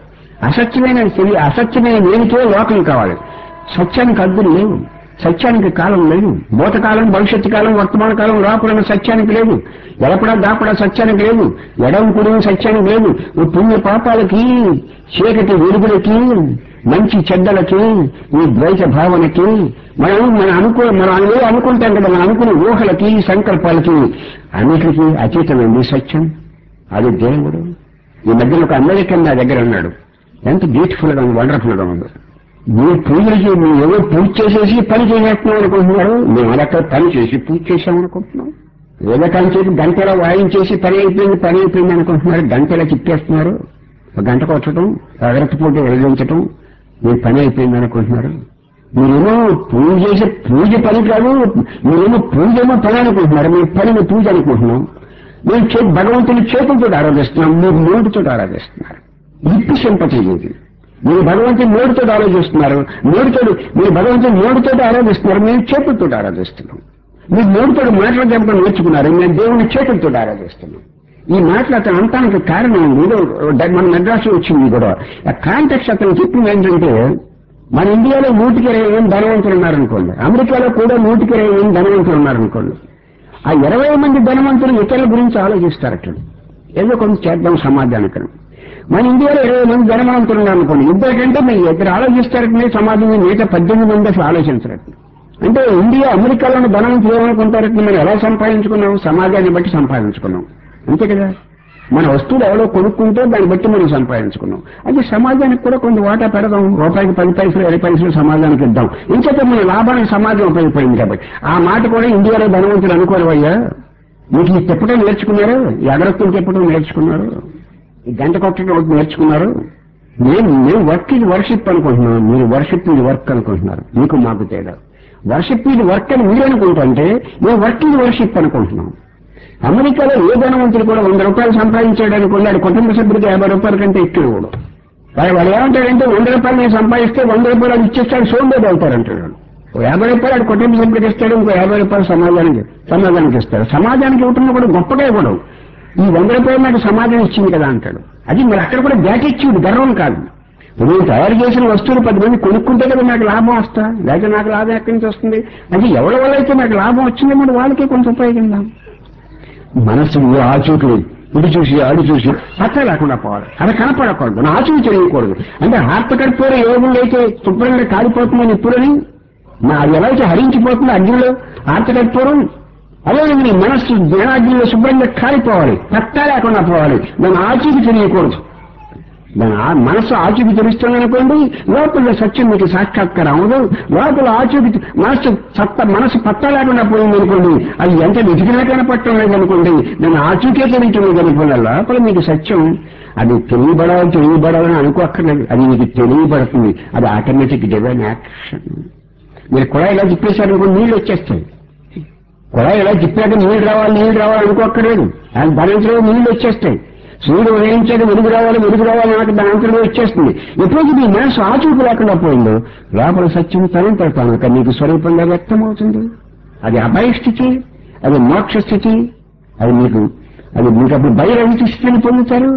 అసత్యమైన నేనికే లోకం కావాలి. సత్యానికి అద్దులు లేవు, సత్యానికి కాలం లేదు. భూతకాలం, భవిష్యత్తు కాలం, వర్తమాన కాలం లోపల సత్యానికి లేదు. ఎలపడా దాపడా సత్యానికి లేదు. ఎడవ కుడి సత్యానికి లేదు. పుణ్య పాపాలకి, చీకటి వెలుగులకి, మంచి చెడ్డలకి, ఈ ద్వైత భావనకి మనం అనుకుంటాం కదా, మనం అనుకునే ఊహలకి, సంకల్పాలకి అన్నిటికీ అతీతమైంది సత్యం. అది దేవుడు. ఈ మధ్యలో ఒక అమెరికన్ నా దగ్గర ఉన్నాడు. ఎంత బ్యూటిఫుల్ గా వండర్ఫుల్ గా ఉంది. మీరు పూజలకి మీరు ఏదో పూజ చేసేసి పని చేసేస్తున్నాం అనుకుంటున్నారు. మేము అక్కడ పని చేసి పూజ చేసామనుకుంటున్నాం. ఏదో కానీ చేసి గంటలో వాయించేసి పని అయిపోయింది అనుకుంటున్నారు. గంటలో తిప్పేస్తున్నారు. ఒక గంట కొట్టడం, అగరత్తి పూట వెలిగించడం, మీరు పని అయిపోయింది అనుకుంటున్నారు. మీరేమో పూజ చేసే పూజ పని కాదు, మీరేమో పూజేమో పని అనుకుంటున్నారు. మీరు పనిని పూజ అనుకుంటున్నాం. మేము భగవంతుని చేతులతో ఆరాధిస్తున్నాం, మీరు నోటితో ఆరాధిస్తున్నారు. ఇప్పి సింపతి ఇది. మీరు భగవంతుని నోటితో ఆలోచిస్తున్నారు, మీరు భగవంతుని నోటితో ఆరాధిస్తున్నారు, మేము చేతులతో ఆరాధిస్తున్నాం. మీరు నోటితో మాటలు చెప్పడం నేర్చుకున్నారు, మేము దేవుని చేతులతో ఆరాధిస్తున్నాం. ఈ మాటలు అతను అంతానికి కారణం ఏదో మన మెడ్రాస్లో వచ్చింది కూడా. ఆ కాంటెక్స్ట్ అతను చెప్పింది ఏంటంటే, మన ఇండియాలో 120 ధనవంతులు ఉన్నారనుకోండి, అమెరికాలో కూడా 120 ధనవంతులు ఉన్నారనుకోండి. ఆ 20 మంది ధనవంతులు ఇతరుల గురించి ఆలోచిస్తారట. ఏదో కొంత చేద్దాం సమాజానికి. మన ఇండియాలో 20 మంది ధనవంతులు ఉన్నారనుకోండి, ఇద్దరికంటే మీరు ఇద్దరు ఆలోచిస్తారటనే సమాజం మిగతా 18 మంది అసలు ఆలోచించరట. అంటే ఇండియా అమెరికాలోని ధనవంతులు ఏమనుకుంటారట, మనం ఎలా సంపాదించుకున్నాం, సమాజాన్ని బట్టి సంపాదించుకున్నాం, అంతే కదా. మన వస్తువులు ఎవరో కొనుక్కుంటే దాన్ని బట్టి మనం సంపాదించుకున్నాం. అయితే సమాజానికి కూడా కొంత వాటా పెడదాం, రూపాయికి 10 పైసలు 20 పైసలు సమాజానికి ఇద్దాం. ఇంకేత మన లాభానికి సమాజం ఉపయోగపడింది కాబట్టి. ఆ మాట కూడా ఇండియాలో ధనవంతులు అనుకోలేవయ్యా. మీకు ఈ తిప్పటం నేర్చుకున్నారు, ఈ అగరత్తులు తిప్పటం నేర్చుకున్నారు, ఈ గంట కొట్టడం నేర్చుకున్నారు, మేము వర్క్ ఇది వర్షిప్ అనుకుంటున్నాం, మీరు వర్షిప్ ఇది వర్క్ అనుకుంటున్నారు. మీకు మాకు తేడా. వర్షిప్ ఇది వర్క్ అని మీరు అనుకుంటుంటే మేము వర్క్ ఇది వర్షిప్ అనుకుంటున్నాం. అమెరికాలో ఏ ధనవంతుడు కూడా 100 రూపాయలు సంపాదించాడని కొన్నాడు, కుటుంబ సభ్యుడికి 50 రూపాయల కంటే ఎక్కువ కూడా. వాడు ఏమంటాడంటే 100 రూపాయలు నేను సంపాదిస్తే 100 రూపాయలు ఇచ్చేస్తాడు, సోంబేది అవుతారంటాడు. 50 రూపాయలు ఆడు కుటుంబ సభ్యుడికి ఇస్తాడు, ఇంకో 50 రూపాయలు సమాజానికి ఇస్తాడు. సమాజానికి ఇవ్వటం కూడా గొప్పగా ఇవ్వడం. ఈ 100 రూపాయలు నాకు సమాజం ఇచ్చింది కదా అంటాడు. అది మరి అక్కడ కూడా గ్రాటిట్యూడ్, గర్వం కాదు. నేను తయారు చేసిన వస్తువులు 10 మంది కొనుక్కుంటే కదా నాకు లాభం వస్తా, లేకపోతే నాకు లాభం ఎక్కడి నుంచి వస్తుంది? అంటే ఎవరి వల్ల అయితే నాకు లాభం వచ్చిందో మరి వాళ్ళకే కొంచెం ఉపయోగిందాం. మనస్సు ఆచూకీ ఇటు చూసి ఆడు చూసి పక్క లేకుండా పోవాలి, అది కనపడకూడదు, నా ఆచూకీ తెలియకూడదు. అంటే ఆర్తకర్పూర యోగంలో అయితే శుభ్రంగా కాలిపోతుందని ఇప్పుడని అది ఎలా అయితే హరించిపోతుందో అగ్నిలో ఆర్తకర్పూరం, అదే నీ మనస్సు జ్ఞానాగ్నిలో శుభ్రంగా కాలిపోవాలి, పక్కా లేకుండా పోవాలి. దాని ఆచూకీ తెలియకూడదు. దాని మనస్సు ఆచూకీ తెలుస్తుందనుకోండి, లోపల సత్యం మీకు సాక్షాత్కారం అవ్వదు. లోపల ఆచూకీ మనసు పత్తా లేకుండా పోయిందనుకోండి, అది ఎంత వెతికినా కనపడటం లేదనుకోండి, దాని ఆచూకే తెలియటం అనుకోండి, లోపల మీకు సత్యం అది తెలియబడాలని అనుకోక్కర్లేదు, అది మీకు తెలియబడుతుంది. అది ఆటోమేటిక్ డివైన్ యాక్షన్. మీరు కూడా ఇలా తిప్పేశారనుకో నీళ్ళు వచ్చేస్తాయి. కూడా ఇలా తిప్పాక నీళ్ళు రావాలి అనుకోక్కర్లేదు, అది దానింతలో నీళ్ళు వచ్చేస్తాయి. సూర్యుడు ఉదయించాక వెలుగు రావాలి నాకు దాంట్లో వచ్చేస్తుంది. ఎప్పుడైతే మీ మనసు ఆచూకు లేకుండా పోయిందో లోపల సత్యం తనంతట తాను మీకు స్వరూపంగా వ్యక్తమవుతుంది. అది అభయ స్థితి, అది మోక్ష స్థితి, అది మీకు అప్పుడు బహిరంగ స్థితిని పొందుతారు.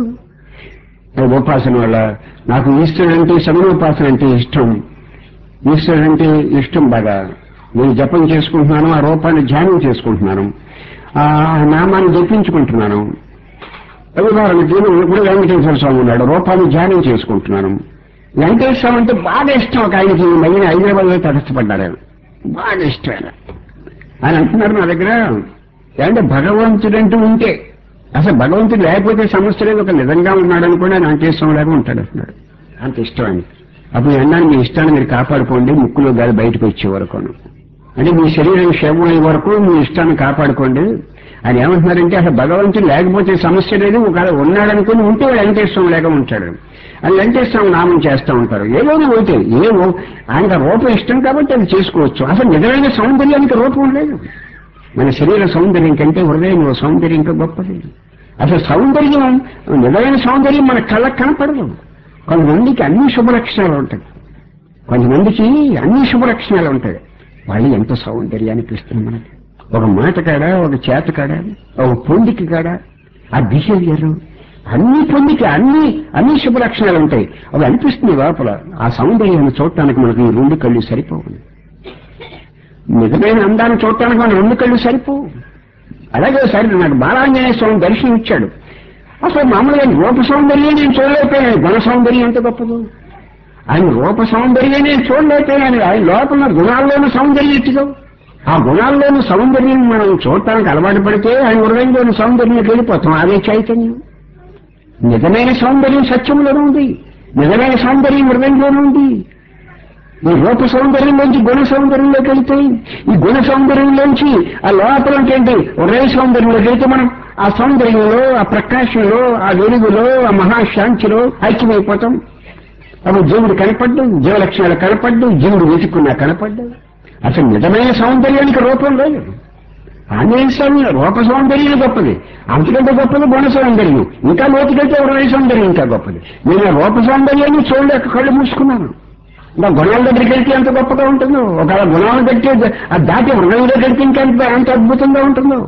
ఉపాసన వల్ల నాకు ఈశ్వరుడు అంటే సమయోపాసన అంటే ఇష్టం, ఈశ్వరుడు అంటే ఇష్టం బాగా. నేను జపం చేసుకుంటున్నాను, ఆ రూపాన్ని ధ్యానం చేసుకుంటున్నాను, ఆ నామాన్ని జపించుకుంటున్నాను. ఉదాహరణకి ఇప్పుడు వెంకటేశ్వర స్వామి ఉన్నాడు, రూపాన్ని ధ్యానం చేసుకుంటున్నాను. వెంకటేశ్వర స్వామి అంటే బాగా ఇష్టం. ఒక ఆయనకి మళ్ళీ హైదరాబాద్ లో తటస్థపడ్డాడు, ఆయన బాగా ఇష్టం ఆయన అంటున్నారు నా దగ్గర, అంటే భగవంతుడంటూ ఉంటే అసలు భగవంతుడు లేకపోతే సమస్య లేదు, ఒక నిజంగా ఉన్నాడు అనుకోండి ఆయన వెంకటేశ్వరం లాగా ఉంటాడు అంటున్నాడు. అంత ఇష్టం ఆయన. అప్పుడు అన్నాను మీ ఇష్టాన్ని మీరు కాపాడుకోండి, ముక్కులో గాలి బయటకు వచ్చే వరకు, అంటే మీ శరీరం క్షేమం అయ్యే వరకు మీ ఇష్టాన్ని కాపాడుకోండి. ఆయన ఏమంటున్నారంటే అసలు భగవంతుడు లేకపోతే సమస్య లేదు, ఒకవేళ ఉన్నాడనుకుని ఉంటే వెంకటేశ్వరం లేక ఉంటాడు అని వెంకటేశ్వరం నామం చేస్తూ ఉంటారు. ఏదైనా ఒకటే, ఆయనకు రూపం ఇష్టం కాబట్టి అది చేసుకోవచ్చు. అసలు నిజమైన సౌందర్యానికి రూపం లేదు. మన శరీర సౌందర్యం కంటే హృదయంలో సౌందర్యం ఇంకా గొప్పది. అసలు సౌందర్యం, నిజమైన సౌందర్యం మన కళ్ళకు కనపడదు. కొంతమందికి అన్ని శుభలక్షణాలు ఉంటాయి, కొంతమందికి అన్ని శుభలక్షణాలు ఉంటాయి. వాళ్ళు ఎంత సౌందర్యానికి ఇస్తుంది మనకి. ఒక మాట కాడ, ఒక చేత కాడ, ఒక పొందికి కాడ, ఆ బిహేవియర్ అన్ని పొందికి అన్ని శుభలక్షణాలు ఉంటాయి. అవి అనిపిస్తుంది లోపల. ఆ సౌందర్యాన్ని చూడటానికి మనకు ఈ 2 కళ్ళు సరిపోవు. నిజమైన అందాన్ని చూడటానికి మన 2 కళ్ళు సరిపోవు. అలాగే సరే నాకు బాలాంజనేయ స్వామి దర్శనం ఇచ్చాడు. అసలు మామూలుగా రూప సౌందర్యం నేను చూడలేకపోయాను, గుణ సౌందర్యం ఎంత గొప్పదు. ఆయన రూప సౌందర్యం నేను చూడలేకపోయాను, ఆయన లోపల గుణాల్లోనూ సౌందర్యం ఇచ్చిదో. ఆ గుణాల్లోని సౌందర్యం మనం చూడటానికి అలవాటు పడితే ఆయన హృదయంలోని సౌందర్యంకి వెళ్ళిపోతాం. అదే చైతన్యం. నిజమైన సౌందర్యం సత్యంలోనూ ఉంది, నిజమైన సౌందర్యం హృదయంలోనూ ఉంది. ఈ రూప సౌందర్యంలోంచి గుణ సౌందర్యంలోకి వెళ్తాయి. ఈ గుణ సౌందర్యంలోంచి ఆ లోపలంటేంటి హృదయ సౌందర్యంలోకి వెళ్తే మనం ఆ సౌందర్యంలో, ఆ ప్రకాశంలో, ఆ వెలుగులో, ఆ మహాశాంతిలో ఐక్యమైపోతాం. అప్పుడు జీవుడు కనపడ్డు, జీవలక్షణాలు కనపడ్డు, జీవుడు వెతుక్కున్నా కనపడ్డు. అసలు నిజమైన సౌందర్యానికి రూపం లేదు. ఆంజనేయ స్వామి రూప సౌందర్యం గొప్పది, అంతకంటే గొప్పది గుణ సౌందర్యం, ఇంకా లోతుకైతే హృదయ సౌందర్యం ఇంకా గొప్పది. నేను ఆ రూప సౌందర్యాన్ని చూడలేక కళ్ళు మూసుకున్నాను. ఇంకా గుణాల దగ్గరికి వెళ్తే ఎంత గొప్పగా ఉంటుందో, ఒకవేళ గుణాలను కట్టి ఆ దాటి హృదయంలో కడితే ఇంకా ఎంత అద్భుతంగా ఉంటుందో.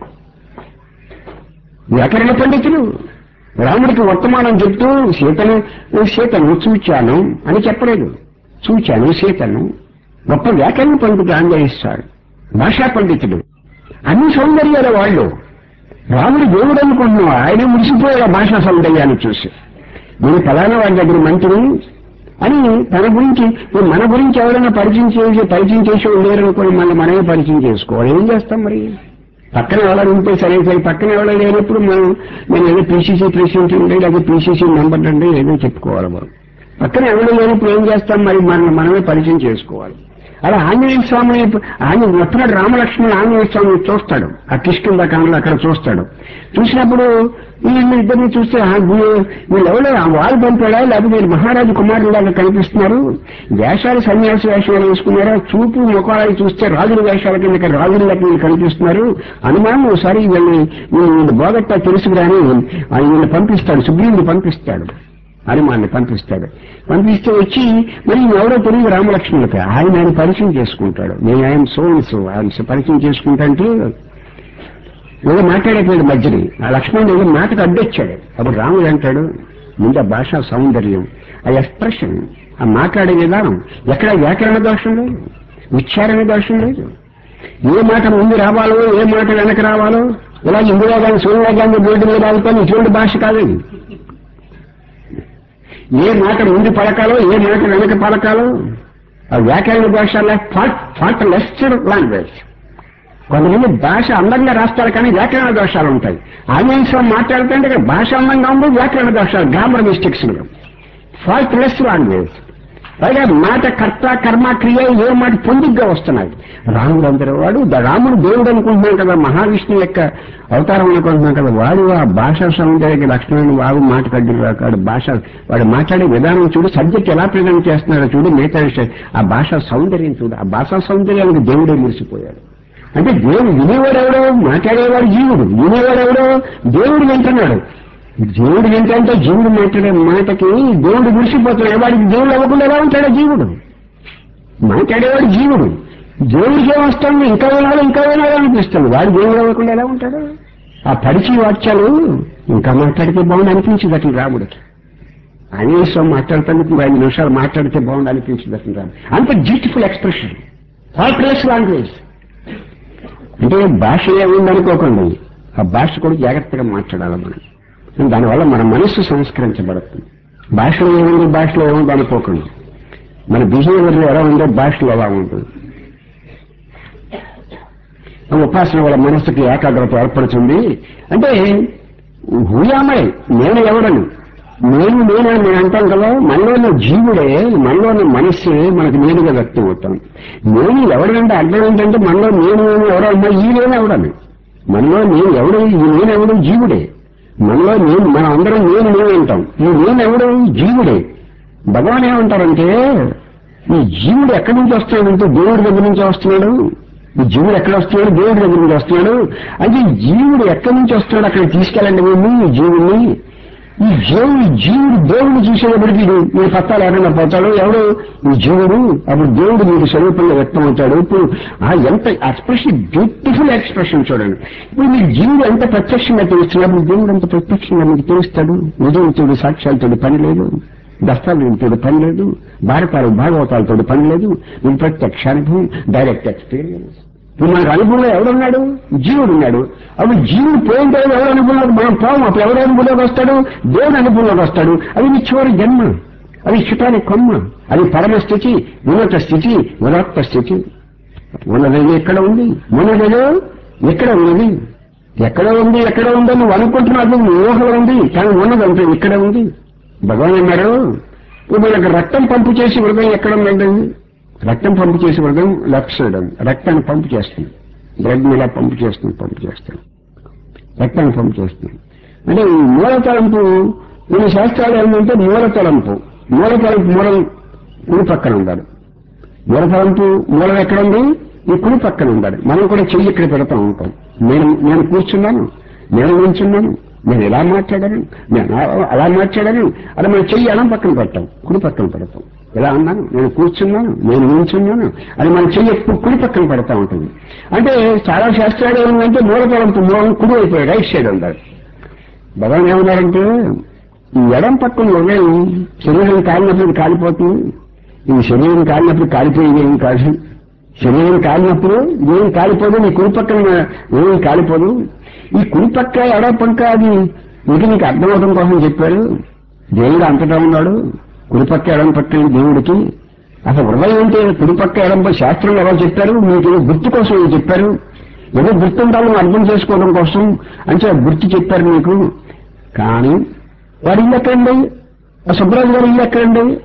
వ్యాకరణ పండితులు రాముడికి వర్తమానం చెప్తూ సీతను చూచాను అని చెప్పలేదు, చూచాను సీతను. గొప్ప వ్యాకరణ పండితుడు ఆంజనేయుడు, భాషా పండితుడు, అన్ని సౌందర్యాల వాళ్ళు. రాముడు దేవుడు అనుకుంటున్నాం, ఆయన మురిసిపోయాడు భాషా సౌందర్యాన్ని చూసి. నేను ఫలానా వాడి దగ్గర మంత్రి అని తన గురించి, మన గురించి ఎవరైనా పరిచయం చేసి లేరనుకోని మనమే పరిచయం చేసుకోవాలి. ఏం చేస్తాం మరి? పక్కన ఎవరైనా ఉంటే సరే, పక్కన ఎవరైనా లేనప్పుడు నేను ఏదో పీసీసీ ప్రెసిడెంట్ ఉండే, లేదా పీసీసీ మెంబర్ అండి ఏదో చెప్పుకోవాలి. మనం పక్కన ఎవరు లేనప్పుడు ఏం చేస్తాం మరి? మనమే పరిచయం చేసుకోవాలి. అలా ఆంజనేయ స్వామి ఆయన వస్తున్నాడు, రామలక్ష్మణుడు ఆంజనేయ స్వామిని చూస్తాడు, ఆ కిష్కింధకాండలో అక్కడ చూస్తాడు. చూసినప్పుడు వీళ్ళిద్దరిని చూస్తే వీళ్ళెవరో వాళ్ళు పంపాడా లేకపోతే వీళ్ళు మహారాజు కుమారులాగా కనిపిస్తున్నారు, వేషాలు సన్యాస వేషాలు వేసుకున్నారా, చూపు ముఖాలు చూస్తే రాజుల వేషాల కింద రాజులకి వీళ్ళు కనిపిస్తున్నారు, అనుమానం ఒకసారి వీళ్ళు బోగట్టా తెలుసుకురాని ఆయన వీళ్ళు పంపిస్తాడు, సుగ్రీవుడు పంపిస్తాడు, హనుమాన్ని పంపిస్తాడు. పంపిస్తే వచ్చి మరి ఎవరో తెలియదు రామలక్ష్మణులకి, ఆయన పరిచయం చేసుకుంటాడు. నేను ఆయన సో ఆయన పరిచయం చేసుకుంటా అంటే ఏదో మాట్లాడేపోయాడు మధ్యని, ఆ లక్ష్మణుడు ఏదో మాటకు అడ్డొచ్చాడు. అప్పుడు రాముడు అంటాడు, ముందు ఆ భాషా సౌందర్యం, ఆ ఎక్స్ప్రెషన్, ఆ మాట్లాడే విధానం, ఎక్కడ వ్యాకరణ దోషం లేదు, ఉచ్చారణ దోషం లేదు, ఏ మాట ముందు రావాలో ఏ మాట వెనక రావాలో, ఇలా ఇందిరా గాంధీ సోనియా గాంధీ బోర్డు మీద రాలిపోయిన ఇటువంటి భాష కాదండి. ఏ మాట ముందు పలకాలో ఏ మాట వెనక పలకాలో ఆ వ్యాకరణ భాష ఫాల్ట్ లెస్ లాంగ్వేజ్. కొంతమంది భాష అందంగా రాస్తారు కానీ వ్యాకరణ దోషాలు ఉంటాయి. ఆంగ్లం మాట్లాడుతుంటే భాష అందంగా ఉంది, వ్యాకరణ దోషాలు, grammar mistakes, faultless language. పైగా మాట కర్త కర్మ క్రియ ఏ మాట పొందిగ్గా వస్తున్నాయి. రాముడు అందరూ వాడు రాముడు దేవుడు అనుకుంటున్నాం కదా, మహావిష్ణువు యొక్క అవతారం అనుకుంటున్నాం కదా, వాడు ఆ భాషా సౌందర్య లక్షణాన్ని వాడు మాట కడ్డు రాకాడు. భాష వాడు మాట్లాడే విధానం చూడు, సబ్జెక్ట్ ఎలా ప్రజెంట్ చేస్తున్నాడో చూడు, మిగతా విషయం ఆ భాషా సౌందర్యం చూడు. ఆ భాషా సౌందర్యానికి దేవుడే మురిసిపోయాడు. అంటే దేవుడు వినేవాడెవడో, మాట్లాడేవాడు జీవుడు, వినేవాడెవడో దేవుడు వింటున్నాడు. దేవుడు ఏంటంటే జీవుడు మాట్లాడే మాటకి దేవుడు మురిసిపోతున్నాడు. వాడికి దేవుడు అవ్వకుండా ఎలా ఉంటాడో జీవుడు, మాట్లాడేవాడు జీవుడు, దేవుడికి ఏమొస్తుంది ఇంకా వినాలో అనిపిస్తుంది, వాడు దేవుడు అవ్వకుండా ఎలా ఉంటాడు? ఆ పరిచయ వాక్యాలు ఇంకా మాట్లాడితే బాగుంది అనిపించింది అట్లా రాముడికి. అనేసం మాట్లాడుతానికి 5 నిమిషాలు మాట్లాడితే బాగుంది అనిపించింది అట్లా రాముడు. అంత బ్యూటిఫుల్ ఎక్స్ప్రెషన్, ఫాల్ట్లెస్ లాంగ్వేజ్. అంటే భాష ఏముందనుకోకండి, ఆ భాష కూడా జాగ్రత్తగా మాట్లాడాలి మనం. దానివల్ల మన మనస్సు సంస్కరించబడుతుంది. భాషలో ఏముంది అనుకోకండి, మన బిహేవియర్ ఎలా ఉందో భాషలో ఎలా ఉంటుంది. ఉపాసన వల్ల మనస్సుకి ఏకాగ్రత ఏర్పడుతుంది. అంటే హూయామై, నేను ఎవడను, నేను అంటాం కదా, మనలోని జీవుడే, మనలోని మనస్సే మనకు నేనుగా వ్యక్తం అవుతాం. నేను ఎవడంటే అర్థం ఏంటంటే మనలో నేను ఎవడన్నా ఈ నేను ఎవడని, మనలో నేను ఎవడు, ఈ నేనెవడు జీవుడే. మనలో నేను, మనం అందరం నేను అంటాం, ఈ నేనెవడు జీవుడే. భగవాన్ ఏమంటారంటే ఈ జీవుడు ఎక్కడి నుంచి వస్తున్నాడంటే దేవుడి దగ్గర నుంచి వస్తున్నాడు. ఈ జీవుడు ఎక్కడ వస్తున్నాడు? దేవుడి దగ్గర నుంచి వస్తున్నాడు. అంటే ఈ జీవుడు ఎక్కడి నుంచి వస్తున్నాడు అక్కడ తీసుకెళ్ళండి మేము ఈ జీవుడిని. ఈ జీవుడు దేవుడిని చూసేటప్పటికి మీరు పత్తాలు ఎవరైనా పోతాడు, ఎవడు ఈ జీవుడు, అప్పుడు దేవుడు మీకు స్వరూపంగా వ్యక్తం అవుతాడు. ఇప్పుడు ఎంత ఎక్స్ప్రెషన్, బ్యూటిఫుల్ ఎక్స్ప్రెషన్ చూడండి. ఇప్పుడు మీకు జీవుడు ఎంత ప్రత్యక్షంగా తెలుస్తున్నప్పుడు దేవుడు ఎంత ప్రత్యక్షంగా మీకు తెలుస్తాడు. నిజంతుడు సాక్ష్యాలతో పని లేదు, దస్తావేజులతో పని లేదు, భాగవతాలతో పని లేదు, మీకు ప్రత్యక్షానుభవం, డైరెక్ట్ ఎక్స్పీరియన్స్. ఇప్పుడు మనకు అనుభవంలో ఎవడున్నాడు? జీవుడు ఉన్నాడు. అప్పుడు జీవుడు పోయిన తర్వాత ఎవరు అనుభవంలోకి మనం పోవం. అప్పుడు ఎవరు అనుభవంలోకి వస్తాడు? దేవుడు అనుభవంలోకి వస్తాడు. అది నీ చివరి జన్మ, అది క్షితాని కొమ్మ, అది పరమస్థితి, ఉన్నత స్థితి, ఉదాత్త స్థితి. ఉన్నదేదో ఎక్కడ ఉంది, ఉన్నదేదో ఎక్కడ ఉన్నది, ఎక్కడ ఉందో నువ్వు అనుకుంటున్నావు, ఊహలో ఉంది, కానీ ఉన్నదంటే ఇక్కడ ఉంది. భగవాన్ అన్నారు, ఇప్పుడు మనకు రక్తం పంపు చేసి హృదయం ఎక్కడ ఉందండి? రక్తం పంపు చేసే హృదయం లెఫ్ట్ సైడ్ ఉంది. రక్తాన్ని పంపు చేస్తుంది, బ్లడ్ ఇలా పంపు చేస్తుంది, రక్తాన్ని పంపు చేస్తుంది. అంటే ఈ మూలతలంపు, కొన్ని శాస్త్రాలు ఏమంటే మూలతలంపు మూలం కుడి పక్కన ఉండాలి. మూలం ఎక్కడ ఉంది? ఈ కుడి పక్కన ఉండాలి. మనం కూడా చెయ్యి ఇక్కడ పెడతా ఉంటాం. నేను కూర్చున్నాను, నేను నిల్చున్నాను, నేను ఇలా మాట్లాడాను, నేను అలా మాట్లాడాను, అలా మన చెయ్యి అలా పక్కన పెట్టాం, కుడి పక్కన పెడతాం. ఇలా అన్నాను, నేను కూర్చున్నాను, నేను నిల్చున్నాను అని మన చెయ్యి ఎప్పుడు కుడి పక్కన పెడతా ఉంటుంది. అంటే చాలా శాస్త్రాలు ఏమంటే మూలం కుడి అయిపోయాయి, రైట్ సైడ్ ఉండాలి. భగవాన్ ఏమన్నారంటే ఈ ఎడం పక్కన హృదయం శరీరం కాలినప్పుడు కాలిపోతుంది. ఈ శరీరం కాలినప్పుడు కాలిపోయేది ఏం కాదు. శరీరం కాలినప్పుడు ఏం కాలిపోదు, నీ కుడి పక్కన ఏం కాలిపోదు. ఈ కుడి పక్క ఎడ పక్క అది నీకు అర్థమవడం కోసం చెప్పారు. దేవుడు అంతటా ఉన్నాడు, కుడి పక్క ఎడం పక్క దేవుడికి. అసలు హృదయం అంటే కుడి పక్క ఎడం శాస్త్రంలో ఎవరు చెప్పారు? మీకు గుర్తు కోసం ఏం చెప్పారు? ఏదో గుర్తుండాలని అర్థం చేసుకోవడం కోసం అంటే గుర్తు చెప్పారు మీకు. కానీ వారి ఇల్లు ఎక్కడండి? ఆ సుబ్బరాజు గారి ఇల్లు ఎక్కడండి?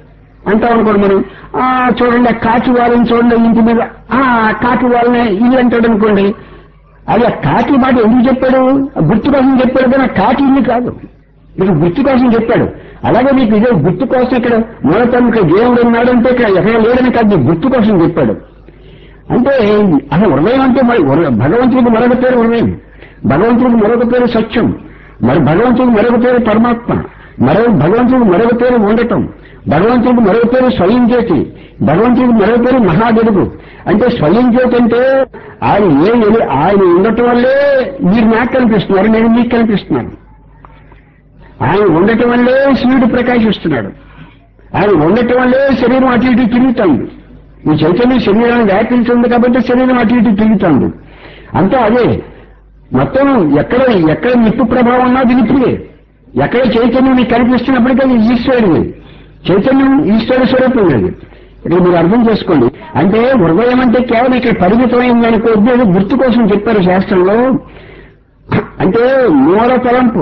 అంటాం అనుకోండి మనం, చూడండి ఆ కాకి వాళ్ళని చూడండి ఇంటి మీద, కాకి వాళ్ళని ఇల్లు అంటాడు అనుకోండి. అది ఆ కాకి మాట ఎందుకు చెప్పాడు? గుర్తు కోసం చెప్పాడు, కానీ ఆ కాకి ఇల్లు కాదు, మీకు గుర్తు కోసం చెప్పాడు. అలాగే మీకు ఇదే గుర్తు కోసం ఇక్కడ మూలతనం ఇక్కడ దేవుడు ఉన్నాడంటే ఇక్కడ ఎక్కడ లేడని కాదు, గుర్తు కోసం చెప్పాడు. అంటే అసలు హృదయం అంటే మరి భగవంతుడికి మరొక పేరు హృదయం, భగవంతుడికి మరొక పేరు సత్యం, మరి భగవంతుడికి మరొక పేరు పరమాత్మ, భగవంతుడికి మరొక పేరు ఉండటం, భగవంతుడికి మరొక పేరు స్వయం జ్యోతి, భగవంతుడికి మరొక పేరు మహాగెలుగు. అంటే స్వయం జ్యోతి అంటే ఆయన ఉండటం వల్లే మీరు నాకు కనిపిస్తున్నారు, నేను మీకు కనిపిస్తున్నాను. ఆయన ఉండటం వల్లే సూర్యుడు ప్రకాశిస్తున్నాడు, ఆయన ఉండటం వల్లే శరీరం అటు ఇటు తిరుగుతుంది. ఈ చైతన్యం శరీరాన్ని వ్యాపించింది కాబట్టి శరీరం అటు ఇటు తిరుగుతుంది. అంతా అదే మొత్తం. ఎక్కడ నిప్పు ప్రభావం ఉన్నా అది నిప్పుడే. ఎక్కడ చైతన్యం మీకు కనిపిస్తున్నప్పటికీ అది ఈశ్వరుడిది, చైతన్యం ఈశ్వరుడు స్వరూపం అది. ఇక్కడ మీరు అర్థం చేసుకోండి. అంటే హృదయం అంటే కేవలం ఇక్కడ పరిమితమైంది అనుకోవద్దు, ఏదో గుర్తు కోసం చెప్పారు శాస్త్రంలో. అంటే మూల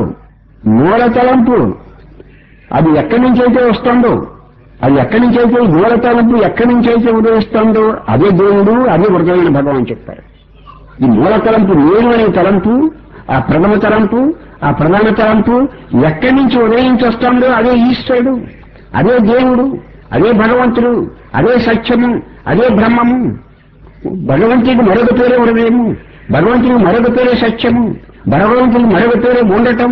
తలంపు అది ఎక్కడి నుంచి అయితే వస్తుందో, అది ఎక్కడి నుంచి అయితే మూల తలంపు ఎక్కడి నుంచి అయితే ఉదయిస్తుందో అదే దేవుడు, అదే హృదయమైన భగవాన్ చెప్పారు. ఈ మూల తలంపు నేను అనే తలంపు, ఆ ప్రథమ తలంపు, ఆ ప్రధాన తలంపు ఎక్కడి నుంచి ఉదయించి వస్తుందో అదే ఈశ్వరుడు, అదే దేవుడు, అదే భగవంతుడు, అదే సత్యము, అదే బ్రహ్మము. భగవంతుడికి మరొక పేరే హృదయము, భగవంతుడికి మరొక పేరే సత్యము, భగవంతుడికి మరొక పేరే ఉండటం.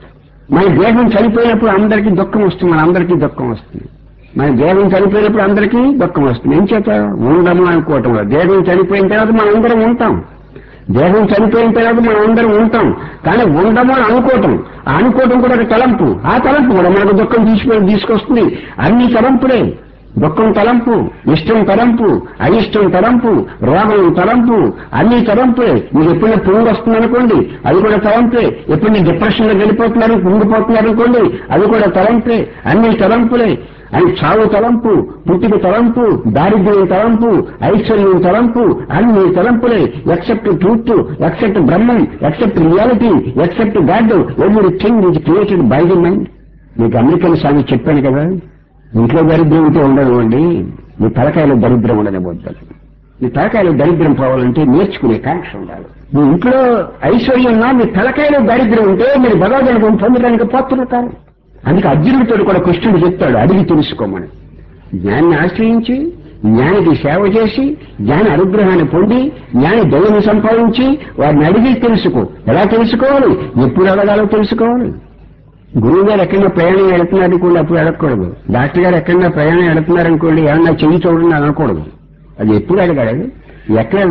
మన దేహం చనిపోయినప్పుడు అందరికీ దుఃఖం వస్తుంది, అందరికీ దుఃఖం వస్తుంది. మన దేహం చనిపోయినప్పుడు అందరికీ దుఃఖం వస్తుంది. ఏం చేత? ఉండము అనుకోవటం. దేహం చనిపోయిన తర్వాత మనం అందరం ఉంటాం, దేహం చనిపోయిన తర్వాత మనం అందరం ఉంటాం, కానీ ఉండము అని అనుకోవటం, ఆ అనుకోవటం కూడా ఒక తలంపు. ఆ తలంపు కూడా మనకు దుఃఖం తీసుకొస్తుంది. అన్ని తలంపులే. దుఃఖం తలంపు, ఇష్టం తలంపు, అయిష్టం తలంపు, రోగం తలంపు, అన్ని తలంపులే. మీకు ఎప్పుడైనా పురుగు వస్తుంది అనుకోండి, అది కూడా తలంపే. ఎప్పుడు డిప్రెషన్ లో వెళ్ళిపోతున్నారు, కుంగిపోతున్నారు అనుకోండి, అది కూడా తలంపే. అన్ని తలంపులే. అని చావు తలంపు, పుట్టిక తలంపు, దారిద్ర్యం తలంపు, ఐశ్వర్యం తలంపు, అన్ని తలంపులే. Except truth, except Brahmam, except reality, except God, everything is created by the mind. మీకు అమెరికన్ స్వామి చెప్పాను కదా, ఇంట్లో దరిద్రం ఉంటే ఉండనివ్వండి, మీ తలకాయలో దరిద్రం ఉండనివ్వద్దు. మీ తలకాయలో దరిద్రం పోవాలంటే నేర్చుకునే కాంక్ష ఉండాలి. మీ ఇంట్లో ఐశ్వర్యం ఉన్నా మీ తలకాయలో దరిద్రం ఉంటే మీరు భగవద్గీత పొందడానికి పాత్రతారు. అందుకే అర్జునుడితో కూడా కృష్ణుడు చెప్తాడు, అడిగి తెలుసుకోమని. జ్ఞాన్ని ఆశ్రయించి, జ్ఞానికి సేవ చేసి, జ్ఞాని అనుగ్రహాన్ని పొంది, జ్ఞాని దయని సంపాదించి వారిని అడిగి తెలుసుకో. ఎలా తెలుసుకోవాలి? ఎప్పుడు అడగాలో తెలుసుకోవాలి. గురువు గారు ఎక్కడన్నా ప్రయాణం వెళుతున్నారనుకోండి, అప్పుడు అడగకూడదు. డాక్టర్ గారు ఎక్కడన్నా ప్రయాణం వెళుతున్నారనుకోండి, ఏమన్నా చెయ్యి చూడండి అనకూడదు. అది ఎప్పుడు అడగాలి, ఎక్కడ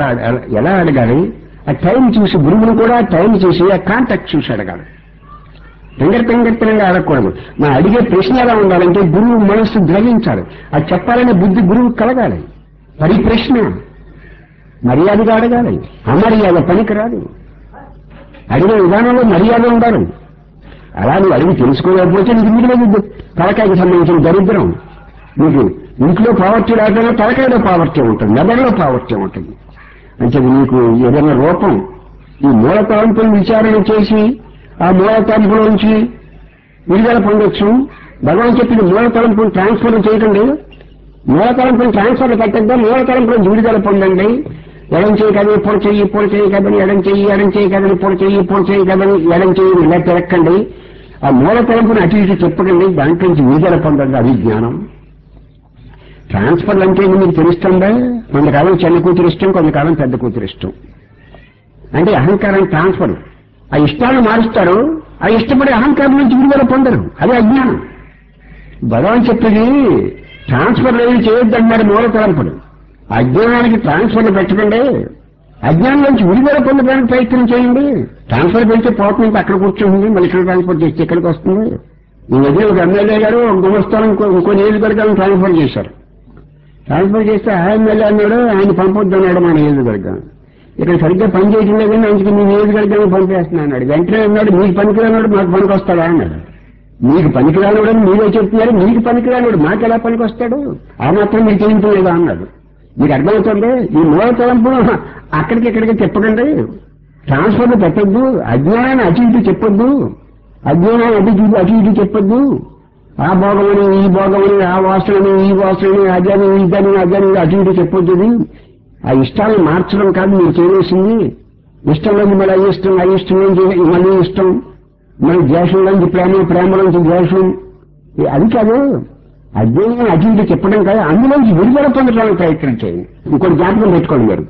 ఎలా అడగాలి, ఆ టైం చూసి, గురువును కూడా టైం చూసి, ఆ కాంటాక్ట్ చూసి అడగాలి. పెంగర్పెంగర్తనంగా అడగకూడదు. మా అడిగే ప్రశ్న ఎలా ఉండాలంటే గురువు మనస్సు గ్రహించాలి. అది చెప్పాలనే బుద్ధి గురువు కలగాలి. పరిప్రశ్న మర్యాదగా అడగాలి, అమర్యాద పనికిరాదు. అడిగే విధానంలో మర్యాద ఉండాలి. అలా నువ్వు అడిగి తెలుసుకోలేకపోతే నీకు మీద తలకాయకి సంబంధించిన దరిద్రం. నీకు ఇంట్లో పావర్టీ రాకుండా తలకాయలో పావర్టీ ఉంటుంది, మెదడులో పావర్టీ ఉంటుంది. అంటే నీకు ఏదైనా రూపం ఈ మూల తలంపులను విచారణ చేసి ఆ మూల తలంపుల నుంచి విడుదల పొందొచ్చు. భగవాన్ చెప్పింది మూల తలంపును ట్రాన్స్ఫర్ చేయకండి, మూల తలంపును ట్రాన్స్ఫర్ పెట్టద్దా, మూల తలంపుల నుంచి విడుదల పొందండి. ఎడం చేయి కదని పొడి చెయ్యి, పొడి చేయి కదని ఎడం చేయి కదని పొడి చెయ్యి కదని ఎడం చెయ్యి ఇలా తిరక్కండి. ఆ మూల తలంపును అటు ఇటు చెప్పకండి, దాంట్లో నుంచి విడుదల పొందండి. అది జ్ఞానం. ట్రాన్స్ఫర్ అంటే మీకు తెలుస్తుందా? కొంతకాలం చిన్న కూతురు ఇష్టం, కొంతకాలం పెద్ద కూతురు ఇష్టం. అంటే అహంకారం ట్రాన్స్ఫర్. ఆ ఇష్టాన్ని మారుస్తారు, ఆ ఇష్టపడే అహంకారం నుంచి విడుదల పొందరు. అదే అజ్ఞానం. భగవాన్ చెప్పేది ట్రాన్స్ఫర్ ఏమి చేయొద్దన్నారు మూల తలంపుడు. అజ్ఞానానికి ట్రాన్స్ఫర్లు పెట్టకండి, అజ్ఞానం నుంచి విడుదల పొందడానికి ప్రయత్నం చేయండి. ట్రాన్స్ఫర్ పెడితే పోతుంది, అక్కడ కూర్చుంటుంది, మళ్ళీ ఇక్కడ ట్రాన్స్ఫర్ చేస్తే ఇక్కడికి వస్తుంది. ఈ మధ్య ఒక ఎమ్మెల్యే గారు గుమస్థానం ఇంకో నియోజకవర్గాలను ట్రాన్స్ఫర్ చేశారు. ట్రాన్స్ఫర్ చేస్తే ఆ ఎమ్మెల్యే అన్నాడు ఆయన పంపొద్దు అన్నాడు మా నియోజకవర్గం. ఇక్కడ సరిగ్గా పని చేయడం లేదని ఆయనకి మీ నియోజకవర్గాన్ని పంపేస్తున్నా అన్నాడు. వెంటనే అన్నాడు మీకు పనికిరానోడు మాకు పనికి వస్తాడా అన్నాడు. మీకు పనికిరానోడు అని మీరే చెప్తున్నారు, మీకు పనికిరానోడు మాకు ఎలా పనికి వస్తాడు? ఆ మాత్రం మీకు తెలియలేదా అన్నాడు. మీకు అర్థమవుతుంది? ఈ మూల తలంపును అక్కడికి ఇక్కడికి చెప్పకండి, ట్రాన్స్ఫర్లు పెట్టద్దు, అజ్ఞానాన్ని అటు ఇటు చెప్పొద్దు, అజ్ఞానాన్ని అటు ఇటు చెప్పొద్దు. ఆ భోగమని ఈ భోగమని ఆ వాసనని ఈ వాసనని అదని ఇదని అదని అటు ఇటు చెప్పొద్దు. ఆ ఇష్టాలను మార్చడం కాదు మీరు చేయవలసింది. ఇష్టంలోంచి మళ్ళీ అయిష్టం, అయిష్టంలోంచి మళ్ళీ ఇష్టం, మళ్ళీ ద్వేషంలోంచి ప్రేమ, ప్రేమలోంచి ద్వేషం, అది కాదు. అధ్యయనం అటు ఇటు చెప్పడం కాదు, అందులోంచి విడుదల పొందడానికి ప్రయత్నం చేయండి. ఇంకోటి జ్ఞాపకం పెట్టుకోండి మీరు,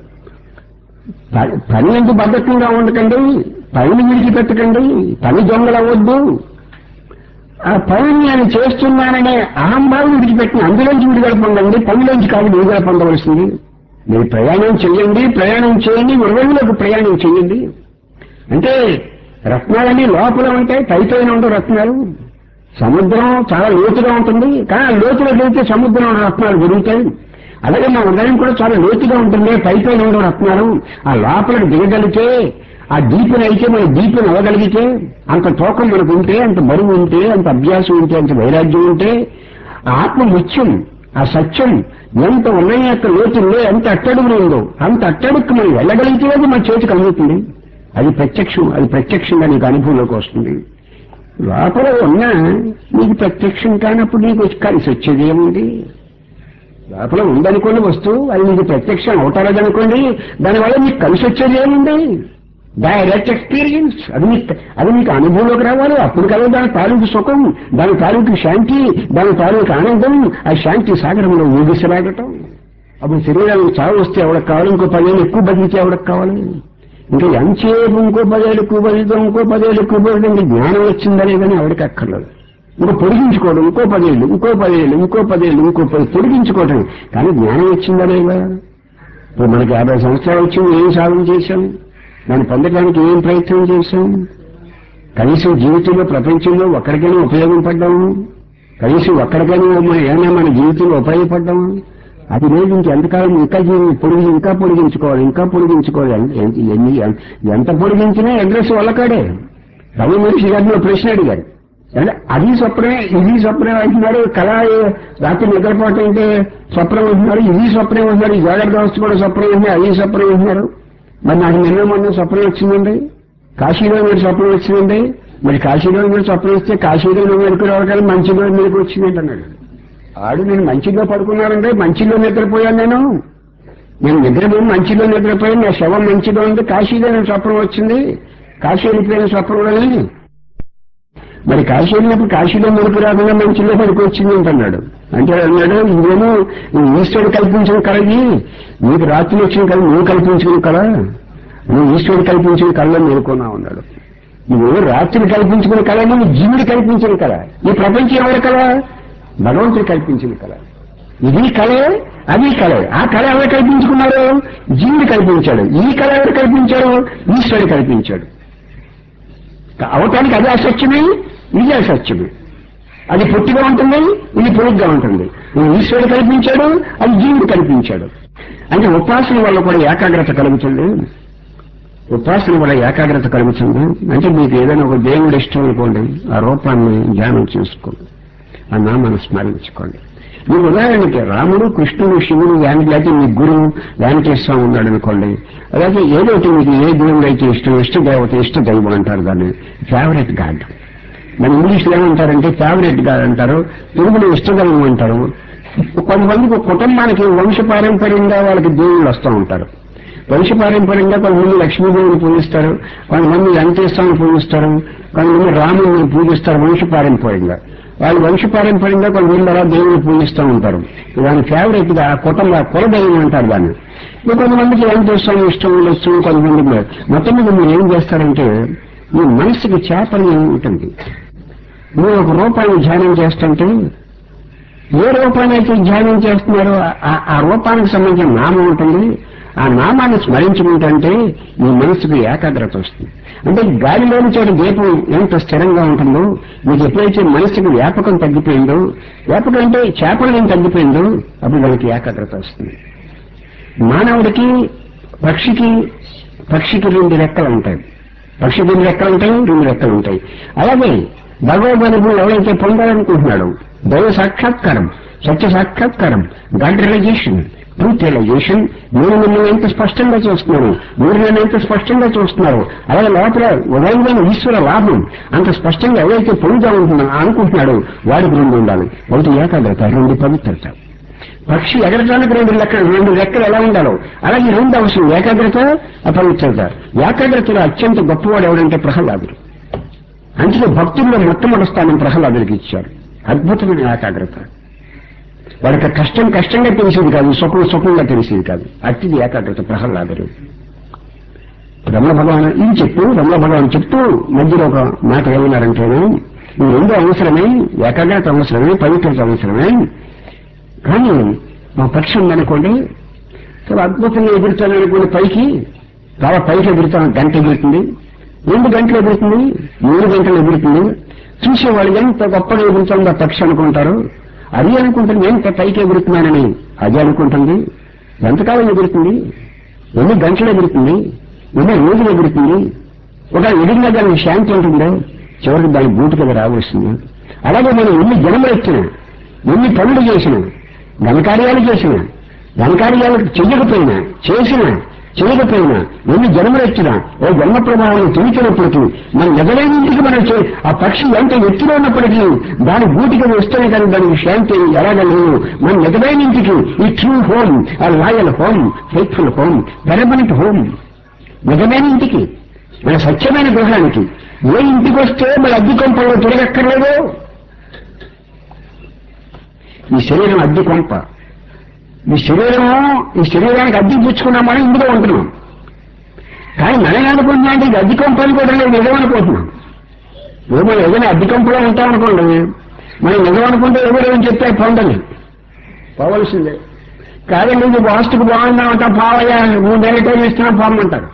పని ఎందుకు బద్ధకంగా ఉండకండి, పనిని విడిచిపెట్టకండి, పని దొంగలు అవ్వద్దు. ఆ పనిని నేను చేస్తున్నాననే అహంభావం విడిచిపెట్టిన అందులోంచి విడుదల పొందండి, పనిలోంచి కాదు విడుదల పొందవలసింది. మీరు ప్రయాణం చేయండి, ప్రయాణం చేయండి, వృధంలోకి ప్రయాణం చేయండి. అంటే రత్నాలన్నీ లోపల ఉంటాయి, పైపైన ఉండవు రత్నాలు. సముద్రం చాలా లోతుగా ఉంటుంది, కానీ లోతులోకి వెళ్తే సముద్రం రత్నాలు దొరుకుతాయి. అలాగే మా హృదయం కూడా చాలా లోతుగా ఉంటుంది, పైపైన ఉండవు రత్నాలు. ఆ లోపలికి దిగగలిగితే, ఆ దీపిని అయితే మన దీపిని అవ్వగలిగితే, అంత తూకం మనకు ఉంటే, అంత బరువు ఉంటే, అంత అభ్యాసం ఉంటే, అంత వైరాగ్యం ఉంటే, ఆత్మ ముత్యం, ఆ సత్యం ఎంత ఉన్నాయి యొక్క లోతుల్లో ఎంత అట్టడుగులు ఉందో అంత అట్టడుక్కు మనం వెళ్ళగలిగితే అది మన చేతికి అందుతుంది. అది ప్రత్యక్షం, అది ప్రత్యక్షంగా నీకు అనుభవంలోకి వస్తుంది. లోపల ఉన్నా నీకు ప్రత్యక్షం కానప్పుడు నీకు కలిసి వచ్చేది ఏముంది? లోపల ఉందనుకోండి వస్తువు, అది నీకు ప్రత్యక్షం అవుతారదనుకోండి, దానివల్ల నీకు కలిసి వచ్చేది ఏముంది? డైరెక్ట్ ఎక్స్పీరియన్స్, అది మీకు అనుభవంలోకి రావాలి. అప్పుడు కదా దాని తాలూకు సుఖం, దాని తాలూకు శాంతి, దాని తాలూకు ఆనందం, ఆ శాంతి సాగరంలో ఊగిసలాగటం. అప్పుడు శరీరానికి చావు వస్తే ఎవరికి కావాలి? ఇంకో 10 ఏళ్ళు ఎక్కువ బతికితే ఎవరికి కావాలి? ఇంకా ఎంతసేపు ఇంకో 10 ఏళ్ళు ఎక్కువ బతుకుతాం, ఇంకో 10 ఏళ్ళు ఎక్కువ బతుకుతాం, ఇంకా జ్ఞానం వచ్చిందా లేదని ఎవరికి అక్కర్లేదు. ఇంకా పొడిగించుకోవడం, ఇంకో 10 ఏళ్ళు, ఇంకో 10 ఏళ్ళు, ఇంకో 10 ఏళ్ళు, ఇంకో 10 పొడిగించుకోవడం. కానీ జ్ఞానం వచ్చిందా లేదా? ఇప్పుడు మనకి 50 సంవత్సరాలు వచ్చింది, ఏం సాధన చేశాం? దాన్ని పొందడానికి ఏం ప్రయత్నం చేశాం? కనీసం జీవితంలో ప్రపంచంలో ఒక్కడికైనా ఉపయోగం పడ్డాము? కనీసం ఒక్కడికైనా ఏమైనా మన జీవితంలో ఉపయోగపడ్డాము? అది లేదు. ఇంకెంతకాలం ఇంకా పొడిగించుకోవాలి, ఇంకా పొడిగించుకోవాలి. ఎంత పొడిగించినా అడ్రస్ వల్లకాడే. రవి మనిషి గారిని ప్రశ్న అడిగారు, అది స్వప్నమే ఇది స్వప్నం అంటున్నారు, కళ రాత్రి నిద్రపోవటం అంటే స్వప్నం అంటున్నారు, ఇది స్వప్నం అంటున్నారు, ఈ జాగ్రత్త వ్యవస్థ కూడా స్వప్నం అంటున్నారు, అది స్వప్నం అంటున్నారు. మరి నాకు మొన్న స్వప్నం వచ్చిందండి, కాశీలో మీరు స్వప్నం వచ్చిందండి. మరి కాశీలో మీరు స్వప్నం వస్తే కాశీలో మెలకు రావడానికి మంచిలో మీకు వచ్చిందండి అన్నాడు. ఆడు నేను మంచిలో పడుకున్నానండి, మంచిలో నిద్రపోయాను, నేను నిద్రపోయి మంచిలో నిద్రపోయాను, నా శవం మంచిలో ఉంది, కాశీలో నేను స్వప్నం వచ్చింది, కాశీ వెళ్ళిపోయిన స్వప్నంలోని. మరి కాశీ వెళ్ళినప్పుడు కాశీలో మెలకు రాకుండా మంచిలో మెలకు వచ్చింది అంటున్నాడు. అంటే అన్నాడు, ఇదేమో ఈశ్వరుడు కల్పించిన కళది, నీకు రాత్రి వచ్చిన కళ నువ్వు కల్పించిన కళ, నువ్వు ఈశ్వరుడు కల్పించిన కళలో మేలుకున్నావు అన్నాడు. నువ్వు రాత్రి కల్పించుకున్న కళ, నువ్వు జీవుడు కల్పించిన కళ. ఈ ప్రపంచం ఎవరి కళ? భగవంతుడు కల్పించిన కళ. ఇది కళే, అది కళే. ఆ కళ ఎవరు కల్పించుకున్నారు? జీవుడు కల్పించాడు. ఈ కళ ఎవరు కల్పించాడు? ఈశ్వరుడు కల్పించాడు. అవటానికి అది అసత్యమే, ఇది అసత్యమే. అది పొట్టిగా ఉంటుంది, ఇది పొరుగ్గా ఉంటుంది. ఈశ్వరుడు కల్పించాడు, అది జీవుడు కల్పించాడు. అంటే ఉపాసన వల్ల కూడా ఏకాగ్రత కలుగుతుంది. ఉపాసన వల్ల ఏకాగ్రత కలుగుతుంది. అంటే మీకు ఏదైనా ఒక దేవుడు ఇష్టం అనుకోండి, ఆ రూపాన్ని ధ్యానం చేసుకోండి, ఆ నామాన్ని స్మరించుకోండి. మీకు ఉదాహరణకి రాముడు, కృష్ణుడు, శివుడు, లేకపోతే మీ గురువు వెంకటేశ్వర ఉన్నాడు అనుకోండి. అలాగే ఏదో మీకు ఏ దేవుడు అయితే ఇష్ట దేవత, ఇష్ట దైవం అంటారు, దాన్ని ఫేవరెట్ గాడ్. మన ఇంగ్లీష్లో ఏమంటారంటే ఫేవరెట్ గాడ్ అంటారు, తెలుగులో ఇష్టదైవం అంటారు. కొంతమందికి కుటుంబానికి వంశపారంపర్యంగా వాళ్ళకి దేవుళ్ళు వస్తూ ఉంటారు. వంశపారంపర్యంగా కొంతమంది లక్ష్మీదేవిని పూజిస్తారు, కొంతమంది వెంకటేశ్వరుని పూజిస్తారు, కొంతమంది రాముని పూజిస్తారు. వంశపారంపర్యంగా వాళ్ళు వంశపారంపర్యంగా కొంతమంది అలా దేవుని పూజిస్తూ ఉంటారు. దాని ఫేవరెట్ గా కులదైవం అంటారు దాన్ని. కొంతమందికి వెంకటేశ్వరుని ఇష్టం ఉండొచ్చు, కొంతమందికి. మొత్తం మీద మీరు ఏం చేస్తారంటే, మీ మనసుకి చేపని ఉంటుంది. మీరు ఒక రూపాన్ని ధ్యానం చేస్తుంటే, ఏ రూపాన్ని అయితే ధ్యానం చేస్తున్నారో ఆ రూపానికి సంబంధించిన నామం ఉంటుంది. ఆ నామాన్ని స్మరించుకుంటే మీ మనసుకు ఏకాగ్రత వస్తుంది. అంటే గాలిలోని చోట దీపం ఎంత స్థిరంగా ఉంటుందో, మీకు ఎప్పుడైతే మనసుకు వ్యాపకం తగ్గిపోయిందో, వ్యాపకం అంటే చేపలం తగ్గిపోయిందో, అప్పుడు మనకి ఏకాగ్రత వస్తుంది. మానవుడికి పక్షికి 2 రెక్కలు ఉంటాయి. పక్షికి 2 రెక్కలు ఉంటాయి, 2 రెక్కలు ఉంటాయి. అలాగే భగవద్గీతను ఎవరైతే పొందాలనుకుంటున్నాడో, దైవ సాక్షాత్కారం, సత్య సాక్షాత్కారం, గాడ్ రియలైజేషన్, ట్రూత్ రియలైజేషన్. నేను నిన్ను ఎంత స్పష్టంగా చూస్తున్నాను, మీరు నన్ను ఎంత స్పష్టంగా చూస్తున్నారు, అలాగే లోపల ఉదయమైన ఈశ్వర లాభం అంత స్పష్టంగా ఎవరైతే పొందుతా అనుకుంటున్నాడో వాడికి రెండు ఉండాలి. ఒకటి ఏకాగ్రత, రెండు పవిత్రత. పక్షి ఎగరటానికి రెండు రెక్కలు ఎలా ఉండాలో అలాగే రెండు అవసరం, ఏకాగ్రత, అపవిత్రత. ఏకాగ్రతలో అత్యంత గొప్పవాడు ఎవడంటే ప్రహ్లాదుడు. అందుకే భక్తుల్లో మొట్టమొదటి స్థానం ప్రహ్లాదుడికి ఇచ్చారు. అద్భుతమైన ఏకాగ్రత. వాడికి కష్టంగా తెలిసేది కాదు, సుఖంగా తెలిసేది కాదు. అట్టిది ఏకాగ్రత ప్రహ్లాదుడు. రమణ భగవాన్ చెప్తూ మధ్యలో ఒక మాట ఏమన్నారంటే, ఈ రెండు అవసరమే, ఏకాగ్రత అవసరమే, పవిత్రత అవసరమే. కానీ మా పక్షి ఉందనుకోండి, చాలా అద్భుతంగా ఎగురుతాను అనుకోండి, చాలా పైకి ఎగురుతాను, గంట ఎగురుతుంది, 2 గంటలు ఎగురుతుంది, 3 గంటలు ఎగురుతుంది. చూసేవాళ్ళు ఎంత గొప్పగా ఎగురుతుందో పక్షి అనుకుంటారు. అది అనుకుంటుంది ఎంత పైకి ఎగురుతున్నానని, అది అనుకుంటుంది. ఎంతకాలం ఎగురుతుంది, ఎన్ని గంటలు ఎగురుతుంది, ఎన్ని రోజులు ఎగురుతుంది. ఒక ఎగిరినా దానికి శాంతి ఉంటుందో చివరికి దాని బూటు కదా రావస్తుంది. అలాగే మనం ఎన్ని జన్మలు ఎత్తినా, ఎన్ని పనులు చేసినా, ఘనకార్యాలు చేయకపోయినా ఎన్ని జన్మలు ఎత్తినా, ఓ జన్మ ప్రభావం తిరిగినప్పటికీ మన ఎదలైన ఇంటికి మనం ఆ పక్షి ఎంత ఎత్తులో ఉన్నప్పటికీ దాని బూటికి వస్తేనే కానీ దానికి శాంతి ఎలాగ లేదు. మన ఎదలైన ఇంటికి ఈ ట్రూ హోమ్, ఆ loyal home, faithful home, permanent home, నిజమైన ఇంటికి, మన సత్యమైన గృహానికి ఏ ఇంటికి వస్తే మన అద్దె కొంపల్లో తిరగక్కర్లేదు. ఈ శరీరం అద్దె కొంప. ఈ శరీరానికి అద్దె పుచ్చుకున్నామని ఇందులో ఉంటున్నాం. కానీ మనం అనుకుంటున్నాం అంటే ఇది అద్దె కొంపని కూడా లేదు, నిజం అనుకుంటున్నాం. మనం ఏదైనా అద్దె కొంపలో ఉంటామనుకోండి, మనం నిజం అనుకుంటే ఎవరేమని చెప్తే పొందని పోవలసిందే. కాదండి ఇది వాస్తుకు బాగుందామంటా, పావయ్యా 3 నెలల టైం ఇస్తున్నాం పొమ్మంటారు.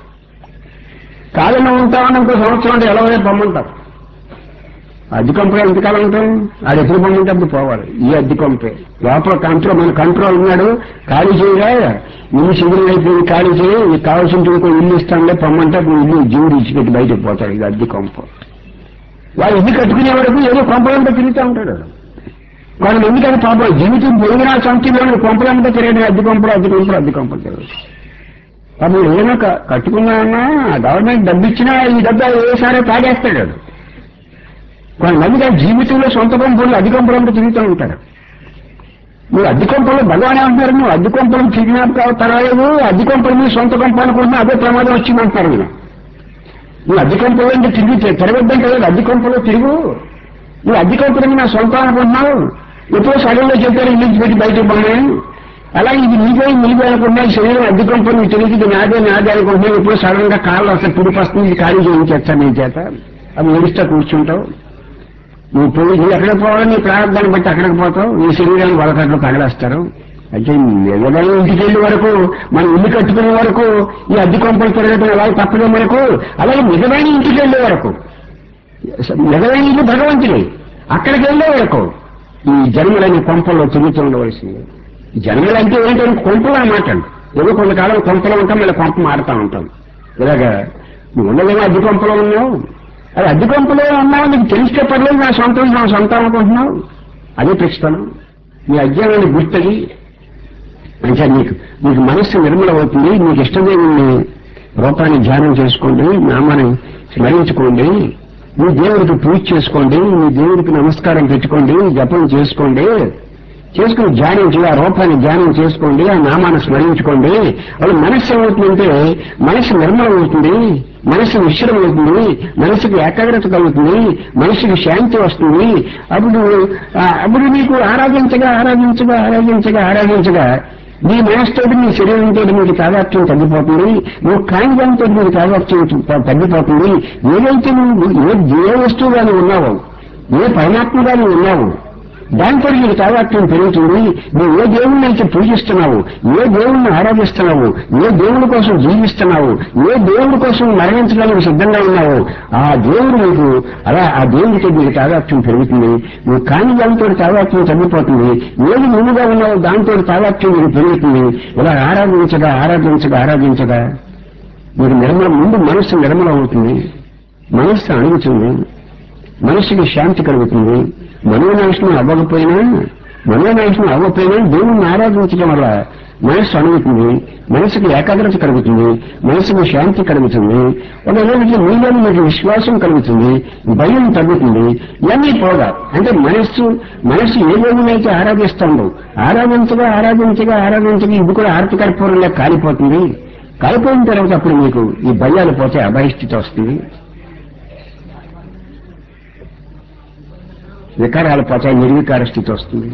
కాదని ఉంటామని ఇంకో సంవత్సరం అంటే ఎలా పొమ్మంటారు. అద్దె కొంపలో ఎంతకాలం ఉంటాం, అది ఎప్పుడు పొమ్మంటే అప్పుడు పోవాలి. ఈ అద్దె కొంపే లోపల మన కంట్రోల్ ఉన్నాడు. ఖాళీ చేయగా ఇల్లు సిగ్నల్ అయిపోయింది, ఖాళీ చేయి, నీకు కావాల్సిన ఇల్లు ఇస్తానులే పొమ్మంటే అప్పుడు ఇల్లు జీవుడు ఇచ్చిపెట్టి బయటకు పోతాడు. ఇది అద్దె కొంప. వాడు ఇల్లు కట్టుకునే వరకు ఏదో కొంపలంతా తిరుగుతూ ఉంటాడు. వాళ్ళు ఎందుకంటే పాపం జీవితం పొడిగిన సంఖ్యలో కొంపలంతా తిరగడం, అద్దె కొంపలు తిరగదు. పాపం ఏదైనా కట్టుకున్నా గవర్నమెంట్ డబ్బు ఇచ్చినా ఈ డబ్బు ఏసారో తాగేస్తాడు. కొంతమంది జీవితంలో సొంత కొంపలు అద్దె కొంపలంతా తిరుగుతూ ఉంటారు. మీరు అద్దె కొంపలు భగవానే అంటున్నారు, నువ్వు అద్దె కొంపలు కిడ్నాప్ పర్వాలేదు, అద్దె కొంపలు మీరు సొంత కొంప అనుకుంటున్నా అదే ప్రమాదం వచ్చిందంటున్నారు. నువ్వు అద్దె కొంపలో అంటే తిరగొద్దంటే అద్దె కొంపలో తిరుగు. నువ్వు అద్దె కొంపలు నా సొంతం అనుకుంటున్నావు, ఎప్పుడో సడన్గా చెప్పారు ఇల్లు పెట్టి బయటకు పోయినాయి. అలాగే ఇది నీదే అనుకుంటున్నా, ఈ శరీరం అద్దె కొంపలు నీకు తెలియదు, ఇది నాదే అనుకుంటున్నావు. ఎప్పుడో సడన్ గా కాళ్ళు అసలు పిడిపి వస్తుంది, ఇది ఖాళీ చేయించేస్తా నీ చేత, అవి ఏడుస్తా కూర్చుంటావు. నువ్వు నువ్వు ఎక్కడికి పోవాలని నీ ప్రారంభాన్ని బట్టి అక్కడికి పోతావు. నీ శరీరాన్ని వరకట్లు తగలేస్తారు. అయితే నిజమైన ఇంటికి వెళ్ళే వరకు, మనం ఇల్లు కట్టుకునే వరకు ఈ అద్దె కొంపలు తిరగటం అలాగే తప్పదే మనకు. అలాగే నిజమైన ఇంటికి వెళ్ళే వరకు, నిజమైన ఇల్లు భగవంతుడే, అక్కడికి వెళ్ళే వరకు ఈ జన్మలైన కొంపల్లో తిరుగుతూ ఉండవలసింది. జన్మలు అంటే ఏంటంటే కొంపలు అన్నమాట. ఏదో కొంతకాలం కొంపలో ఉంటాం, మళ్ళీ కొంప మారుతూ ఉంటాం. ఇలాగా నువ్వు ఉండదేమో అద్దె కొంపలో ఉన్నావు, అది అద్దె కొంపలో ఉన్నావు, నీకు తెలిస్తే పర్లేదు, నా సొంతం అనుకుంటున్నావు. అదే ప్రశ్న. నీ అజ్ఞానాన్ని గుర్తగి అంటే నీకు మనస్సు నిర్మల అవుతుంది. నీకు ఇష్టదేవుని రూపాన్ని ధ్యానం చేసుకోండి, నామాన్ని స్మరించుకోండి, నీ దేవుడికి పూజ చేసుకోండి, నీ దేవుడికి నమస్కారం పెట్టుకోండి, జపం చేసుకుని ధ్యానం చేయాలి, ఆ రూపాన్ని ధ్యానం చేసుకోండి, ఆ నామాన్ని స్మరించుకోండి. వాళ్ళు మనస్సు ఏమవుతుందంటే మనస్సు నిర్మలం అవుతుంది, మనస్సు నిశ్చలం అవుతుంది, మనస్సుకి ఏకాగ్రత కలుగుతుంది, మనస్సుకి శాంతి వస్తుంది. అప్పుడు నీకు ఆరాధించగా నీ మనసుతోటి నీ శరీరంతో మీకు తాదాత్మ్యం తగ్గిపోతుంది, నువ్వు కాని దానితో మీకు తాదాత్మ్యం తగ్గిపోతుంది. ఏదైతే నువ్వు ఏ వస్తువుగా నువ్వు ఉన్నావో, ఏ పరమాత్మగా నువ్వు ఉన్నావు, దాంతో నీకు తాదాత్మ్యం పెరుగుతుంది. నువ్వు ఏ దేవుణ్ణి అయితే పూజిస్తున్నావు, ఏ దేవుణ్ణి ఆరాధిస్తున్నావు, ఏ దేవుడి కోసం జీవిస్తున్నావు, ఏ దేవుడి కోసం మరణించడానికి సిద్ధంగా ఉన్నావు, ఆ దేవుడు నీకు ఆ దేవుడితో నీకు తాదాత్మ్యం పెరుగుతుంది. నువ్వు కాని దానితో తాదాత్మ్యం తగ్గిపోతుంది. ఏది నువ్వుగా ఉన్నావో దాంతో తాదాత్మ్యం నీకు పెరుగుతుంది. ఇలా ఆరాధించగా నీకు ముందు మనస్సు నిర్మలం అవుతుంది, మనస్సు అణుగుతుంది, మనస్సుకి శాంతి కలుగుతుంది. మనోనాశనం అవ్వకపోయినా దేవుణ్ణి ఆరాధించడం వల్ల మనస్సు అనుగుతుంది, మనసుకి ఏకాగ్రత కలుగుతుంది, మనసుకు శాంతి కలుగుతుంది, ఒక రోజుకి మీలో మీకు విశ్వాసం కలుగుతుంది, భయం తగ్గుతుంది. ఇవన్నీ పోగా అంటే మనస్సు ఏ రోజునైతే ఆరాధిస్తుందో ఆరాధించగా ఇది కూడా ఆర్తికర్పూరంగా కాలిపోతుంది. కాలిపోయిన తర్వాత అప్పుడు మీకు ఈ భయాలు పోతే అభయస్థితి వస్తుంది, వికారాలు పోతాయి, నిర్వికార స్థితి వస్తుంది.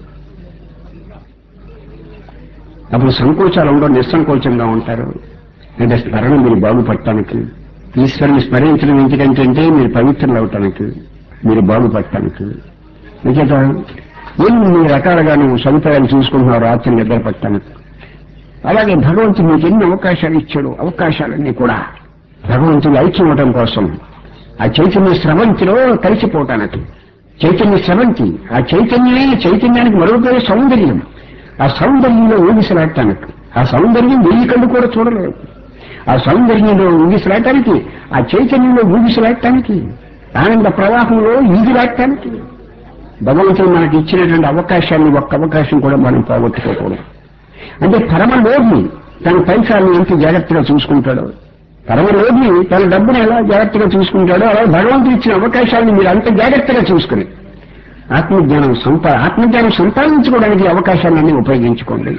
అప్పుడు సంకోచాలు ఉండవు, నిస్సంకోచంగా ఉంటారు. అంటే స్మరణ మీరు బాగుపడటానికి, ఈశ్వరుని స్మరించడం ఎందుకంటే మీరు పవిత్రులు అవటానికి, మీరు బాగుపడటానికి. అంచేత ఎన్ని రకాలుగా నువ్వు సదుపాయాలు చూసుకుంటున్నావు రాత్రి నిద్ర పట్టడానికి. అలాగే భగవంతుడు మీకు ఎన్ని అవకాశాలు ఇచ్చాడు, అవకాశాలన్నీ కూడా భగవంతుడు ఐక్యం అవడం కోసం, ఆ చైతన్య స్రవంతిలో కలిసిపోవటానికి. చైతన్య స్రవంతి, ఆ చైతన్యానికి మరో పేరు సౌందర్యం. ఆ సౌందర్యంలో ఊగిసలాడటానికి, ఆ సౌందర్యం వెయ్యి కళ్ళు కూడా చూడలేదు. ఆ సౌందర్యంలో ఊగిసలాడటానికి, ఆ చైతన్యంలో ఊగిసలాడటానికి, ఆనంద ప్రవాహంలో ఈగిలాడటానికి భగవంతుడు మనకి ఇచ్చినటువంటి అవకాశాన్ని ఒక్క అవకాశం కూడా మనం పోగొట్టుకోకూడదు. అంటే పరమలోభి తన పైసాలను ఎంత జాగ్రత్తగా చూసుకుంటాడో, పరమలోభి తన డబ్బును ఎలా జాగ్రత్తగా చూసుకుంటాడో, అలా భగవంతుడు ఇచ్చిన అవకాశాలను మీరు అంత జాగ్రత్తగా చూసుకుని ఆత్మజ్ఞానం సంపాదించుకోవడానికి అవకాశాలన్నీ ఉపయోగించుకోండి.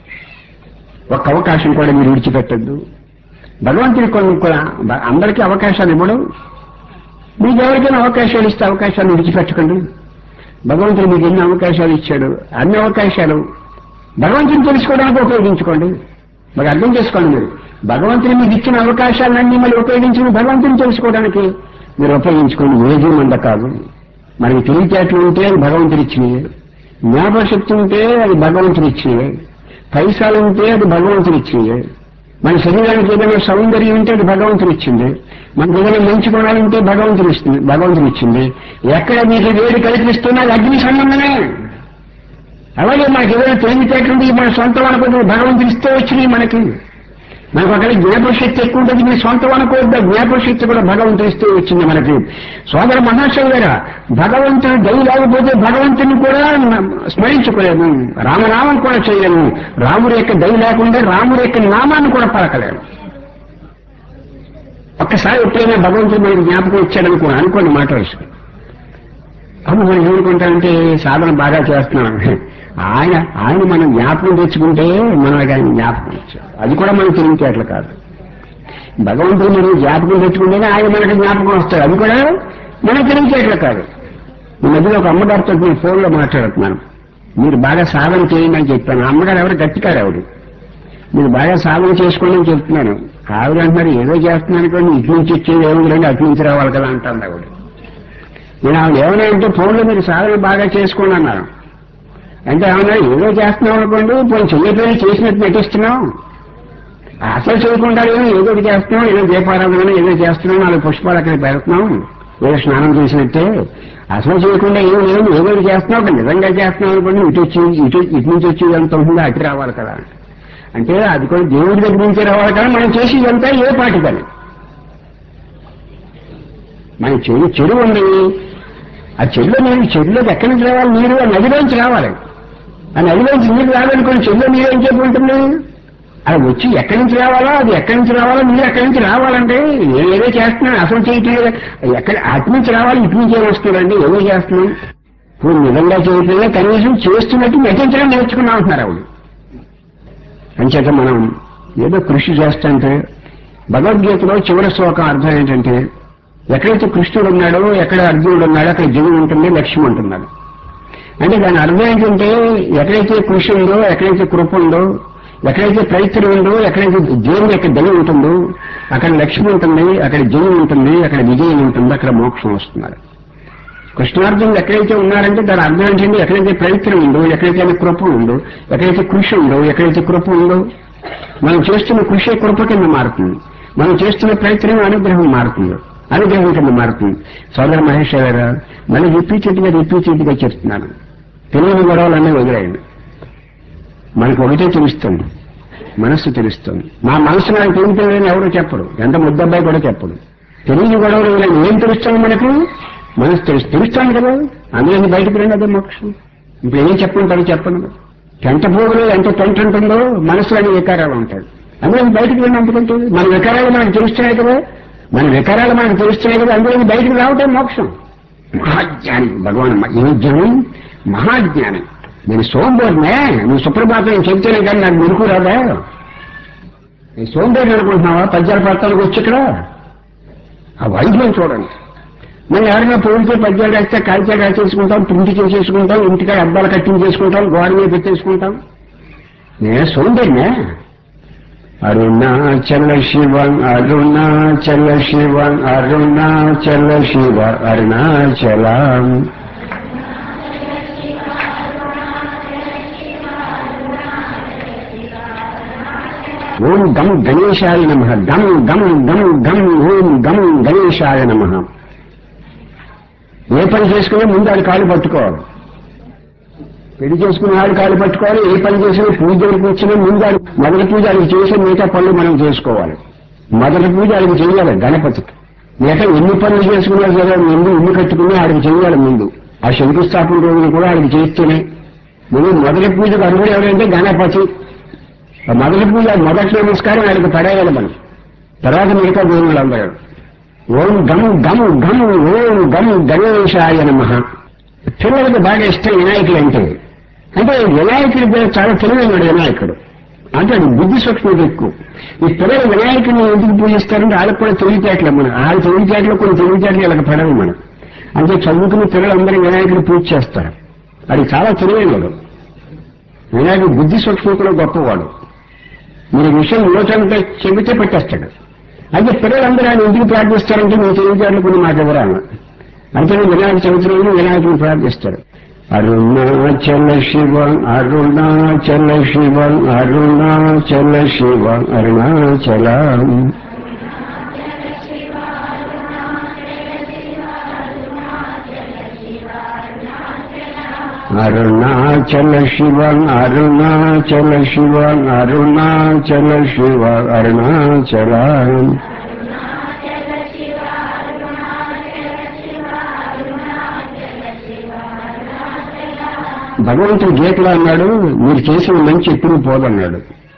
ఒక్క అవకాశం కూడా మీరు విడిచిపెట్టద్దు. భగవంతుడి కూడా అందరికీ అవకాశాలు ఇవ్వడం, మీకు ఎవరికైనా అవకాశాలు ఇస్తే అవకాశాలు విడిచిపెట్టకండి. భగవంతుడు మీకు ఎన్ని అవకాశాలు ఇచ్చాడు, అన్ని అవకాశాలు భగవంతుని తెలుసుకోవడానికి ఉపయోగించుకోండి. మరి అర్థం చేసుకోండి, మీరు భగవంతుని మీకు ఇచ్చిన అవకాశాలన్నీ మళ్ళీ ఉపయోగించుకుని భగవంతుని తెలుసుకోవడానికి మీరు ఉపయోగించుకోండి. ఏది మంద కాదు. మనకి తెలివితేటలు ఉంటే అది భగవంతుడు ఇచ్చినవి, జ్ఞాపశక్తి ఉంటే అది భగవంతుడు ఇచ్చినవి, పైసాలు ఉంటే అది భగవంతుడు ఇచ్చినవి, మన శరీరానికి ఏదైనా సౌందర్యం ఉంటే అది భగవంతుడు ఇచ్చింది, మనకు ఏదైనా మంచి గుణాలుంటే భగవంతుడు ఇచ్చింది. ఎక్కడ మీకు వేడి కల్పిస్తున్నా అది అగ్ని సంబంధమే. అలాగే మనకి ఏదైనా తెలివితేటలుంటే మన సొంతం అనుకోవద్దు, భగవంతుడు ఇస్తే వచ్చినాయి. మనకు అక్కడ జ్ఞాపశక్తి ఎక్కువ ఉంటుంది, మీ సొంతం అనుకోవద్దు, జ్ఞాపశక్తి కూడా భగవంతుడు ఇస్తే వచ్చింది మనకి. సోదర మహాశయ గారు, భగవంతుడు దయ లేకపోతే భగవంతుని కూడా స్మరించుకోలేము, రామనామం కూడా చేయలేము. రాముడి యొక్క దయ లేకుండా రాముడి యొక్క నామాన్ని కూడా పలకలేము. ఒక్కసారి ఎప్పుడైనా భగవంతుడు మనకి జ్ఞాపకం అనుకోండి మాట వస్తుంది. అప్పుడు మనం ఏమనుకుంటామంటే సాధన బాగా చేస్తున్నాం, ఆయన మనం జ్ఞాపకం తెచ్చుకుంటే మనం ఆయన జ్ఞాపకం వచ్చాం. అది కూడా మనకు తెలివితేటలు కాదు. భగవంతుడు మనం జ్ఞాపకం తెచ్చుకుంటేనే ఆయన మనకు జ్ఞాపకం వస్తాడు, అది కూడా మనకు తెలివితేటలు కాదు. ఈ మధ్యలో ఒక అమ్మగారితో నేను ఫోన్లో మాట్లాడుతున్నాను. మీరు బాగా సాధన చేయండి అని చెప్పాను. అమ్మగారు ఎవరు గట్టికారు ఆవిడ, మీరు బాగా సాధన చేసుకోండి అని చెప్తున్నాను. ఆవిడ అంటున్నారు ఏదో చేస్తున్నాను కానీ ఇటు నుంచి వచ్చేది ఏముందండి, అటు నుంచి రావాలి కదా అంటాను ఆవిడ. నేను ఆవిడ ఏమైనా అంటే ఫోన్లో మీరు సాధన బాగా చేసుకోండి అన్నారు. అంటే ఏమన్నా ఏదో చేస్తున్నాం అనుకోండి, పోయి చెయ్యట్లేదు చేసినట్టు నటిస్తున్నాం, అసలు చేయకుండా ఏదో చేస్తున్నాం, ఏదో దీపారాధన ఏదో చేస్తున్నాం, 4 పుష్పాలు అక్కడ పెడుతున్నాం, ఏదో స్నానం చేసినట్టే. అసలు చేయకుండా ఏదో చేస్తున్నాం, నిజంగా చేస్తున్నాం అనుకోండి, ఇటు నుంచి వచ్చి ఎంత ఉంటుందో అటు రావాలి కదా. అంటే అది కూడా దేవుడి దగ్గర నుంచే రావాలి కదా. మనం చేసేదంతా ఏ పాటి పని. మన చెరువు ఉంది, ఆ చెరువులోకి ఎక్కడి నుంచి రావాలి నీరు? ఆ నదిలోంచి రావాలి. ఆ నదిలోంచి నీరు రావాలనుకోండి, చెరువులో నీరు ఏం చెప్పి ఉంటుంది? అది వచ్చి ఎక్కడి నుంచి రావాలో నీరు ఎక్కడి నుంచి రావాలంటే ఏదో చేస్తున్నాను, అసలు చేయట్లేదు. అటు నుంచి రావాలి, ఇటు నుంచి ఏం వస్తుందండి, ఏదో చేస్తున్నాం. ఇప్పుడు నిజంగా చేయట్లేదు, కనీసం చేస్తున్నట్టు నటించడం నేర్చుకున్నాం అంటున్నారు ఆవిడ. అంచేత మనం ఏదో కృషి చేస్తుంటే, భగవద్గీతలో చివరి శ్లోకం అర్థం ఏంటంటే, ఎక్కడైతే కృష్ణుడు ఉన్నాడో, ఎక్కడ అర్జునుడు ఉన్నాడో అక్కడ జనం ఉంటుంది, లక్ష్యం ఉంటున్నాడు. అంటే దాని అర్థం ఏంటంటే, ఎక్కడైతే కృషి ఉందో, ఎక్కడైతే కృప ఉందో, ఎక్కడైతే ప్రయత్నం ఉందో, ఎక్కడైతే దేవుడి యొక్క దయ ఉంటుందో అక్కడ లక్ష్యం ఉంటుంది, అక్కడ జయం ఉంటుంది, అక్కడ విజయం ఉంటుంది, అక్కడ మోక్షం వస్తున్నారు. కృష్ణార్జునుడు ఎక్కడైతే ఉన్నారంటే దాని అర్థం ఏంటంటే, ఎక్కడైతే ప్రయత్నం ఉందో, ఎక్కడైతే కృప ఉందో, ఎక్కడైతే కృషి ఉందో, ఎక్కడైతే కృప ఉందో, మనం చేస్తున్న కృషి కృప కింద మారుతుంది, మనం చేస్తున్న ప్రయత్నం అనుగ్రహం మారుతుంది, అనుగ్రహం కింద మారుతుంది. సోదర మహేష్ గారు మళ్ళీ రిపీటెడ్గా చెప్తున్నాను, తెలియని గొడవలన్నీ వదిలేయండి. మనకు ఒకటే తెలుస్తుంది, మనస్సు తెలుస్తుంది. మా మనస్సు నాకు ఏం తెలియని ఎవరో చెప్పడు, ఎంత ముద్దబ్బాయి కూడా చెప్పడు. తెలియని గొడవలు ఏం తెలుస్తాను మనకు? మనసు తెలుస్తాను కదా, అందులో బయటకు రండి, అదే మోక్షం. ఇప్పుడు ఏం చెప్పంటారు చెప్పండి. పెంట పోగులో ఎంత పెంట ఉంటుందో మనసులో అన్ని వికారాలు ఉంటాయి. అందులో బయటకు వెళ్ళినందుకంటే మన వికారాలు మనకు తెలుస్తున్నాయి కదా, మన వికారాలు మనకు తెలుస్తున్నాయి కదా, అందులో బయటకు రావటం మోక్షం. మహాజ్ఞాని భగవాన్ ఏ జ్ఞానం? మహాజ్ఞాని. నేను సోంబేరినే, నువ్వు సుప్రభాతం చెబితేనే కానీ నాకు మెరుకు రాదా? నేను సోంబేరిని అనుకుంటున్నావా? పద్యాల పడతానికి వచ్చి ఇక్కడ ఆ వైద్యం చూడండి. మనం ఎవరైనా పోలితే పద్యాలు రాస్తే కాగితాలు రాసేసుకుంటాం, ప్రింట్ చేసేసుకుంటాం, ఇంటికాడ అద్దాలు కట్టించేసుకుంటాం, గోడ మీద పెట్టేసుకుంటాం. నేను సోంబేరినే. అరుణాచల శివ అరుణాచల శివ అరుణాచల శివ అరుణాచల. ఓం గం గణేశాయ నమః. గం గం గం గం ఓం గం గణేశాయ నమః. ఏ పని చేసుకునే ముందు ఆడి కాళ్ళు పట్టుకోవాలి. పెళ్లి చేసుకునే ఆడి కాళ్ళు పట్టుకోవాలి. ఏ పని చేసినా పూజ దగ్గరికి వచ్చినా ముందు ఆడి మొదటి పూజ ఆడికి చేసి మిగతా పనులు మనం చేసుకోవాలి. మొదటి పూజ ఆడికి చేయాలి గణపతికి. మిగతా ఎన్ని పనులు చేసుకున్నా సరే ముందు ఇల్లు కట్టుకుని ఆడికి చేయాలి. ముందు ఆ శంకుస్థాపన రోజులు కూడా ఆడికి చేస్తేనే ముందు మొదటి పూజకు అర్హుడు ఎవరంటే గణపతి. మొదటి పూజ మొదటి నమస్కారం ఆడికి పడేయాలి మనం. తర్వాత మిగతా దేవుళ్ళు అందరూ. ఓం గం గం గం ఓం గం గణేశాయ నమః. పిల్లలకు బాగా ఇష్టం వినాయకుడు అంటే. అంటే వినాయకుడి చాలా తెలివైనడు వినాయకుడు. అంటే అది బుద్ధి సూక్ష్మత ఎక్కువ. ఈ పిల్లలు వినాయకుడిని ఎందుకు పూజిస్తారంటే వాళ్ళకి కూడా తెలివితేటలు. మనం వాళ్ళ తెలివితేటలు కొన్ని తెలివితేటలు వీళ్ళకి పడవు మనం. అంటే చదువుకుని పిల్లలందరూ వినాయకుడిని పూజ చేస్తారు. అది చాలా తెలివైనడు వినాయకుడు. బుద్ధి సూక్ష్మతలో గొప్పవాడు. మీరు విషయం యోచనతో చెబితే పెట్టేస్తాడు. అయితే పిల్లలందరూ ఆయన ఎందుకు ప్రార్థిస్తారంటే మీ తెలివితేటలు కొన్ని మాట ఎవరాను. అంటే వినాయక చవితి రోజు వినాయకుడిని ప్రార్థిస్తారు. అరుణాచల శివ అరుణాచల శివ అరుణాచల శివ అరుణాచల. అరుణాచల శివ అరుణాచల శివ అరుణాచల శివ అరుణాచల. భగవంతుడు గీతలో అన్నాడు, మీరు చేసిన మంచి ఎప్పుడు పోదన్నాడు.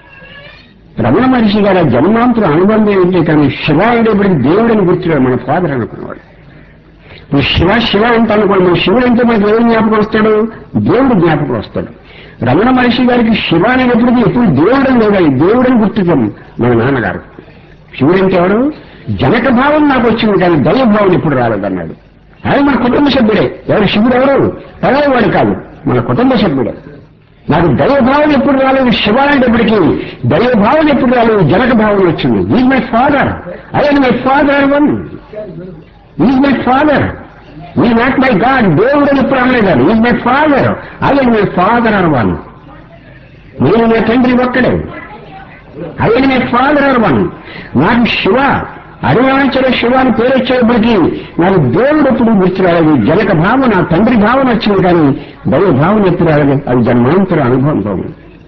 రమణ మహర్షి గారు ఆ జన్మాంతరం అనుబంధం ఏంటి కానీ శివ అనేప్పటికీ దేవుడని గుర్తురాడు మన ఫాదర్ అనుకున్నవాడు. ఇప్పుడు శివ శివ అంటే అనుకోండి, మన శివుడు అంటే మనకు ఎవరు జ్ఞాపకం వస్తాడు? దేవుడు జ్ఞాపకం వస్తాడు. రమణ మహర్షి గారికి శివ అనేటప్పటికీ ఎప్పుడు దేవుడని లేదాలి, దేవుడని గుర్తుతాం మన నాన్నగారు. శివుడు అంటే ఎవరు? జనక భావం నాకు వచ్చింది కానీ దైవభావం ఎప్పుడు రాలేదన్నాడు. ఆయన మన కుటుంబ సభ్యుడే. ఎవరు శివుడు? ఎవరు పరాయవాడు కాదు, మన కుటుంబ సభ్యుడే. నాకు దైవభావం ఎప్పుడు రాలేదు, శివ అనేటప్పటికీ దైవభావం ఎప్పుడు రాలేదు, జనక భావం వచ్చింది. Is my father, I'm my father one. Is my father, ఈ నాట్ మై గాడ్. దేవుడు అని ఎప్పుడు అనలేదు. Is my father, I'm my father అని వన్. నేను నా తండ్రి ఒక్కడే. ఐఎమ్ మై ఫాదర్ అని వన్. నాకు శివ అరుణాచల శివ అని పేరు వచ్చేటప్పటికీ నాకు దేవుడు ఎప్పుడు గుర్తు రాలేదు. జనక భావం నా తండ్రి భావన వచ్చింది కానీ దైవ భావన ఎప్పుడు రాలేదు. అది జన్మాంతర అనుభవం.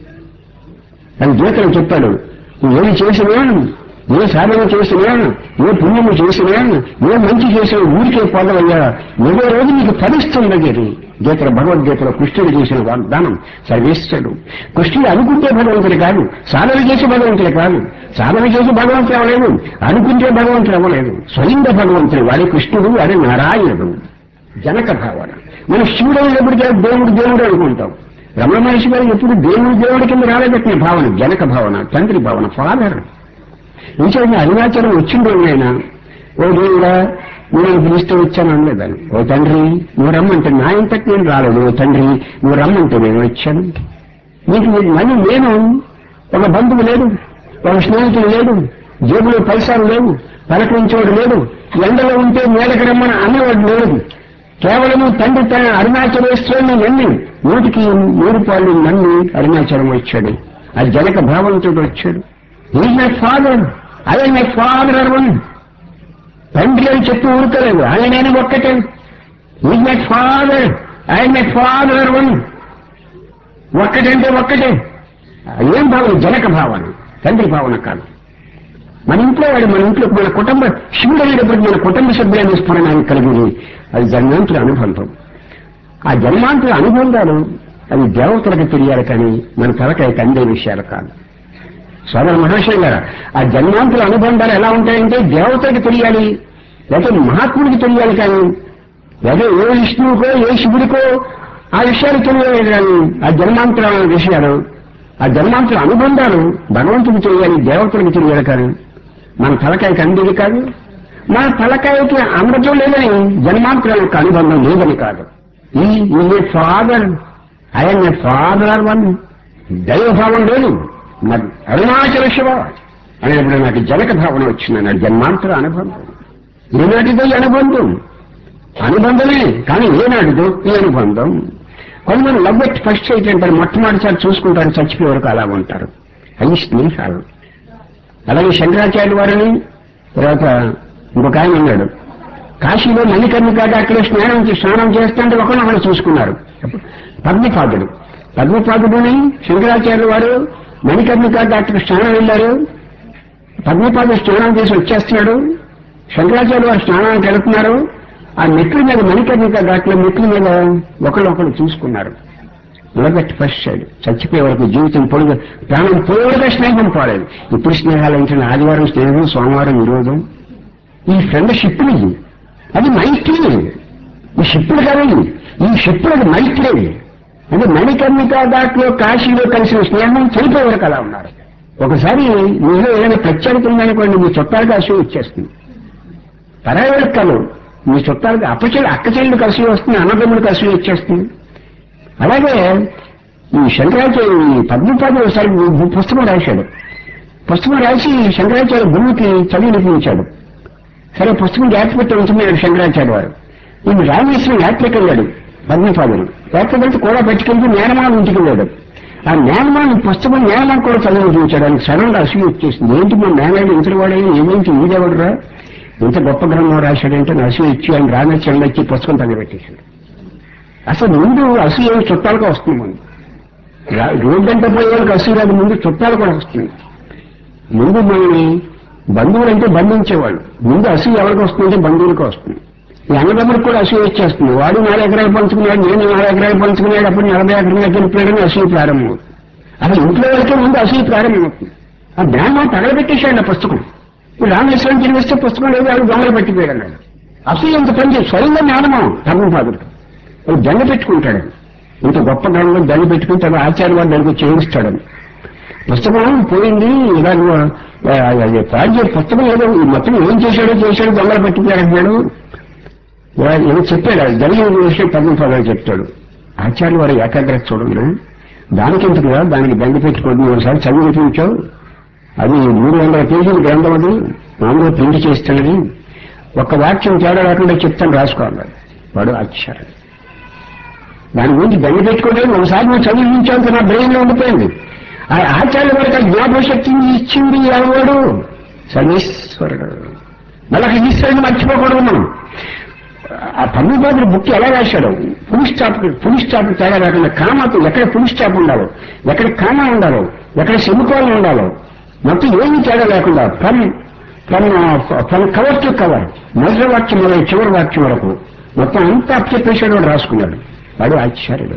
అది గీతలు చెప్పాడు. ఏమి చేసినా, ఏ సాధన చేసినా, ఏ పుణ్యము చేసినా, ఏ మంచి చేసినా ఊరికే పొందవయ్యా, ఏదో రోజు నీకు ఫలిస్తుంది. గీతల భగవద్గీతలో కృష్ణుడు చేసిన వాగ్దానం సర్వేశ్వరుడు. కృష్ణుడు అనుకుంటే భగవంతుడు కాదు, సాధన చేసి భగవంతుడు కాదు. సాధన చేసి భగవంతుడు అవ్వలేదు, అనుకుంటే భగవంతుడు అవ్వలేదు. స్వయంగా భగవంతుడు. వాడే కృష్ణుడు, వాడే నారాయణుడు. జనక భావన. మనం శివుడు అయినప్పటికీ దేవుడు దేవుడు అనుకుంటాం. రమణ మహర్షి గారు ఎప్పుడు దేవుడి కింద రాలేదట్టిన భావన, జనక భావన, తండ్రి భావన, ఫాదర్. ఇంకేమైనా అరుణాచలం వచ్చిందో అయినా ఓ దేవుడా నేను పిలిస్తే వచ్చాను అనలేదాను. ఓ తండ్రి నువ్వు రమ్మంటే నా ఇంతకు నేను రాలేదు. ఓ తండ్రి నువ్వు రమ్మంటే నేను వచ్చాను. నీకు మళ్ళీ నేను ఒక బంధువు లేడు, ఒక స్నేహితుడు లేడు, జేబులో పైసలు లేవు, పలకరించేవాడు లేడు, ఎండలో ఉంటే మేడకు రమ్మని అన్నవాడు లేడు. కేవలము తండ్రి తన అరుణాచలేశ్వరుని నమ్మి 100కి 100 పాళ్ళు నమ్మి అరుణాచలం వచ్చాడు. అది జనక భావంతో వచ్చాడు. ఈజ్ మై ఫాదర్, అదే మై ఫాదర్ అరవన్. తండ్రి అని చెప్పి ఊరుకోలేదు, ఆయన ఒక్కటే. ఈజ్ మై ఫాదర్, ఆయన మై ఫాదర్ అరవన్. ఒక్కటంటే ఒక్కటే. ఏం భావన? జనక భావన, తండ్రి భావన కాదు. మన ఇంట్లో వాడు, మన ఇంట్లో మన కుటుంబ శివుడు అనేటప్పుడు మన కుటుంబ సభ్యులైన స్ఫురణానికి కలిగింది. అది జన్మాంతుల అనుబంధం. ఆ జన్మాంతుల అనుబంధాలు అది దేవతలకు తెలియాలి కానీ మన తలకాయకి అందే విషయాలు కాదు. సోదర మహాశయ గారు, ఆ జన్మాంతర అనుబంధాలు ఎలా ఉంటాయంటే దేవతలకు తెలియాలి, లేకపోతే మహాత్ముడికి తెలియాలి కానీ, లేదా ఏ విష్ణువుకో ఏ శివుడికో ఆ విషయాలు తెలియాలి కానీ ఆ జన్మాంతర విషయాలు, ఆ జన్మాంతర అనుబంధాలు భగవంతుడికి తెలియాలి, దేవతలకు తెలియాలి కానీ మన తలకాయకి అందేది కాదు. మన తలకాయకి అందటం లేదని జన్మాంతరం యొక్క అనుబంధం లేదని కాదు. ఈ ఫాదర్ ఆయన ఫాదర్ వన్ దైవభావం లేదు. మరి అరుణాచల శివ అనేప్పుడు నాకు జనక భావన వచ్చింది అన్నాడు. జన్మాంతర అనుబంధం ఏనాటిదో ఈ అనుబంధం, అనుబంధమే కానీ ఏనాటిదో ఈ అనుబంధం. కొంతమంది లవ్ ఎట్ ఫస్ట్ సైట్ అంటారు, మొట్టమొదటిసారి చూసుకుంటారు, చచ్చిపోయే వరకు అలా ఉంటారు. అవి స్నేహాలు. అలాగే శంకరాచార్య వారిని తర్వాత ఇంకొక ఆయన ఉన్నాడు, కాశీలో మణికర్ణిక అక్కడ స్నానం చేస్తుంటే ఒకరినొకరు చూసుకున్నారు. పద్మపాదుడుని శంకరాచార్య వారు మణికర్ణిక అక్కడ స్నానం వెళ్ళారు. పద్మపాదుడు స్నానం చేసి వచ్చేస్తున్నాడు, శంకరాచార్య వారు స్నానానికి వెళుతున్నారు. ఆ మెట్ల మీద మణికర్ణిక ఘాట్లో మెట్ల మీద ఒకరు చూసుకున్నారు. Love first sight. చచ్చిపోయే వరకు జీవితం పొడుగు ప్రాణం పోయేగా స్నేహం పోలేదు. ఇప్పుడు స్నేహాలు ఏంటంటే ఆదివారం స్నేహం, సోమవారం విరోధం. ఈ ఫ్రెండ్షిప్ అది మైత్రి. ఈ షిప్పులు కాదండి, ఈ షిప్పులు అది మైత్రి. అంటే మణికర్ణిక ఘాట్లో కాశీలో కలిసిన స్నేహం చనిపోయే వరకు అలా ఉన్నారు. ఒకసారి మీలో ఏదైనా ప్రత్యేకత ఉందనుకోండి, మీ చుట్టాలకు అసూయ వచ్చేస్తుంది. పరాయిలకు కాదు, మీ చుట్టాలకు అక్క చెల్లెలకు అసూయ వస్తుంది, అన్నదమ్ములకు అసూయ వచ్చేస్తుంది. అలాగే ఈ శంకరాచార్య పద్మపాదుడు ఒకసారి పుస్తకం రాశాడు. పుస్తకం రాసి శంకరాచార్య గురువుకి చదివి వినిపించాడు. సరే పుస్తకం జాగ్రత్త పెట్టి ఉంటున్నాడు శంకరాచార్య వారు. ఈయన రామేశ్వరం యాత్రకు వెళ్ళాడు పద్మపాదుడు. యాత్రకు వెళ్తే కూడా పట్టుకెళ్తే మేనమాల ఇంటికి వెళ్ళాడు. ఆ మేనమాల పుస్తకం మేనమాల కూడా చదివి వినిపించాడు. ఆయనకు సడన్గా అసూయ వచ్చేసింది. ఏంటి మా మేనమాల ఇంటి వాడే, ఏమేంటి ఈడెవడరా, ఇంత గొప్ప గ్రంథం రాశాడంటే అసూయ ఇచ్చి ఆయన రామేశ్వరం వచ్చి పుస్తకం తగలబెట్టేశాడు. అసలు ముందు అసూయ చుట్టాలకు వస్తుంది. ముందు రోడ్డంతా పోయేవాళ్ళకి అసూయ రాదు, ముందు చుట్టాలు కూడా వస్తుంది. ముందు మనల్ని బంధువులు అంటే బంధించేవాళ్ళు, ముందు అసూయ ఎవరికి వస్తుందంటే బంధువులకు వస్తుంది. ఈ అన్నదమ్ములకు కూడా అసూయ వచ్చేస్తుంది. వాడు 4 ఎకరాలు పంచుకున్నాడు, నేను 4 ఎకరాలు పంచుకున్నాడు, అప్పుడు 40 ఎకరాలు గెలిపాడని అసూయ ప్రారంభమవుతుంది. అసలు ఇంట్లో వాళ్ళకే ముందు అసూయ ప్రారంభమవుతుంది. ఆ జ్ఞానం తగలబెట్టేశాడు ఆ పుస్తకం. ఇప్పుడు రామేశ్వరం తిరిగిస్తే పుస్తకం లేదు, వాడు దొంగలు పట్టిపోయాడు అన్నాడు. అసూయ ఇంత పని స్వయంగా జ్ఞానమా పద్మపాదుడు దండ పెట్టుకుంటాడు. ఇంత గొప్ప గ్రంథం దండ పెట్టుకుని తన ఆచార్య వాడు దానికి చేయిస్తాడని. పుస్తకం పోయింది, ఇలా పుస్తకం ఏదో మొత్తం ఏం చేశాడో దొంగలు పట్టిపోయాడు ఏదో చెప్పాడు. జరిగిన విషయం పద్మపాదుడు చెప్తాడు. ఆచార్య వారి ఏకాగ్రత చూడండి, దానికి ఎందుకుగా దానికి దండ పెట్టుకోండి. ఒకసారి చదివి వినిపించావు, అది 300 పేజీల గ్రంథం, అది మామూలుగా ప్రింట్ చేస్తున్నది, ఒక్క వాక్యం తేడా లేకుండా చెప్తాను రాసుకోవాలి. వాడు ఆచార్య దాని గురించి దండ పెట్టుకోలేదు. ఒకసారి నువ్వు చదివించావు, నా బ్రెయిన్ లో ఉండిపోయింది. ఆ ఆచార్య వారికి జ్ఞాపక శక్తిని ఇచ్చింది ఎవడు? సర్వేశ్వరుడు. మళ్ళీ ఈశ్వరుని మర్చిపోకూడదు మనం. ఆ పద్మపాదుడు బుక్ ఎలా రాశాడు, ఫుల్ స్టాప్ తేడా లేకుండా, కామాతో ఎక్కడ ఫుల్ స్టాప్ ఉండాలో, ఎక్కడ కామా ఉండాలో, ఎక్కడ సెమికోలం ఉండాలో, మొత్తం ఏమీ తేడా లేకుండా తన కవర్ టు కవర్, మొదటి వాక్యం మొదలు చివరి వాక్యం వరకు మొత్తం అంతా అప్పచెప్పేశాడు, వాడు రాసుకున్నాడు. వాడు ఆచార్యుడు.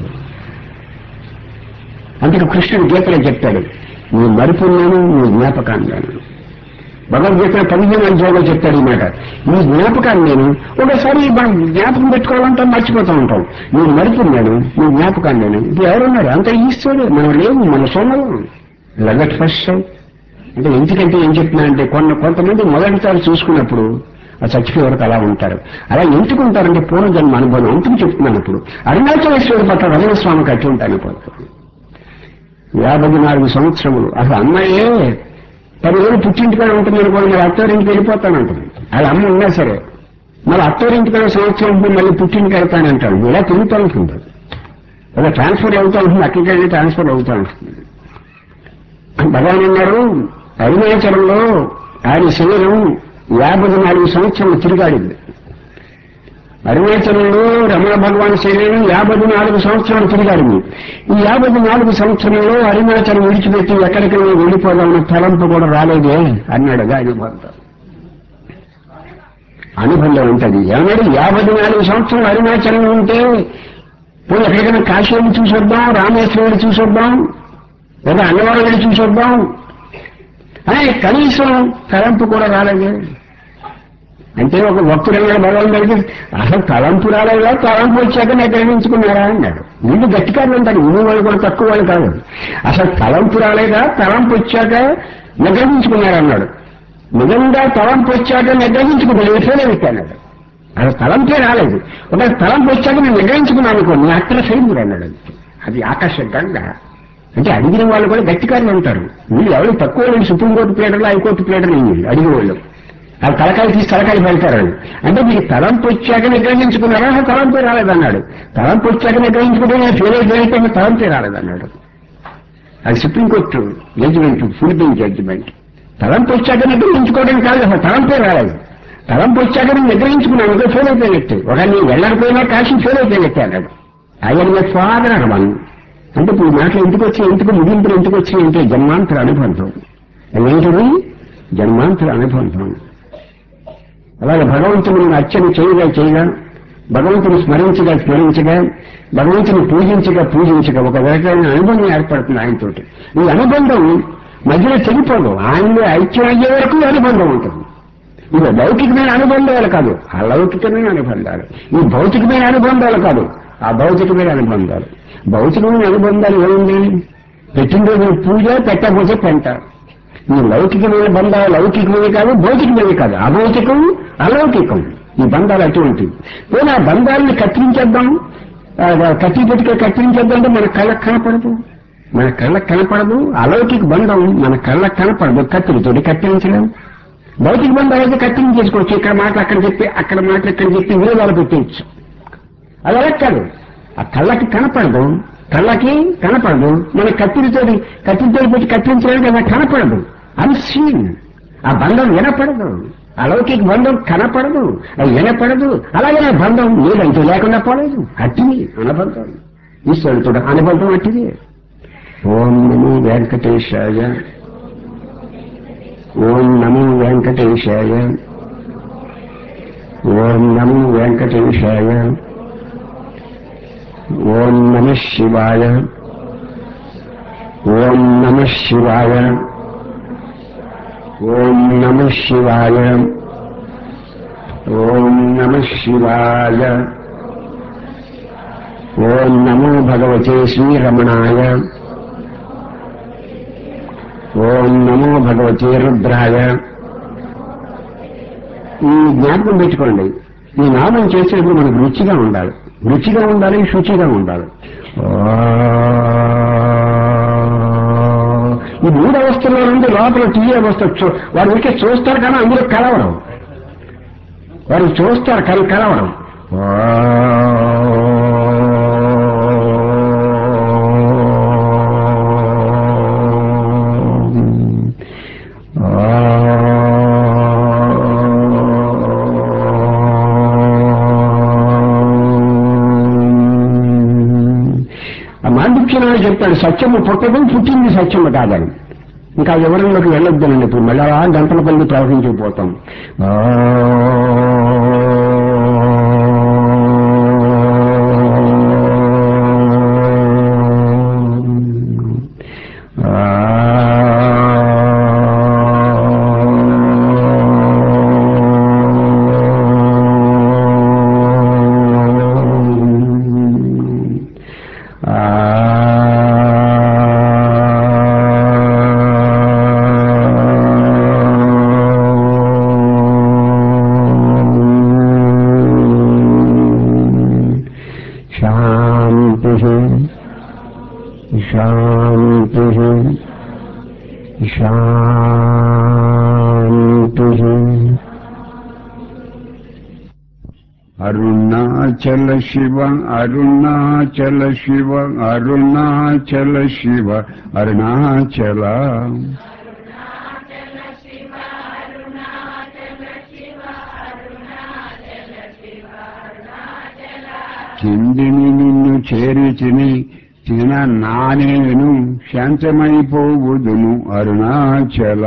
అందుకే కృష్ణుడు గీతలో చెప్తాడు, నీ మరుపున్నాను, నీ జ్ఞాపకాన్ని నేను. భగవద్గీతలో 15 అధ్యాయంలో చెప్తాడు ఈ మాట. నీ జ్ఞాపకాన్ని నేను. ఒకసారి మనం జ్ఞాపకం పెట్టుకోవాలంటాం, మర్చిపోతూ ఉంటాం. నీ మరుపున్నాను, నీ జ్ఞాపకాన్ని నేను. ఇప్పుడు ఎవరున్నారు? అంత ఈశ్వరుడు. మనం లేవు, మన సోమలు. లవ్ ఎట్ ఫస్ట్ సైట్ అంటే ఎందుకంటే ఏం చెప్తున్నానంటే, కొంతమంది మొదటిసారి చూసుకున్నప్పుడు ఆ చచ్చిపోయే వరకు అలా ఉంటారు. అలా ఎందుకుంటారంటే పూర్వజన్మ అనుభవం అంతకు చెప్తున్నాను. ఇప్పుడు అరుణాచలేశ్వరుడు పట్ల రమణ స్వామికి అట్టు ఉంటాను. 54 సంవత్సరములు అసలు అమ్మాయే 10 ఏళ్ళు పుట్టింటికాడ ఉంటుంది అనుకోండి, మరి అత్తవారింటికి వెళ్ళిపోతానంటుంది. వాళ్ళ అమ్మ ఉన్నా సరే మళ్ళీ అత్తవారింటికాడ సంవత్సరం ఉంటుంది, మళ్ళీ పుట్టింటికి వెళ్తానంటాడు. ఇలా తిరుగుతూ ఉంటుంది, ఇలా ట్రాన్స్ఫర్ అవుతూ ఉంటుంది, అక్కడికి ట్రాన్స్ఫర్ అవుతూ ఉంటుంది. భగవాన్ అన్నారు, అరుణాచలంలో ఆయన శరీరం 54 సంవత్సరాలు తిరిగాడింది. అరుణాచలంలో రమణ భగవాన్ శరీరం 54 సంవత్సరాలు తిరిగాడింది. ఈ 54 సంవత్సరంలో అరుణాచలం విడిచిపెట్టి ఎక్కడికైనా వెళ్ళిపోదామన్న తలంపు కూడా రాలేదే అన్నాడుగా అనుబంధం ఉంటుంది. ఏమన్నాడు? 54 సంవత్సరాలు అరుణాచలం ఉంటే పోయి ఎక్కడికైనా కాశీ వెళ్ళి చూసొద్దాం, రామేశ్వరం వెళ్ళి చూసొద్దాం, లేదా అన్నవరం వెళ్ళి చూసొద్దాం అని కనీసం తలంపు కూడా రాలేదు. అంటే ఒక భక్తుడు అన్నాడు భగవంతుడికి, అసలు తలంపు రాలేదా, తలంపు వచ్చాక నిగ్రహించుకున్నారా అన్నాడు. వీళ్ళు గట్టికారులు ఉంటారు, ఇన్ని వాళ్ళు కూడా తక్కువ వాళ్ళు కాదు. అసలు తలంపు రాలేదా, తలంపు వచ్చాక నిగ్రహించుకున్నారా అన్నాడు. నిజంగా తలంపు వచ్చాక నిగ్రహించుకున్నాడు, ఫెయిల్ అయిపోయాడు. అసలు తలంపే రాలేదు, ఒక తలంపు వచ్చాక నేను నిగ్రహించుకున్నాను అనుకో, నేను అక్కడ ఫెయిల్ అన్నాడు. అది ఆకాశంగా. అంటే అడిగిన వాళ్ళు కూడా గట్టికారులు ఉంటారు. వీళ్ళు ఎవరు తక్కువ వాళ్ళు, సుప్రీంకోర్టు ప్లేటర్లు, హైకోర్టు ప్లేటర్లు అడిగిన వాళ్ళు. అది తలకాయలు తీసి తలకాయలు పెడతారు. అంటే మీకు తలంపు వచ్చాక నిగ్రహించుకున్నారా, తలంపే రాలేదన్నాడు. తలంపు వచ్చాక నిగ్రహించుకుంటే నేను ఫెయిల్ అయిపోయిన తలంపే రాలేదన్నాడు. అది supreme court judgment, full bench judgment. తలంపు వచ్చాక నిగ్రహించుకోవడానికి కాదు, అసలు తలంపే రాలేదు. తలంపు వచ్చాక నేను నిగ్రహించుకున్నాను, ఫెయిల్ అయిపోయినట్టు. ఒక నేను వెళ్ళకపోయినా కాశీ ఫెయిల్ అయిపోయినట్టే అన్నాడు. ఆయన ఫాదర్ అనమను. అంటే ఇప్పుడు మాటలు ఎందుకు ముగింపులు ఎందుకు వచ్చినాయంటే జన్మాంతర అనుబంధం. ఏంటది? జన్మాంతర అనుబంధం. అలాగే భగవంతుని అర్చన చేయగా భగవంతుని స్మరించగా భగవంతుని పూజించగా ఒక రకమైన అనుబంధం ఏర్పడుతుంది ఆయనతోటి. ఈ అనుబంధం మధ్యలో చెడిపోదు, ఆయనలో ఐక్యం అయ్యే వరకు అనుబంధం ఉంటుంది. ఇవి లౌకికమైన అనుబంధాలు కాదు, అలౌకికమైన అనుబంధాలు. ఈ భౌతికమైన అనుబంధాలు కాదు, ఆ భౌతికమైన అనుబంధాలు. భౌతికమైన అనుబంధాలు ఏముంది? పెట్టినరోజు పూజ, పెట్టకపోతే పెంట. ఈ లౌకికమైన బంధాలు లౌకికమే కాదు, భౌతికమే కాదు, అభౌతికం అలౌకికం. ఈ బంధాలు అటువంటివి. పోనీ ఆ బంధాలని కత్తిరించేద్దాం, కత్తి పెట్టుగా కత్తిరించేద్దాం అంటే మన కళ్ళకు కనపడదు. అలౌకిక బంధం మన కళ్ళకు కనపడదు, కత్తిరితోటి కత్తిరించలేం. భౌతిక బంధాలు అయితే కత్తిరించేసుకోవచ్చు. ఇక్కడ మాటలు అక్కడ చెప్పి, అక్కడ మాటలు ఇక్కడ చెప్పి విరోధాలు పెట్టేయచ్చు. అది అలా కాదు, ఆ కళ్ళకి కనపడదు మన కత్తిరితో పెట్టి కత్తిరించడానికి అలా కనపడదు, అన్సీన్. ఆ బంధం వినపడదు, అలౌకిక బంధం కనపడదు, అది వినపడదు. అలాగే ఆ బంధం లేదంటే లేకుండా పోలేదు. అట్టిది అనుబంధం, ఈశ్వరుడితో అనుబంధం అట్టిది. ఓం నమో వెంకటేశాయ, ఓం నమో వెంకటేశాయ, ఓం నమో వెంకటేశాయ, ఓం నమః శివాయ, ఓం నమః శివాయ, ఓం నమః శివాయ, ఓం నమః శివాయ, ఓం నమో భగవతే శ్రీరమణాయ, ఓం నమో భగవతే రుద్రాయ. ఈ జ్ఞాపకం పెట్టుకోండి, ఈ నామం చేసేప్పుడు మనకు రుచిగా ఉండాలి, శుచిగా ఉండాలి. ఈ మూడు అవస్థల్లో నుండి లోపల తీయ అవస్థ వారు ఊరికే చూస్తారు కానీ అందులో కలవడం, వారు చూస్తారు కానీ కలవడం. మాండిక్యనాడు చెప్తాడు, సత్యము పుట్టదు, పుట్టింది సత్యము కాదని. ఇంకా వివరంలోకి వెళ్ళొద్దానండి, ఇప్పుడు మళ్ళా గంటల పల్లి ప్రవహించిపోతాం. అరుణాచల శివ, అరుణాచల శివ, అరుణాచల శివ, అరుణాచల. చిందిని నిన్ను చేరిచిని తిన నానేను శాంతమైపోవుదును అరుణాచల.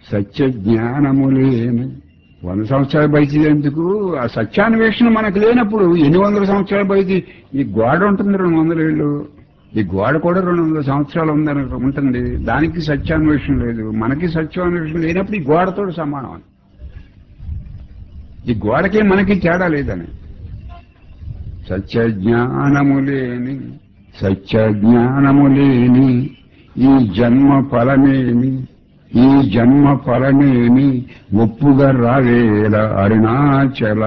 సత్య జ్ఞానములేని 100 సంవత్సరాల బయట ఎందుకు ఆ సత్యాన్వేషణ మనకు లేనప్పుడు ఎన్ని వందల సంవత్సరాల బయట ఈ గోడ ఉంటుంది 200 ఏళ్ళు ఈ గోడ కూడా 200 సంవత్సరాలు ఉంటుంది దానికి సత్యాన్వేషణ లేదు మనకి సత్యాన్వేషణ లేనప్పుడు ఈ గోడతో సమానం ఈ గోడకి మనకి తేడా లేదని సత్య జ్ఞానములేని ఈ జన్మ ఫలమేమి ఒప్పుగా రావేల అరుణాచల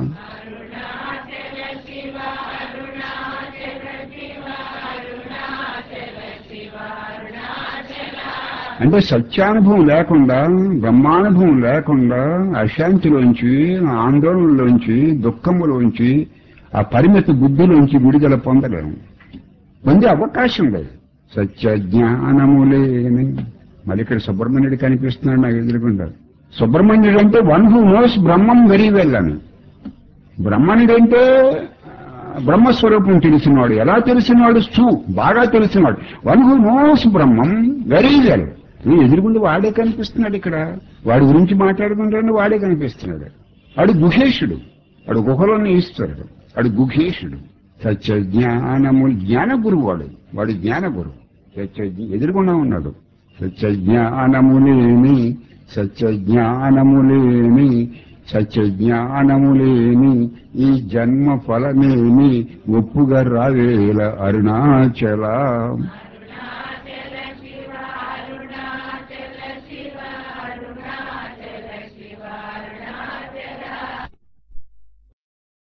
అంటే సత్యానుభవం లేకుండా బ్రహ్మానుభవం లేకుండా అశాంతిలోంచి ఆందోళనలోంచి దుఃఖములోంచి ఆ పరిమిత బుద్ధిలోంచి విడుదల పొందలేము పొందే అవకాశం లేదు సత్య జ్ఞానములేని మళ్ళీ ఇక్కడ సుబ్రహ్మణ్యుడు కనిపిస్తున్నాడు నాకు ఎదురుకుండా సుబ్రహ్మణ్యుడు అంటే one who knows Brahman very well అని బ్రహ్మణుడంటే బ్రహ్మస్వరూపం తెలిసినవాడు ఎలా తెలిసినవాడు బాగా తెలిసినవాడు one who knows Brahman very well ఎదురుగుండి వాడే కనిపిస్తున్నాడు ఇక్కడ వాడి గురించి మాట్లాడుకుంటాడు వాడే కనిపిస్తున్నాడు వాడు గుహేశుడు వాడు గుహలోనే ఈశ్వరుడు వాడు గుహేశుడు సత్య జ్ఞానము జ్ఞానగురువు వాడు జ్ఞానగురువు ఎదురుగుండా ఉన్నాడు సత్య జ్ఞానములేని ఈ జన్మ ఫలమేమి ఒప్పుగా రావేల అరుణాచల